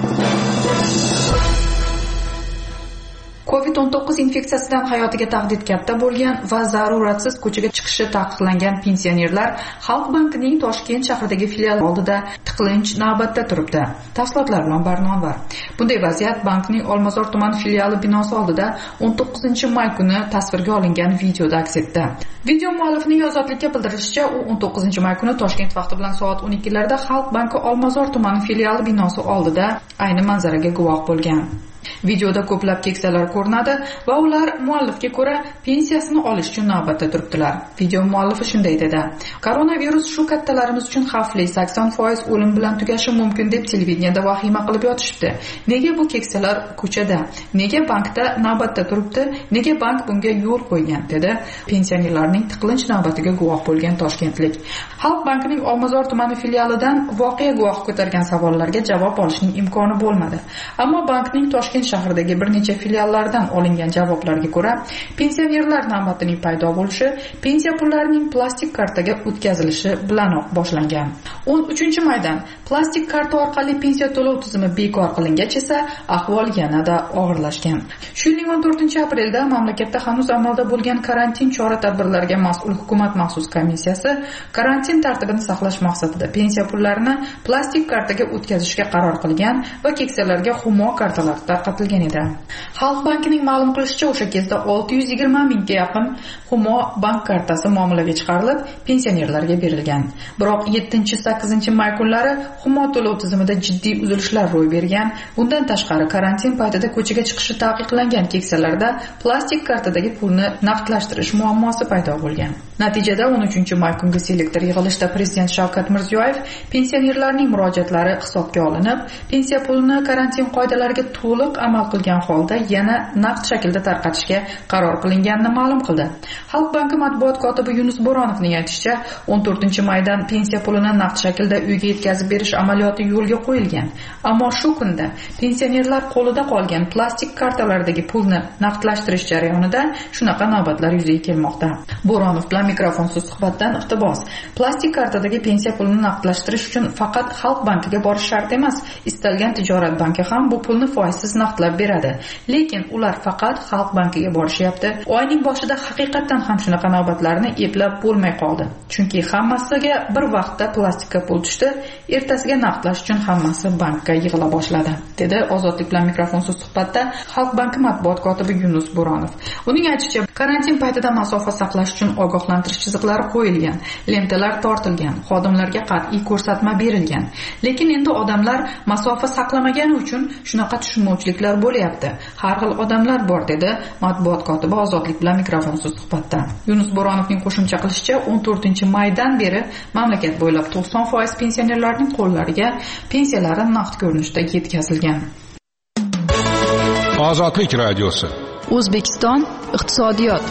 COVID-19 infeksiyasidan hayotiga tahdid katta bo'lgan va zaruratsiz ko'chaga chiqishi taqiqlangan pensionerlar Xalq bankining Toshkent shahridagi filiali oldida tiqilinch navbatda turibdi. Tafsilotlar bilan Barnonvar. Bunday vaziyat bankning Olmazor tuman filiali binosi oldida 19-may kuni tasvirga olingan videoda aks etdi. Video muallifining ozodlikka bildirishicha, u 19-may kuni Toshkent vaqti bilan soat 12larda Xalq banki Olmazor tuman filiali binosi oldida ayni manzaraga guvoh bo'lgan. Videoda ko'plab keksalar ko'rinadi va ular muallifga ko'ra pensiyasini olish uchun navbatda turibdilar. Video muallifi shunday dedi: "Koronavirus shu kattalarimiz uchun xavfli, 80% o'lim bilan tugashi mumkin deb televideniyada vahima qilib yotishibdi. Nega bu keksalar ko'chada? Nega bankda navbatda turibdi? Nega bank bunga yo'l qo'ygan?" dedi pensionerlarning tiqilinch navbatiga guvoh bo'lgan toshkentlik. Xalq bankining Olmazor tumani filialidan voqea guvohi ko'targan savollarga javob olishning imkoni bo'lmadi. Ammo bankning Toshkent shahridagi bir necha filiallardan olingan javoblarga ko'ra, pensionerlar navbatining paydo bo'lishi pensiya pullarining plastik kartaga o'tkazilishi bilanoq boshlangan. 13-maydan plastik karta orqali pensiya to'lov tizimi bekor qilingach esa ahvol yanada og'irlashgan. Shu yilning 14-aprelda mamlakatda hanuz amalda bo'lgan karantin chora-tadbirlariga mas'ul hukumat maxsus komissiyasi karantin tartibini saqlash maqsadida pensiya pullarini plastik kartaga o'tkazishga qaror qilgan va keksalarga Humo kartalar tarqatilgan edi. Xalq bankining ma'lum qilishicha, o'sha kezda 620 mingga yaqin Humo bank kartasi muomalaga chiqarilib, pensionerlarga berilgan. Biroq 7-8 may kunlari Humo to'lov tizimida jiddiy uzilishlar ro'y bergan. Bundan tashqari, karantin paytida ko'chaga chiqishi taqiqlangan keksalarda plastik kartadagi pulni naqdlashtirish muammosi paydo bo'lgan. Natijada 13-may kungi selektor yig'ilishda Prezident Shavkat Mirziyoyev pensionerlarning murojaatlari hisobga olinib, pensiya pulini karantin qoidalariga to'liq amal qilgan holda yana naqd shaklda tarqatishga qaror qilinganini ma'lum qildi. Xalq banki matbuot kotibi Yunus Bo'ronovning aytishicha, 14-maydan pensiya pulini naqd shaklda uyga yetkazib berish amaliyoti yo'lga qo'yilgan. Ammo shu kunda pensionerlar qo'lida qolgan plastik kartalardagi pulni naqdlashtirish jarayonida shunaqa navbatlar yuzaga kelmoqda. Bo'ronov bilan mikrofonsiz suhbatdan iqtibos. Plastik kartadagi pensiya pulini naqdlashtirish uchun faqat Xalq bankiga borish shart emas. Istalgan tijorat banki ham bu pulni foizsiz naqdlab beradi. Lekin ular faqat Xalq bankiga borishyapti. Oyning boshida haqiqatan ham shunaqa navbatlarni eplab bo'lmay qoldi. Chunki hammasiga bir vaqtda plastikka pul tushdi, ertasiga naqdlash uchun hammasi bankka yig'ila boshladi, dedi Ozodlik bilan mikrofonsiz suhbatda Xalq banki matbuot kotibi Yunus Bo'ronov. Uning aytishicha, karantin paytida masofa saqlash uchun ogohlantirish chiziqlari qo'yilgan, lentalar tortilgan, xodimlarga qat'iy ko'rsatma berilgan. Lekin endi odamlar masofa saqlamagani uchun shunaqa tushunmovchiliklar bo'lyapti. Har xil odamlar bor, dedi matbuot kotibi Ozodlik bilan mikrofonsiz suhbatda. Yunus Bo'ronovning qo'shimcha qilishicha, 14-maydan beri mamlakat bo'ylab 90% pensionerlarning qo'llariga pensiyalari naqd ko'rinishda yetkazilgan. Ozodlik radiosi. O'zbekiston iqtisodiyot.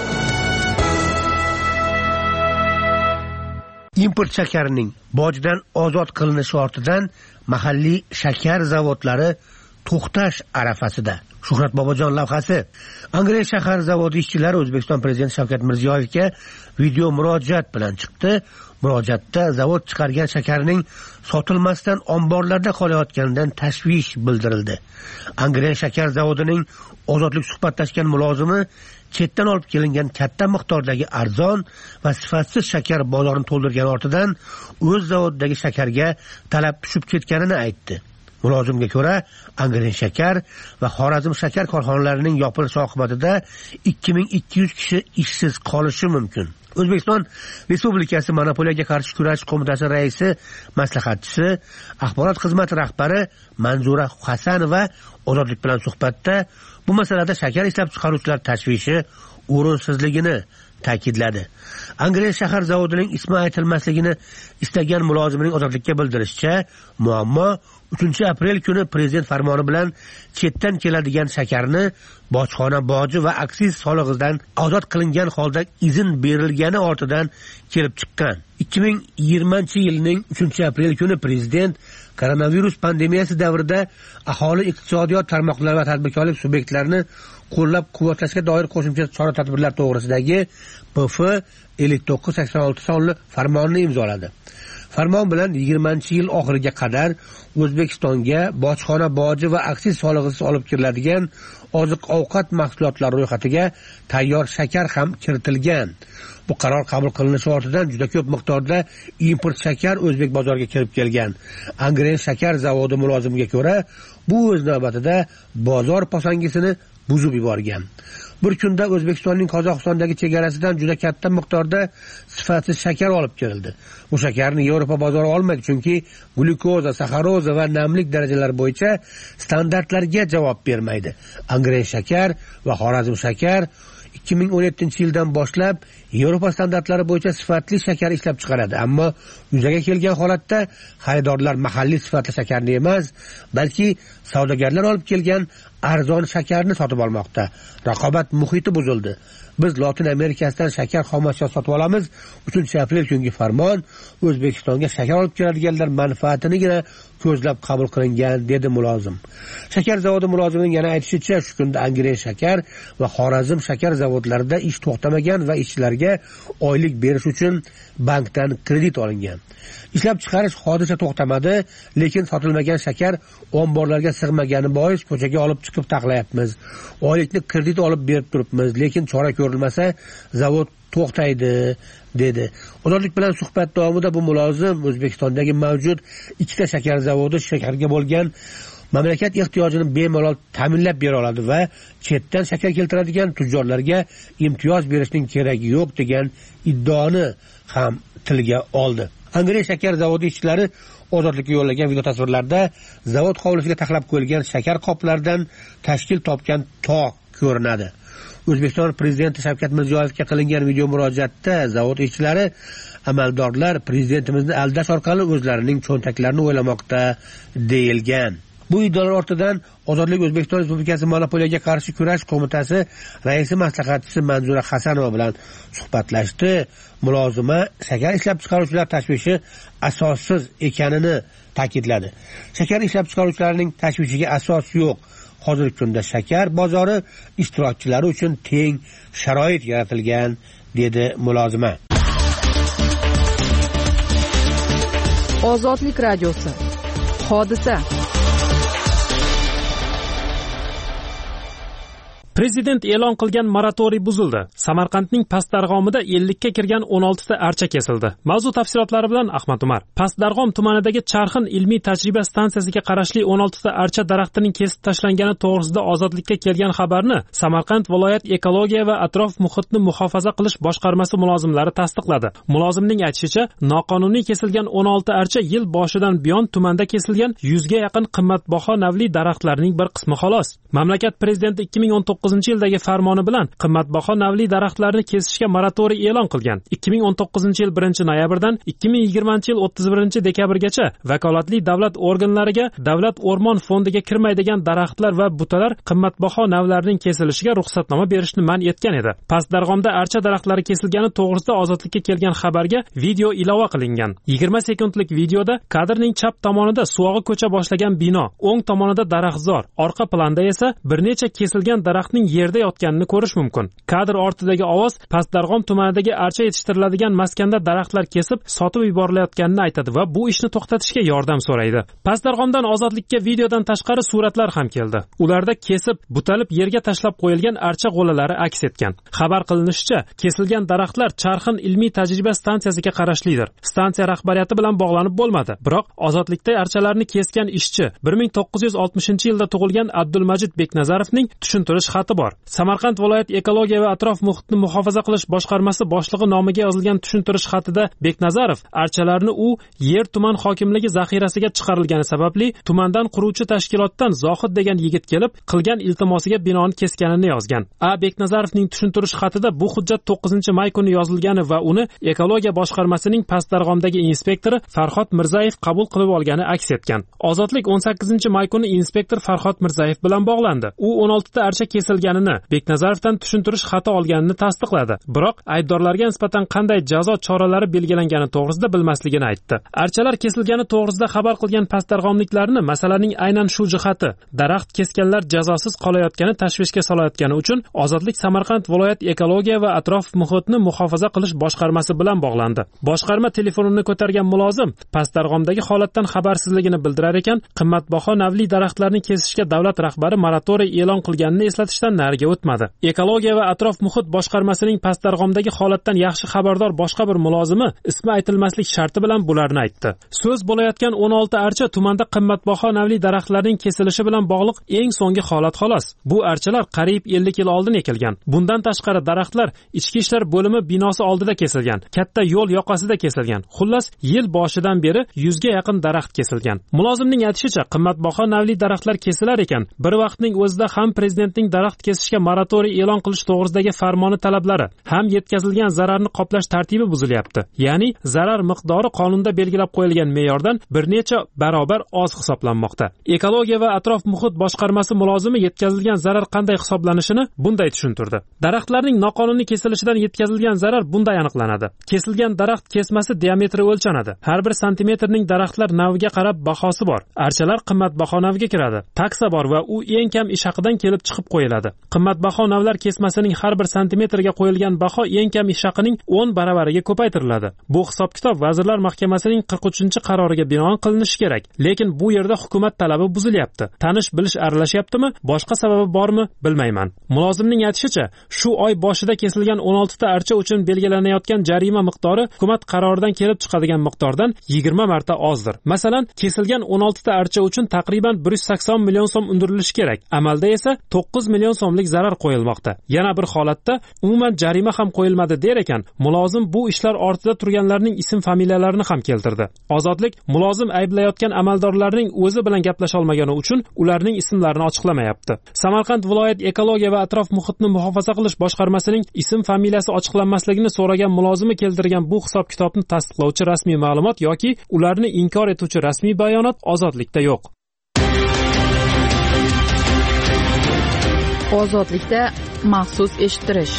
Import shakarining bojdan ozod qilinishi ortidan mahalliy shakar zavodlari to'xtash arafasida. Shuhrat Bobojon lavhasi. Angren shahar zavodi ishchilari O'zbekiston Prezidenti Shavkat Mirziyoyevga video murojaat bilan chiqdi. Murojaatda zavod chiqargan shakarning sotilmasdan omborlarda qolayotganidan tashvish bildirildi. Angren shakar zavodining ozodlik suhbatlashgan mulozimi chetdan olib kelingan katta miqdordagi arzon va sifatsiz shakar bozorini to'ldirgan ortidan o'z zavodidagi shakarga talab tushib ketganini aytdi. Mulozimga ko'ra, Angren shakar va Xorazm shakar korxonalarining yopilishi oqibatida 2200 kishi ishsiz qolishi mumkin. O'zbekiston Respublikasi Monopoliyaga qarshi kurash qo'mitasi raisi maslahatchisi, axborot xizmati rahbari Manzura Hasanova Ozodlik bilan suhbatda bu masalada shakar ishlab chiqaruvchilar tashvishi o'rinsizligini ta'kidladi. Angren shahar zavodining ismi aytilmasligini istagan mulozimning Ozodlikka bildirishicha, muammo 3-aprel kuni prezident farmoni bilan chetdan keladigan shakarni bojxona boji va aksiz solig'idan ozod qilingan holda izn berilgani ortidan kelib chiqqan. 2020-yilning 3-aprel kuni prezident koronavirus pandemiyasi davrida aholi iqtisodiyot tarmoqlari va tadbirkorlik subyektlarini qo'llab-quvvatlashga doir qo'shimcha chora-tadbirlar to'g'risidagi PF 5986 sonli farmonni imzoladi. Farmon bilan 20-yil oxiriga qadar O'zbekistonga bojxona boji va aksiz solig'isiz olib kiriladigan oziq-ovqat mahsulotlari ro'yxatiga tayyor shakar ham kiritilgan. Bu qaror qabul qilinishi ortidan juda ko'p miqdorda import shakar o'zbek bozoriga kirib kelgan. Angren shakar zavodi mulozimiga ko'ra, bu o'z navbatida bozor posangisini buzib yuborgan. Bir kunda O'zbekistonning Qozog'istondagi chegarasidan juda katta miqdorda sifatsiz shakar olib kirildi. Bu shakarni Yevropa bozori olmaydi, chunki glyukoza, saxaroza va namlik darajalari bo'yicha standartlarga javob bermaydi. Angren shakar va Xorazm shakar 2017-yildan boshlab Yevropa standartlari bo'yicha sifatli shakar ishlab chiqaradi, ammo yuzaga kelgan holatda xaridorlar mahalliy sifatli shakarni emas, balki savdogarlar olib kelgan arzon shakarni sotib olmoqda. Raqobat muhiti buzildi. Biz Lotin Amerikasidan shakar xomashyo sotib olamiz. 3-aprel kungi farmon O'zbekistonga shakar olib keladiganlar manfaatinigina ko'zlab qabul qilingan, dedi mulozim. Shakar zavodi mulozimining yana aytishicha, shu kunda Angren shakar va Xorazm shakar zavodlarida ish to'xtamagan va ishchilarga oylik berish uchun bankdan kredit olingan. Ishlab chiqarish hodisa to'xtamadi, lekin sotilmagan shakar omborlarga sig'magani bois ko'chaga olib chiqib taqlayapmiz. Oylikni kredit olib berib turibmiz, lekin chora ko'rilmasa zavod to'xtaydi, dedi. Ozodlik bilan suhbat davomida bu mulozim O'zbekistondagi mavjud 2 shakar zavodi shakarga bo'lgan mamlakat ehtiyojini bemalol ta'minlab bera oladi va chetdan shakar keltiradigan tujjorlarga imtiyoz berishning keragi yo'q degan iddaoni ham tilga oldi. Angren shakar zavodi ishchilari Ozodlikka yo'llagan video tasvirlarda zavod hovlisiga taxlab qo'yilgan shakar qoplaridan tashkil topgan tog' ko'rinadi. O'zbekiston prezidenti Shavkat Mirziyoyevga qilingan video murojaatda zavod ishchilari amaldorlar prezidentimizni aldash orqali o'zlarining cho'ntaklarini o'ylamoqda deyilgan. Bu iddaolar ortidan Ozodlik O'zbekiston Respublikasi Monopoliyaga qarshi kurash qo'mitasi raisi maslahatchisi Manzura Hasanova bilan suhbatlashdi. Mulozima shakar ishlab chiqaruvchilar tashvishi asossiz ekanini ta'kidladi. Shakar ishlab chiqaruvchilarining tashvishiga asos yo'q. Hozirgi kunda shakar bozori ishtirokchilari uchun teng sharoit yaratilgan, dedi mulozima. Ozodlik radiosi. Hodisa. Prezident e'lon qilgan moratoriy buzildi. Samarqandning Pastdarg'omida 50 ga kirgan 16 ta archa kesildi. Mavzu tafsilotlari bilan Ahmad Umar. Pastdarg'om tumanidagi Charxin ilmiy tajriba stansiyasiga qarashli 16 ta archa daraxtining kesib tashlangani to'g'risida Ozodlikka kelgan xabarni Samarqand viloyat ekologiya va atrof muhitni muhofaza qilish boshqarmasi mulozimlari tasdiqladi. Mulozimning aytishicha, noqonuniy kesilgan 16 archa yil boshidan buyon tumanda kesilgan 100 ga yaqin qimmatbaho navli daraxtlarning bir qismi xolos. Mamlakat prezidenti 2019-yildagi farmoni bilan qimmatbaho navli daraxtlarni kesishga moratoriy e'lon qilgan. 2019-yil 1-noyabrdan 2020-yil 31-dekabrgacha vakolatli davlat organlariga davlat o'rmon fondiga kirmaydigan daraxtlar va butalar qimmatbaho navlarning kesilishiga ruxsatnoma berishni man etgan edi. Pastdarg'omda archa daraxtlari kesilgani to'g'risida Ozodlikka kelgan xabarga video ilova qilingan. 20 sekundlik videoda kadrning chap tomonida suvog'i ko'cha boshlagan bino, o'ng tomonida daraxtzor, orqa planda esa bir necha kesilgan daraxtning yerda yotganini ko'rish mumkin. Kadr ortidagi ovoz Pastdarg'om tumanidagi archa yetishtiriladigan maskanda daraxtlar kesib sotib yuborilayotganini aytadi va bu ishni to'xtatishga yordam so'raydi. Pastdarg'omdan Ozodlikka videodan tashqari suratlar ham keldi. Ularda kesib, butalib yerga tashlab qo'yilgan archa g'o'lalari aks etgan. Xabar qilinishicha, kesilgan daraxtlar Charxin ilmiy tajriba stansiyasiga qarashlidir. Stansiya rahbariyati bilan bog'lanib bo'lmadi. Biroq Ozodlikda archalarni kesgan ishchi 1960-yilda tug'ilgan Abdulmajid Beknazarovning tushuntirish xati bor. Samarqand viloyat ekologiya va atrof muhitni muhofaza qilish boshqarmasi boshlig'i nomiga yozilgan tushuntirish xatida Beknazarov archalarni u yer tuman hokimligi zaxirasiga chiqarilgani sababli tumandan quruvchi tashkilotdan Zohid degan yigit kelib qilgan iltimosiga binoan kesganini yozgan. Beknazarovning tushuntirish xatida bu hujjat 9-may kuni yozilgani va uni ekologiya boshqarmasining Pastdarg'omdagi inspektori Farhod Mirzayev qabul qilib olgani aks etgan. Ozodlik 18-may kuni inspektor Farhod Mirzayev bilan bog'landi. U 16 ta archa kesilganini, Beknazarovdan tushuntirish xati olganini tasdiqladi. Biroq aybdorlarga nisbatan qanday jazo choralari belgilangani to'g'risida bilmasligini aytdi. Archalar kesilgani to'g'risida xabar qilgan pastdarg'omliklarni masalaning aynan shu jihati, daraxt kesganlar jazosiz qolayotgani tashvishga solayotgani uchun Ozodlik Samarqand viloyat ekologiya va atrof muhitni muhofaza qilish boshqarmasi bilan bog'landi. Boshqarma telefonini ko'targan mulozim Pastdarg'omdagi holatdan xabarsizligini bildirar ekan, qimmatbaho navli daraxtlarni kesishga davlat rahbari moratoriy e'lon qilganini eslatishdan nariga o'tmadi. Ekologiya va atrof muhit boshqarmasining Pastdarg'omdagi holatdan yaxshi xabardor boshqa bir mulozimi ismi aytilmaslik sharti bilan bularni aytdi. So'z bo'layotgan 16 archa tumanda qimmatbaho navli daraxtlarning kesilishi bilan bog'liq eng so'nggi holat xolos. Bu archalar qariyb 50 yil oldin ekilgan. Bundan tashqari daraxtlar ichki ishlar bo'limi binosi oldida kesilgan, katta yo'l yoqasida kesilgan. Xullas, yil boshidan beri 100 ga yaqin daraxt kesilgan. Mulozimning aytishicha, qimmatbaho navli daraxtlar kesilar ekan, bir vaqtning o'zida ham prezidentning daraxt daraxt kesishga moratoriy e'lon qilish to'g'risidagi farmoni talablari ham yetkazilgan zararni qoplash tartibi buzilyapti. Ya'ni zarar miqdori qonunda belgilab qo'yilgan me'yordan bir necha barobar oz hisoblanmoqda. Ekologiya va atrof muhit boshqarmasi mulozimi yetkazilgan zarar qanday hisoblanishini bunday tushuntirdi. Daraxtlarning noqonuniy kesilishidan yetkazilgan zarar bunday aniqlanadi. Kesilgan daraxt kesmasi diametri o'lchanadi. Har bir santimetrning daraxtlar naviga qarab bahosi bor. Archalar qimmatbaho naviga kiradi. Taksa bor va u eng kam ish haqidan kelib chiqib qo'yiladi. Qimmatbaho navlar kesmasining har bir santimetrga qo'yilgan baho eng kam ish haqining 10 baravariga ko'paytiriladi. Bu hisob-kitob Vazirlar Mahkamasining 43-qaroriga binoan qilinishi kerak. Lekin bu yerda hukumat talabi buzilyapti. Tanish-bilish aralashyaptimi? Boshqa sababi bormi? Bilmayman. Mulozimning aytishicha, shu oy boshida kesilgan 16 ta archa uchun belgilanayotgan jarima miqdori hukumat qaroridan kelib chiqadigan miqdordan 20 marta ozdir. Masalan, kesilgan 16 ta archa uchun taqriban 180 million so'm undirilishi kerak. Amalda esa 9 million so'mlik zarar qo'yilmoqda. Yana bir holatda umuman jarima ham qo'yilmadi der ekan. Mulozim bu ishlar ortida turganlarning ism-familiyalarini ham keltirdi. Ozodlik mulozim ayblayotgan amaldorlarning o'zi bilan gaplasha olmagani uchun ularning ismlarini ochiqlamayapti. Samarqand viloyat ekologiya va atrof muhitni muhofaza qilish boshqarmasining ism-familiyasi ochiqlanmasligini so'ragan mulozimi keltirgan bu hisob-kitobni tasdiqlovchi rasmiy ma'lumot yoki ularni inkor etuvchi rasmiy bayonot Ozodlikda yo'q. Ozodlikda maxsus eshittirish.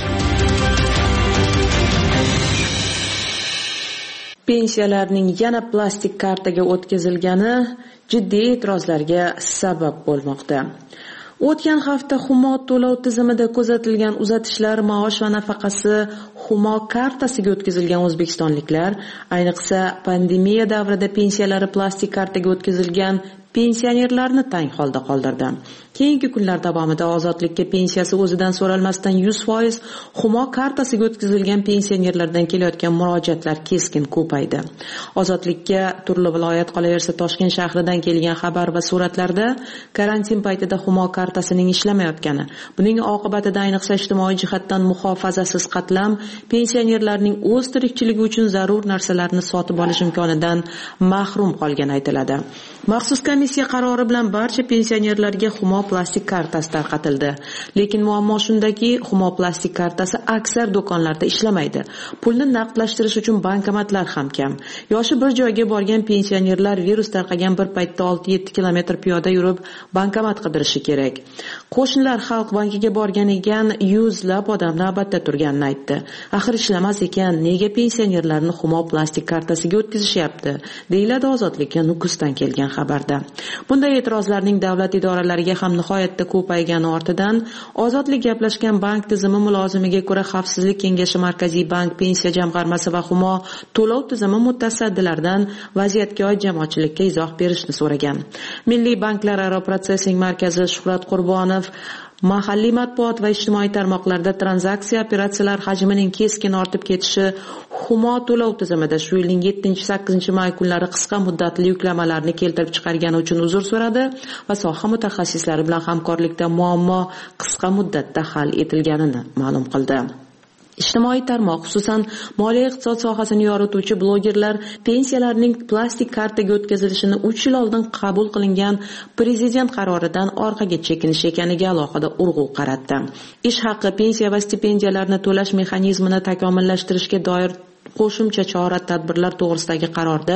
Pensiyalarning yana plastik kartaga o'tkazilgani jiddiy e'tirozlarga sabab bo'lmoqda. O'tgan hafta Humo to'lov tizimida kuzatilgan uzatishlar, maosh va nafaqasi Humo kartasiga o'tkazilgan o'zbekistonliklar, ayniqsa pandemiya davrida pensiyalari plastik kartaga o'tkazilgan pensionerlarni tang holda qoldirdi. Keyingi kunlar davomida Ozodlikka pensiyasi o'zidan so'ralmasdan 100% Humo kartasiga o'tkazilgan pensionerlardan kelayotgan murojaatlar keskin ko'paydi. Ozodlikka turli viloyat, qolaversa Toshkent shahridan kelgan xabar va suratlarda karantin paytida Humo kartasining ishlamayotgani, buning oqibatida ayniqsa ijtimoiy jihatdan muhofazasiz qatlam pensionerlarning o'z tirikchiligi uchun zarur narsalarni sotib olish imkonidan mahrum qolgani aytiladi. Maxsus komissiya qarori bilan barcha pensionerlarga Humo plastik kartasi tarqatildi. Lekin muammo shundaki, Humo plastik kartasi aksar do'konlarda ishlamaydi. Pulni naqdlashtirish uchun bankomatlar ham kam. Yoshi bir joyga borgan pensionerlar virus tarqagan bir paytda 6-7 kilometr piyoda yurib bankomat qidirishi kerak. Qo'shnilar Xalq bankiga borgan ekan, yuzlab odam navbatda turganini aytdi. Axir ishlamas ekan, nega pensionerlarni Humo plastik kartasiga o'tkazishyapti? Deyiladi Ozodlikka Nukusdan kelgan xabarda. Bunday e'tirozlarning davlat idoralariga ham nihoyatda ko'paygani ortidan Ozodlik gaplashgan bank tizimi mulozimiga ko'ra Xavfsizlik kengashi Markaziy bank, Pensiya jamg'armasi va Humo to'lov tizimi mutasaddilaridan vaziyatga oid jamoatchilikka izoh berishni so'ragan. Milliy banklararo protsessing markazi Shuhrat Qurbonov mahalliy matbuot va ijtimoiy tarmoqlarda tranzaksiya operatsiyalar hajmining keskin ortib ketishi Humo to'lov tizimida shu yilning 7-8 may kunlari qisqa muddatli yuklamalarni keltirib chiqargani uchun uzr so'radi va soha mutaxassislari bilan hamkorlikda muammo qisqa muddatda hal etilganini ma'lum qildi. Ijtimoiy tarmoq, xususan moliya iqtisod sohasini yorituvchi blogerlar pensiyalarning plastik kartaga o'tkazilishini 3 yil oldin qabul qilingan prezident qaroridan orqaga chekinish ekaniga alohida urg'u qaratdi. Ish haqi, pensiya va stipendiyalarni to'lash mexanizmini takomillashtirishga doir qo'shimcha chora-tadbirlar to'g'risidagi qarorda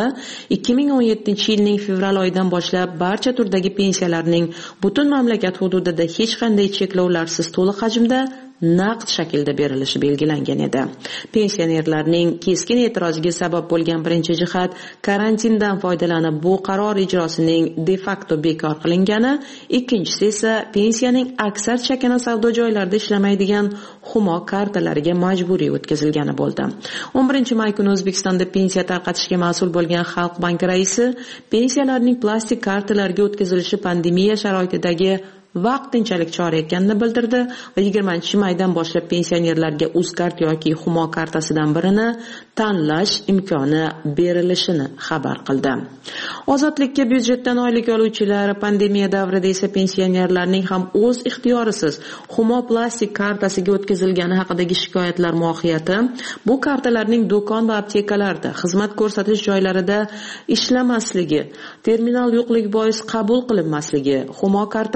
2017-yilning fevral oyidan boshlab barcha turdagi pensiyalarning butun mamlakat hududida hech qanday cheklovlarsiz to'liq hajmda naqd shaklda berilishi belgilangan edi. Pensionerlarning keskin e'tiroziga sabab bo'lgan birinchi jihat karantindan foydalanib bu qaror ijrosining de facto bekor qilingani, ikkinchisi esa pensiyaning aksar chakana savdo joylarida ishlamaydigan Humo kartalariga majburiy o'tkazilgani bo'ldi. 11-may kuni O'zbekistonda pensiya tarqatishga mas'ul bo'lgan Xalq banki raisi pensiyalarning plastik kartalarga o'tkazilishi pandemiya sharoitidagi vaqtinchalik chora ekanini bildirdi va 20-maydan boshlab pensionerlarga Uzkart yoki Humo kartasidan birini tanlash imkoni berilishini xabar qildi. Ozodlikka byudjetdan oylik oluvchilar, pandemiya davrida esa pensionerlarning ham o'z ixtiyorisiz Humo plastik kartasiga o'tkazilgani haqidagi shikoyatlar mohiyati bu kartalarning do'kon va aptekalarda, xizmat ko'rsatish joylarida ishlamasligi, terminal yo'qligi bois qabul qilinmasligi, Humo kartasidan boshqa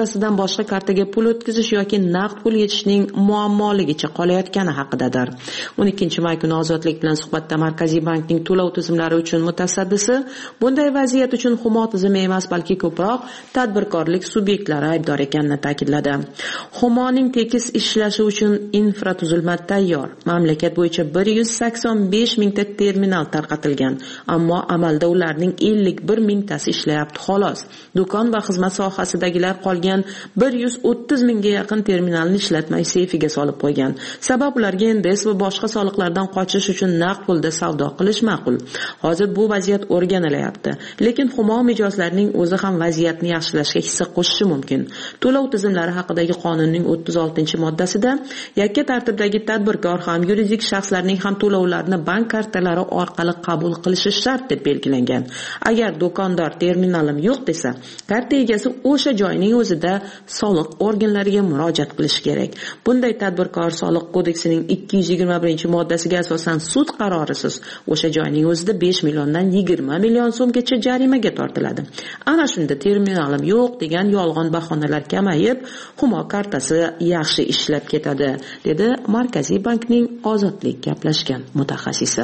boshqa kartaga pul o'tkazish yoki naqd pul yetishning muammoligicha qolayotgani haqidadir. 12 may kuni Ozodlik bilan suhbatda Markaziy bankning to'lov tizimlari uchun mutasaddisi bunday vaziyat uchun Humo tizimi emas, balki ko'proq tadbirkorlik subyektlari aybdor ekanini ta'kidladi. Humoning tekis ishlashi uchun infratuzilma tayyor. Mamlakat bo'yicha 185 mingta terminal tarqatilgan, ammo amalda ularning 51 mingtasi ishlayapti xolos. Do'kon va xizmat sohasidagilar qolgan 130 mingga yaqin terminalni ishlatmay seyfiga solib qo'ygan. Sabab ularga NDS va boshqa soliqlardan qochish uchun naqd pulda savdo qilish ma'qul. Hozir bu vaziyat o'rganilyapti, lekin Humo mijozlarining o'zi ham vaziyatni yaxshilashga hissa qo'shishi mumkin. To'lov tizimlari haqidagi qonunning 36-moddasida yakka tartibdagi tadbirkor ham yuridik shaxslarning ham to'lovlarni bank kartalari orqali qabul qilishi shart deb belgilangan. Agar do'kondor terminalim yo'q desa, karta egasi o'sha joyning o'zida soliq organlariga murojaat qilishi kerak. Bunday tadbirkor soliq kodeksining 221-moddasiga asosan sud qarorisiz o'sha joyning o'zida 5 milliondan 20 million so'mgacha jarimaga tortiladi. Ana shunda terminalim yo'q degan yolg'on bahonalar kamayib, Humo kartasi yaxshi ishlab ketadi, dedi Markaziy bankning Ozodlik gaplashgan mutaxassisi.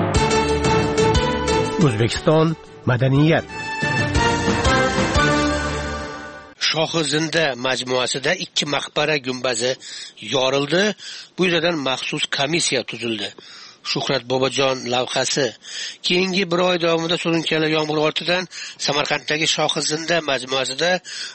O'zbekiston madaniyat. Shohizinda majmuasida 2 maqbara gumbazi yorildi. Bu yuzasidan maxsus komissiya tuzildi. Shuhrat Bobojon lavhasi. Keyingi bir oy davomida surunkali yomg'ir ortidan Samarqanddagi Shohizinda majmuasida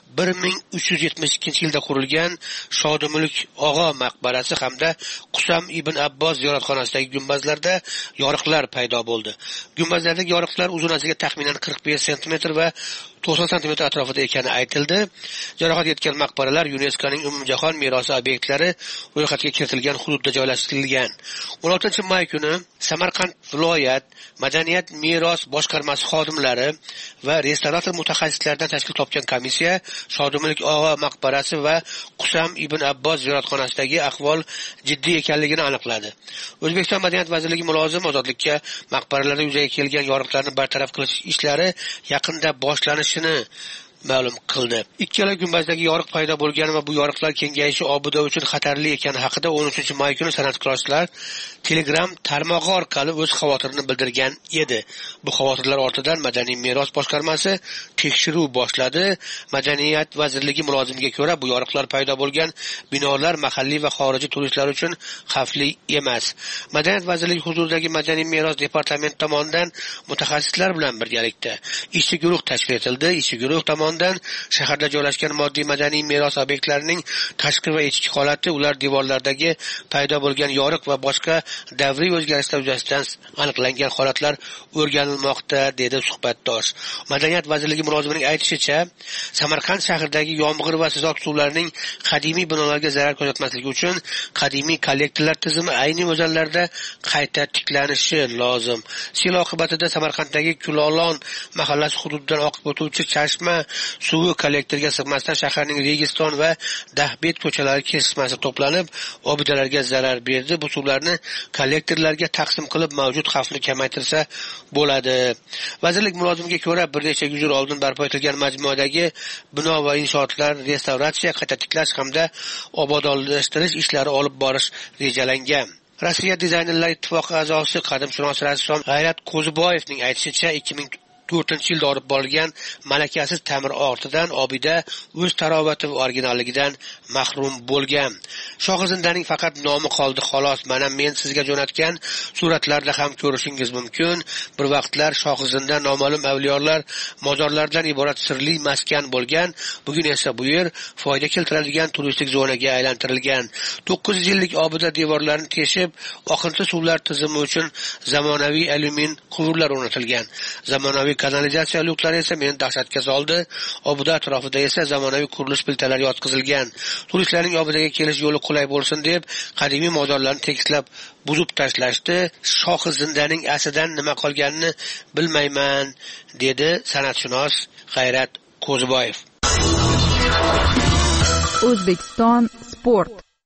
1372-yilda qurilgan Shodimulk og'o maqbarasi hamda Qusam ibn Abbos ziyoratxonasidagi gumbazlarda yoriqlar paydo bo'ldi. Gumbazlardagi yoriqlar uzunasiga taxminan 45 cm va 90 cm atrofida ekani aytildi. Jarohat yetgan maqbaralar UNESCOning umumjahon merosi obyektlari ro'yxatga kiritilgan hududda joylashtirilgan. 16 may kuni Samarqand viloyat madaniyat meros boshqarmasi xodimlari va restavrator mutaxassislaridan tashkil topgan komissiya Shodimulk og'o maqbarasi va Qusam ibn Abbos ziyoratxonasidagi ahvol jiddiy ekanligini aniqladi. O'zbekiston Madaniyat vazirligi mulozim Ozodlikka maqbaralarda yuzaga kelgan yoriqlarni bartaraf qilish ishlari yaqinda boshlanishini ma'lum qildi. Ikkala gumbazdagi yoriq paydo bo'lgan va bu yoriqlar kengayishi obuda uchun xatarli ekani haqida 13 may kuni san'atkorlar Telegram tarmog'i orqali o'z xavotirini bildirgan edi. Bu xavotirlar ortidan Madaniy meros boshqarmasi tekshiruv boshladi. Madaniyat vazirligi mulozimiga ko'ra, bu yoriqlar paydo bo'lgan binolar mahalliy va xorijiy turistlar uchun xavfli emas. Madaniyat vazirligi huzuridagi Madaniy meros departamenti tomonidan mutaxassislar bilan birgalikda ishchi guruh tashkil etildi. Ishchi guruh tomonidan shaharda joylashgan moddiy madaniy meros obyektlarining tashqi va ichki holati, ular devorlaridagi paydo bo'lgan yoriq va boshqa davriy o'zgarishlar yuzasidan aniqlangan holatlar o'rganilmoqda, dedi suhbatdosh. Madaniyat vazirligi mulozimining aytishicha, Samarqand shahridagi yomg'ir va sizot suvlarining qadimiy binolarga zarar ko'rsatmasligi uchun qadimiy kollektorlar tizimi ayni o'zanlarda qayta tiklanishi lozim. Sel oqibatida Samarqanddagi Kulolon mahallasi hududidan oqib o'tuvchi Chashma suvi kollektorga sig'masdan shaharning Registon va Dahbet ko'chalari kesishmasi to'planib, obidalarga zarar berdi. Bu suvlarni kollektorlarga taqsim qilib mavjud xavfni kamaytirsa bo'ladi. Vazirlik mulozimiga ko'ra, bir necha yil oldin barpo etilgan majmuadagi bino va inshootlar restavratsiya, qayta tiklash hamda obodonlashtirish ishlari olib borish rejalangan. Rossiya dizaynerlar ittifoqi a'zosi qadimshunos rassom G'ayrat Qo'ziboyevning aytishicha, 2004-yilda olib borilgan malakasiz ta'mir ortidan obida o'z tarovati va originalligidan mahrum bo'lgan. Shohizindaning faqat nomi qoldi xolos. Mana men sizga jo'natgan suratlarda ham ko'rishingiz mumkin. Bir vaqtlar Shohizinda noma'lum avliyolar mozorlardan iborat sirli maskan bo'lgan. Bugun esa bu yer foyda keltiradigan turistik zonaga aylantirilgan. 900 yillik obida devorlarini teshib, oqinti suvlar tizimi uchun zamonaviy alyumin quvurlar o'rnatilgan. Zamonaviy kanalizatsiya lyuklari esa meni dahshatga soldi. Obida atrofida esa zamonaviy qurilish plitalari yotqizilgan. Turistlarning obidaga kelish yo'li qulay bo'lsin deb qadimiy mozorlarni tekislab buzib tashlashdi. Shohizindaning aslidan nima qolganini bilmayman, dedi san'atshunos G'ayrat Qo'ziboyev. O'zbekiston sport.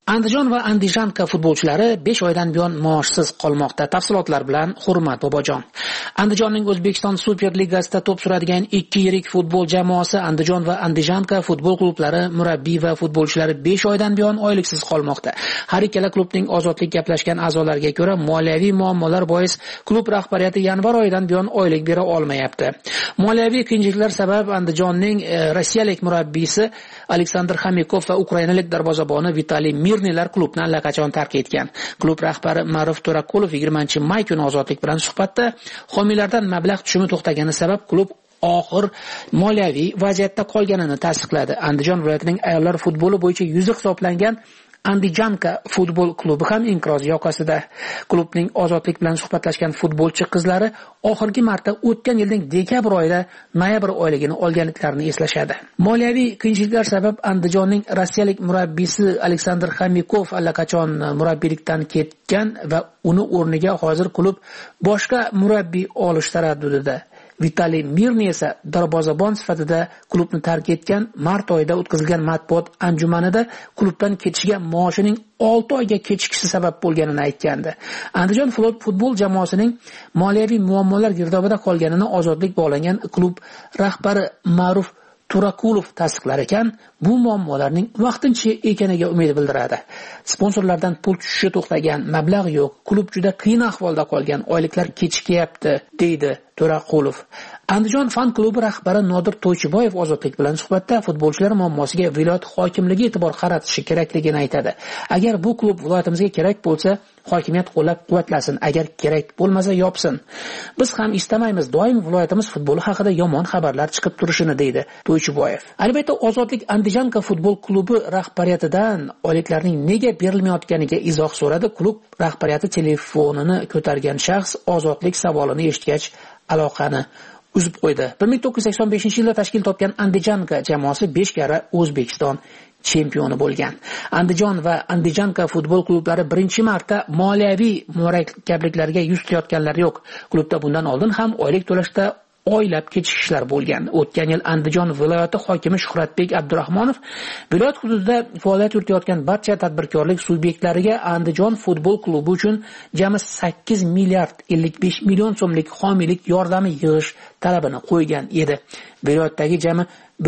Andijon va Andijanka futbolchilari 5 oydan buyon maoshsiz qolmoqda. Tafsilotlar bilan Hurmat Bobojon. Andijonning O'zbekiston Superligasida to'p suradigan 2 yirik futbol jamoasi Andijon va Andijanka futbol klublari murabbiy va futbolchilari 5 oydan buyon oyliksiz qolmoqda. Har ikkala klubning ozodlik gaplashgan a'zolariga ko'ra, moliyaviy muammolar bois klub rahbariyati yanvar oyidan buyon oylik bera olmayapti. Moliyaviy qiyinchiliklar sabab Andijonning rossiyalik murabbiysi Aleksandr Xamikov va ukrainalik darvozaboni Vitaliy Mirnilar klubni allaqachon tark etgan. Klub rahbari Ma'ruf To'rakulov 20-may kuni Ozodlik bilan suhbatda homiylardan mablag' tushumi to'xtagani sabab klub og'ir moliyaviy vaziyatda qolganini tasdiqladi. Andijon viloyatining ayollar futboli bo'yicha yuzi hisoblangan Andijanka futbol klubi ham inqiroz yoqasida. Klubning Ozodlik bilan suhbatlashgan futbolchi qizlari oxirgi marta o'tgan yilning dekabr oyida noyabr oyligini olganliklarini eslashadi. Moliyaviy qiyinchiliklar sabab Andijonning rossiyalik murabbiysi Aleksandr Xamikov allaqachon murabbiylikdan ketgan va uni o'rniga hozir klub boshqa murabbiy olish taraddudida. Vitaliy Mirni esa darvozabon sifatida klubni tark etgan. Mart oyida o'tkazilgan matbuot anjumanida klubdan ketishiga maoshining 6 oyga kechikishi sabab bo'lganini aytgandi. Andijon futbol jamoasining moliyaviy muammolar girdobida qolganini Ozodlik bog'langan klub rahbari Ma'ruf To'rakulov tasdiqlar ekan, bu muammolarning vaqtincha ekaniga umid bildiradi. Sponsorlardan pul tushishi to'xtagan, mablag' yo'q, klub juda qiyin ahvolda qolgan, oyliklar kechikyapti, deydi To'raqulov. Andijon fan klubi rahbari Nodir To'ychiboyev Ozodlik bilan suhbatda futbolchilar muammosiga viloyat hokimligi e'tibor qaratishi kerakligini aytadi. Agar bu klub viloyatimizga kerak bo'lsa, hokimiyat qo'llab-quvvatlasin, agar kerak bo'lmasa yopsin. Biz ham istamaymiz doim viloyatimiz futboli haqida yomon xabarlar chiqib turishini, deydi To'ychiboyev. Albatta, Ozodlik Andijanka futbol klubi rahbariyatidan oyliklarning nega berilmayotganiga izoh so'radi. Klub rahbariyati telefonini ko'targan shaxs Ozodlik savolini eshitgach aloqani uzib qo'ydi. 1985-yilda tashkil topgan Andijanka jamoasi 5 karra O'zbekiston chempioni bo'lgan. Andijon va Andijanka futbol klublari birinchi marta moliyaviy murakkabliklarga yuz tutayotganlari yo'q. Klubda bundan oldin ham oylik to'lashda oylab kechikishlar bo'lgan. O'tgan yil Andijon viloyati hokimi Shuhratbek Abdurahmonov viloyat hududida faoliyat yuritayotgan barcha tadbirkorlik subyektlariga Andijon futbol klubi uchun jami 8 milliard 55 million so'mlik homiylik yordami yig'ish talabini qo'ygan edi. Viloyatdagi jami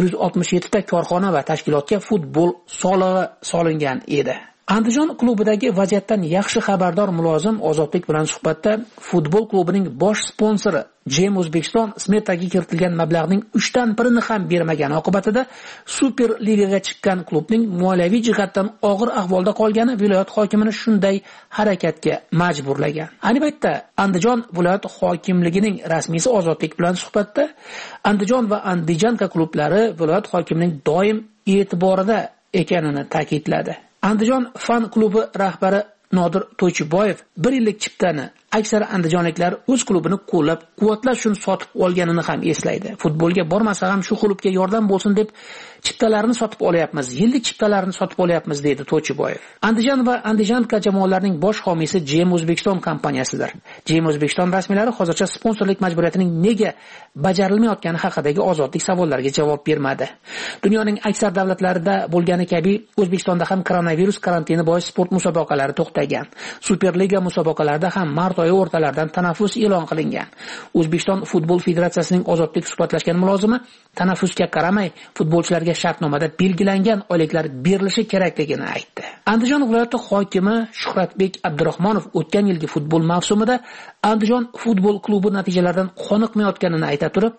167 ta korxona va tashkilotga futbol solig'i solingan edi. Andijon klubidagi vaziyatdan yaxshi xabardor mulozim Ozodlik bilan suhbatda futbol klubining bosh sponsori Jem O'zbekiston smetaga kiritilgan mablag'ning 3dan 1ni ham bermagan oqibatida Super Ligaga chiqqan klubning moliyaviy jihatdan og'ir ahvolda qolgani viloyat hokimini shunday harakatga majburlagan. Ayni paytda Andijon viloyat hokimligining rasmiysi Ozodlik bilan suhbatda Andijon va Andijanka klublari viloyat hokimining doim e'tiborida ekanini ta'kidladi. Andijon fan klubi rahbari Nodir To'ychiboyev 1 yillik chiptani aksar andijonliklar o'z klubini qo'llab-quvvatlash uchun sotib olganini ham eslaydi. Futbolga bormasa ham shu klubga yordam bo'lsin deb chiptalarni sotib olyapmiz, yillik chiptalarni sotib olyapmiz, deydi To'ychiboyev. Andijon va Andijanka jamoalarining bosh homiysi Jem O'zbekiston kompaniyasidir. Jem O'zbekiston rasmiylari hozircha sponsorlik majburiyatining nega bajarilmayotgani haqidagi Ozodlik savollariga javob bermadi. Dunyoning aksar davlatlarida bo'lgani kabi O'zbekistonda ham koronavirus karantini bois sport musobaqalari to'xtagan. Superliga musobaqalarida ham mart oyi o'rtalaridan tanaffus e'lon qilingan. O'zbekiston futbol federatsiyasining Ozodlik suhbatlashgan mulozimi tanaffusga qaramay futbolchilarga shartnomada belgilangan oyliklar berilishi kerakligini aytdi. Andijon viloyati hokimi Shuhratbek Abdurahmonov o'tgan yilgi futbol mavsumida Andijon futbol klubi natijalaridan qoniqmayotganini ayta turib,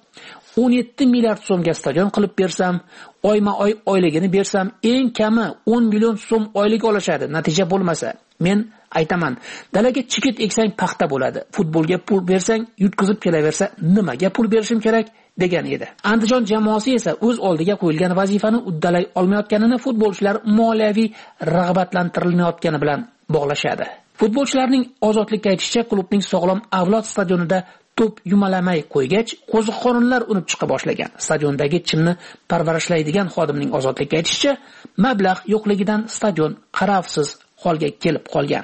17 milliard so'mga stadion qilib bersam, oyma-oy oyligini bersam, eng kami 10 million so'm oylik olishadi. Natija bo'lmasa, men aytaman, dalaga chigit eksang paxta bo'ladi. Futbolga pul bersang, yutkizib kelaversa, nimaga pul berishim kerak degan edi. Andijon jamoasi esa o'z oldiga qo'yilgan vazifani uddalay olmayotganini futbolchilar moliyaviy rag'batlantirilmayotgani bilan bog'lashadi. Futbolchilarning Ozodlikka aytishicha, klubning Sog'lom avlod stadionida to'p yumalamay qo'ygach, qo'ziqorinlar unib chiqa boshlagan. Stadiondagi chimni parvarishlaydigan xodimning Ozodlikka aytishicha, mablag' yo'qligidan stadion qarovsiz holga kelib qolgan.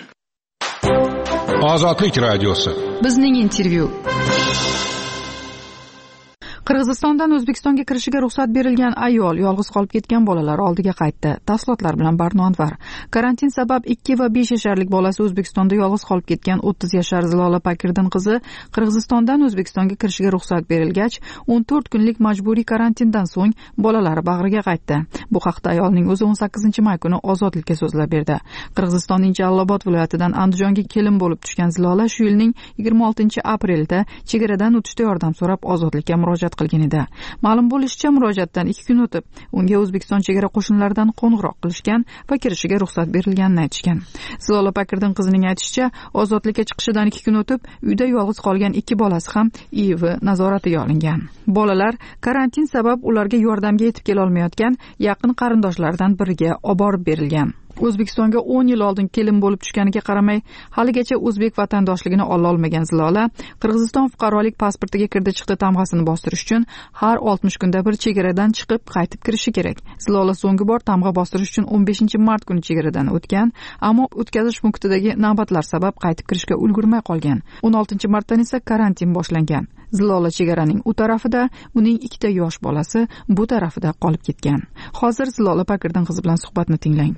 Ozodlik radiosi. Bizning intervyu. Qirg'izistondan O'zbekistonga kirishiga ruxsat berilgan ayol yolg'iz qolib ketgan bolalar oldiga qaytdi. Tafsilotlar bilan Barno Anvar. Karantin sabab 2 va 5 yasharlik bolasi O'zbekistonda yolg'iz qolib ketgan 30 yashar Zilola Pakirdin qizi Qirg'izistondan O'zbekistonga kirishiga ruxsat berilgach, 14 kunlik majburiy karantindan so'ng bolalari bag'riga qaytdi. Bu haqda ayolning o'zi 18-may kuni Ozodlikka so'zlab berdi. Qirg'izistonning Jalolobod viloyatidan Andijonga kelin bo'lib tushgan Zilola shu yilning 26-aprelda chegaradan o'tishda yordam so'rab Ozodlikka murojaat qilgan edi. Ma'lum bo'lishicha, murojaatdan 2 kun o'tib, unga O'zbekiston chegara qo'shinlaridan qo'ng'iroq qilishgan va kirishiga ruxsat berilganini aytishgan. Zilola Pakirdin qizining aytishicha, ozodlikka chiqishidan 2 kun o'tib, uyda yolg'iz qolgan 2 bolasi ham IIV nazoratiga olingan. Bolalar karantin sabab ularga yordamga yetib kela olmayotgan yaqin qarindoshlaridan biriga olib borib berilgan. O'zbekistonga 10 yil oldin kelin bo'lib tushganiga qaramay, haligacha o'zbek vatandoshligini ola olmagan Zilola, Qirg'iziston fuqarolik pasportiga kirdi-chiqdi tamg'asini bostirish uchun har 60 kunda bir chegaradan chiqib, qaytib kirishi kerak. Zilola so'nggi bor tamg'a bostirish uchun 15-mart kuni chegaradan o'tgan, ammo o'tkazish punktidagi navbatlar sabab qaytib kirishga ulgurmay qolgan. 16-martdan esa karantin boshlangan. Zilola chegaraning u tarafida, uning 2 yosh bolasi bu tarafida qolib ketgan. Hozir Zilola Pakirdin qizi bilan suhbatni tinglang.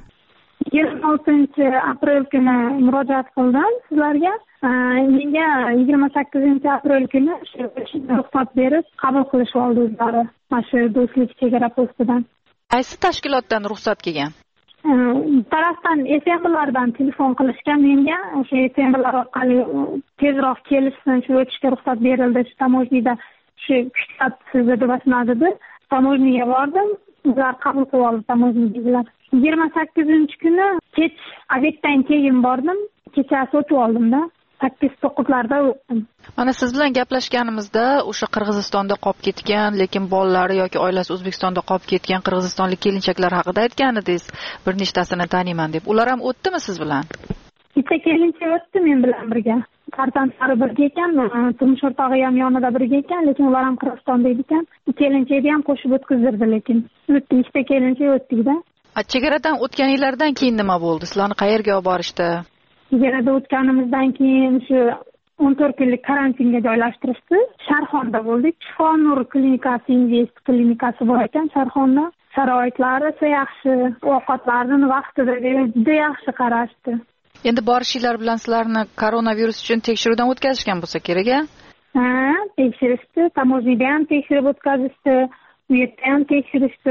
26-aprel kuni murojaat qildim sizlarga. Menga 28-aprel kuni ruxsat berib, qabul qilishib oldi o'zlari. Mana shu do'stlik chegara postidan. Qaysi tashkilotdan ruxsat kelgan? Tarafdan SMBlardan telefon qilishgan menga. O'sha SMBlar orqali tezroq kelishsin, shu o'tishga ruxsat berildi. Shu tamojnida shu kuchlat sizga deb aytadi. Tamojniga bordim. Ular qabul qilib oldi tamojnidagilar. 28-kuni kech obyektdan keyin bordim. Kechasi o'tib oldim-da. 8-9larda o'tdim. Mana siz bilan gaplashganimizda o'sha Qirg'izistonda qolib ketgan, lekin bolalari yoki oilasi O'zbekistonda qolib ketgan qirg'izistonlik kelinchaklar haqida aytgan edingiz. Bir nechtasini taniyman deb. Ular ham o'tdimi siz bilan? Bitta kelinchak o'tdi men bilan birga. Farzandlari birga ekan, turmush o'rtog'i ham yonida birga ekan, lekin ular ham Qirg'izistonda ekan. Kelinchakni ham qo'shib o'tkazdirdi, lekin o'tdi, ikkita kelinchak o'tdik-da. Chegaradan o'tganinglardan keyin nima bo'ldi? Sizlarni qayerga olib borishdi? Chegarada o'tganimizdan keyin shu 14 kunlik karantinga joylashtirishdi. Sharxonda bo'ldik. Shifo-nur klinikasi, invest klinikasi bor ekan Sharxonda. Sharoitlari yaxshi, ovqatlarni vaqtida juda yaxshi qarashdi. Endi borishinglar bilan sizlarni koronavirus uchun tekshiruvdan o'tkazishgan bo'lsa kerak-a? Ha, tekshirishdi. Tamojnida ham tekshirib o'tkazishdi, u yerda ham tekshirishdi.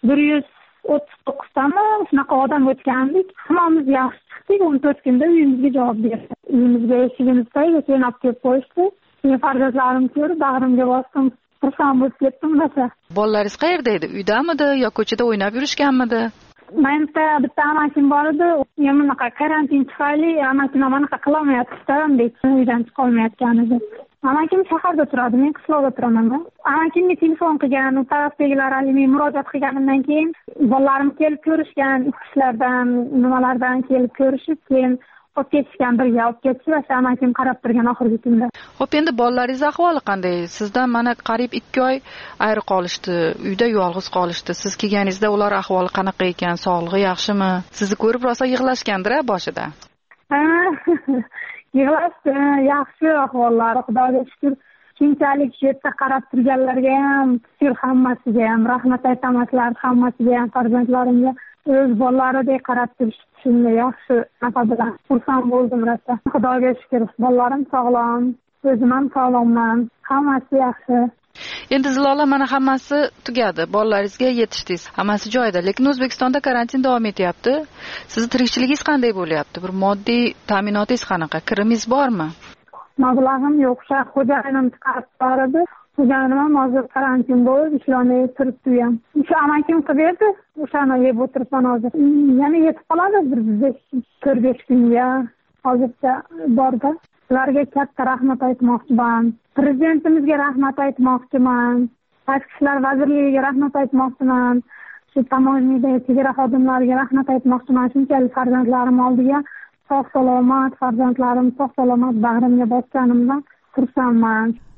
139 tami shunaqa odam o'tgandik. Hammamiz yaxshi chiqdik. 14 kunda uyimizga javob berdi. Uyimizga eshigimizga jo'nab kelib qo'yishdi. Men farzandlarim ko'rib, bag'rimga bosdim. Xursand bo'lib ketdim rosa. Bolalaringiz qayerda edi? Uydamidi yo ko'chada o'ynab yurishganmidi? Bitta amakim bor edi. Men bunaqa karantin tufayli amakim bunaqa qilolmayapti-da, uydan chiqa olmayotgan edi. Amakim shaharda turadi, men qishloqda turaman. Amakimga telefon qilgan, u tarafdagilar men murojaat qilganimdan keyin bolalarim kelib ko'rishgan, ishlardan, nimalardan kelib ko'rishib, keyin olib ketishgan, birga olib ketishib, amakim qarab turgan oxirgi kunda. Xo'p, endi bolalaringiz ahvoli qanday? Sizdan mana qariyb 2 oy ayri qolishdi, uyda yolg'iz qolishdi. Siz kelganingizda ular ahvoli qanaqa ekan, sog'lig'i yaxshimi? Sizni ko'rib rosa yig'lashgandir-a boshida? Ha, yig'lashdi, yaxshi ahvollari, Xudoga shukr. Keyinchalik shu yerda qarab turganlarga ham, shukr, hammasiga ham rahmat aytamaslar, hammasiga ham farzandlarimga o'z bolalaridek qarab turishdi. Shunday yaxshi nafa bilan xursand bo'ldim rosa. Xudoga shukr, bolalarim sog'lom, o'zim ham sog'lomman, hammasi yaxshi. Endi Zilola, mana hammasi tugadi. Bolalaringizga yetishdingiz, hammasi joyida, lekin O'zbekistonda karantin davom etyapti. Sizning tirikchiligingiz qanday bo'lyapti? Bir moddiy ta'minotingiz qanaqa? Kirimingiz bormi? Mablag'im yo'q, xo'jayinim chiqarib berdi. Xo'jayinim ham hozir karantin bo'lib ishlolmay turibdi ham. O'sha amakim qilib berdi, o'shani yeb o'tiribman hozir. Yana yetib qoladi bir 4-5 kunga. Hozircha borda. Ularga katta rahmat aytmoqchiman. Prezidentimizga rahmat aytmoqchiman. Tashqi ishlar vazirligiga rahmat aytmoqchiman. Shu tamojnida chegara xodimlariga rahmat aytmoqchiman. Shunchalik farzandlarim oldiga sog' salomat, farzandlarim sog' salomat bag'rimga bosganimdan xursandman.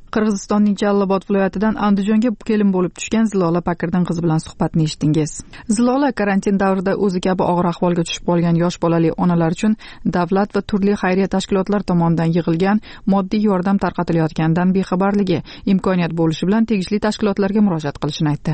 Qirg'izistonning Jallobod viloyatidan Andijonga kelin bo'lib tushgan Zilola Pakirdan qiz bilan suhbatni eshitdingiz. Zilola karantin davrida o'zi kabi og'ir ahvolga tushib qolgan yosh bolali onalar uchun davlat va turli xayriya tashkilotlari tomonidan yig'ilgan moddiy yordam tarqatilayotganidan bexabarligi, imkoniyat bo'lishi bilan tegishli tashkilotlarga murojaat qilishini aytdi.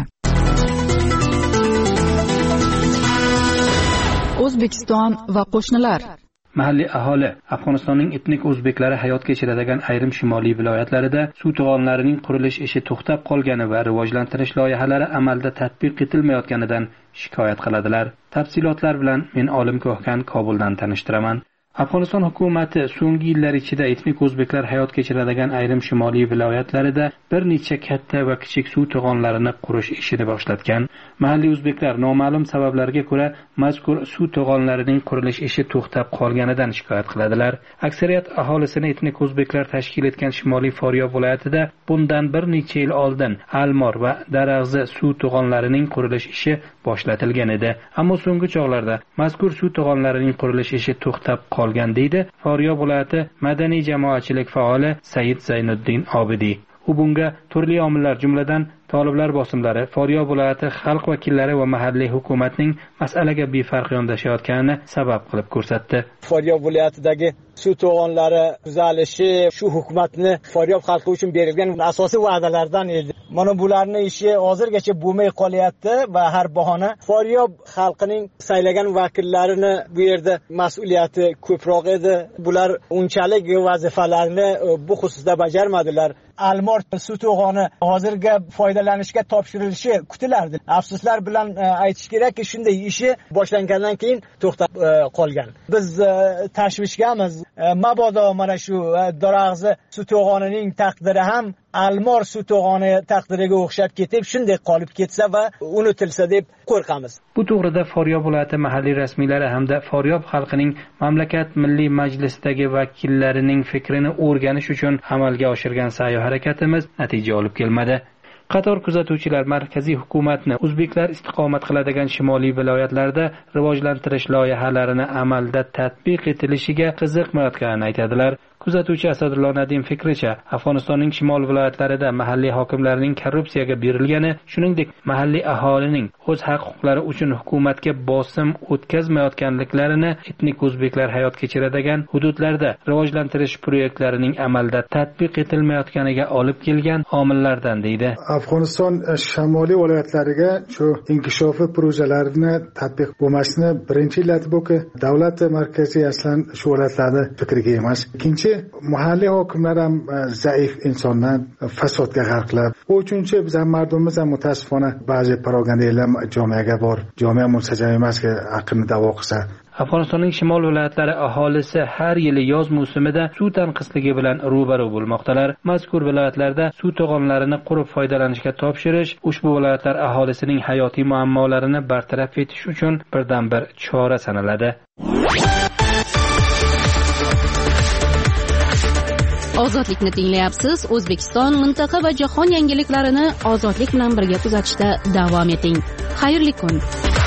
O'zbekiston va qo'shnilar. Mahalliy aholi Afg'onistonning etnik o'zbeklari hayot kechiradigan ayrim shimoliy viloyatlarida suv to'g'onlarining qurilish ishi to'xtab qolgani va rivojlantirish loyihalari amalda tatbiq etilmayotganidan shikoyat qiladilar. Tafsilotlar bilan men Olim Ko'hkan Kobuldan tanishtiraman. Afg'oniston hukumati so'nggi yillar ichida etnik o'zbeklar hayot kechiradigan ayrim shimoliy viloyatlarida bir necha katta va kichik suv to'g'onlarini qurish ishini boshlatgan. Mahalliy o'zbeklar noma'lum sabablarga ko'ra mazkur suv to'g'onlarining qurilish ishi to'xtab qolganidan shikoyat qiladilar. Aksariyat aholisini etnik o'zbeklar tashkil etgan Shimoliy Faryob viloyatida bundan bir necha yil oldin Almor va Darag'zi suv to'g'onlarining qurilish ishi boshlatilgan edi. Ammo so'nggi chog'larda mazkur suv to'g'onlarining qurilish ishi to'xtab qolgan deydi Faryob viloyati madaniy jamoatchilik faoli Said Zaynuddin Obidiy. U bunga turli omillar, jumladan toliblar bosimlari, Faryob viloyati xalq vakillari va mahalliy hukumatning masalaga befarq yondashayotganini sabab qilib ko'rsatdi. Faryob viloyatidagi suv to'g'onlari tuzalishi shu hukumatni Faryob xalqi uchun berilgan asosiy va'dalardan edi. Mana bularning ishi hozirgacha bo'lmay qolyapti va har bahona Faryob xalqining saylagan vakillarini bu yerda mas'uliyati ko'proq edi. Bular unchalik vazifalarni bu xususda bajarmadilar. Almor suv to'g'oni hozirga foydalanishga topshirilishi kutilardi. Afsuslar bilan aytish kerakki, shunday ishi boshlangandan keyin to'xtab qolgan. Biz tashvishgamiz. Mabodo mana shu Darag'zi suv to'g'onining taqdiri ham Almor suv to'g'oni taqdiriga o'xshab ketib, shunday qolib ketsa va unutilsa deb qo'rqamiz. Bu to'g'rida Faryob viloyati mahalliy rasmiylari hamda Faryob xalqining mamlakat milliy majlisidagi vakillarining fikrini o'rganish uchun amalga oshirgan sa'y-harakatimiz natija olib kelmadi. Qator kuzatuvchilar markaziy hukumatni o'zbeklar istiqomat qiladigan shimoliy viloyatlarda rivojlantirish loyihalarini amalda tatbiq etilishiga qiziqmayotganini aytadilar. Kuzatuvchi Asadullo Nadim fikricha, Afg'onistonning shimol viloyatlarida mahalliy hokimlarning korrupsiyaga berilgani, shuningdek mahalliy aholining o'z haq-huquqlari uchun hukumatga bosim o'tkazmayotganliklarini etnik o'zbeklar hayot kechiradigan hududlarda rivojlantirish proyektlarining amalda tatbiq etilmayotganiga olib kelgan omillardan deydi. Afg'oniston shimoliy viloyatlariga shu inkishofiy projelarni tatbiq bo'lmasini birinchi illati bu-ki, davlat markaziy aslan shu viloyatlarda fikriga emas. Ikkinchi, mahalliy hokimlar ham zaif insonlar, fasodga g'arqlab. Bu uchinchi biz ham mardumimiz ham mutaasifona ba'zi propagandalar jamiyaga bor. Jamiya munsajam emasga aqlni da'vo qilsa. Afg'onistonning shimol viloyatlari aholisi har yili yoz mavsumida suv tanqisligi bilan ro'baro bo'lmoqdalar. Mazkur viloyatlarda suv to'g'onlarini qurib foydalanishga topshirish ushbu viloyatlar aholisining hayotiy muammolarini bartaraf etish uchun birdan-bir chora sanaladi. Ozodlikni tinglayapsiz. O'zbekiston, mintaqa va jahon yangiliklarini ozodlik bilan birga kuzatishda davom eting. Xayrli kun.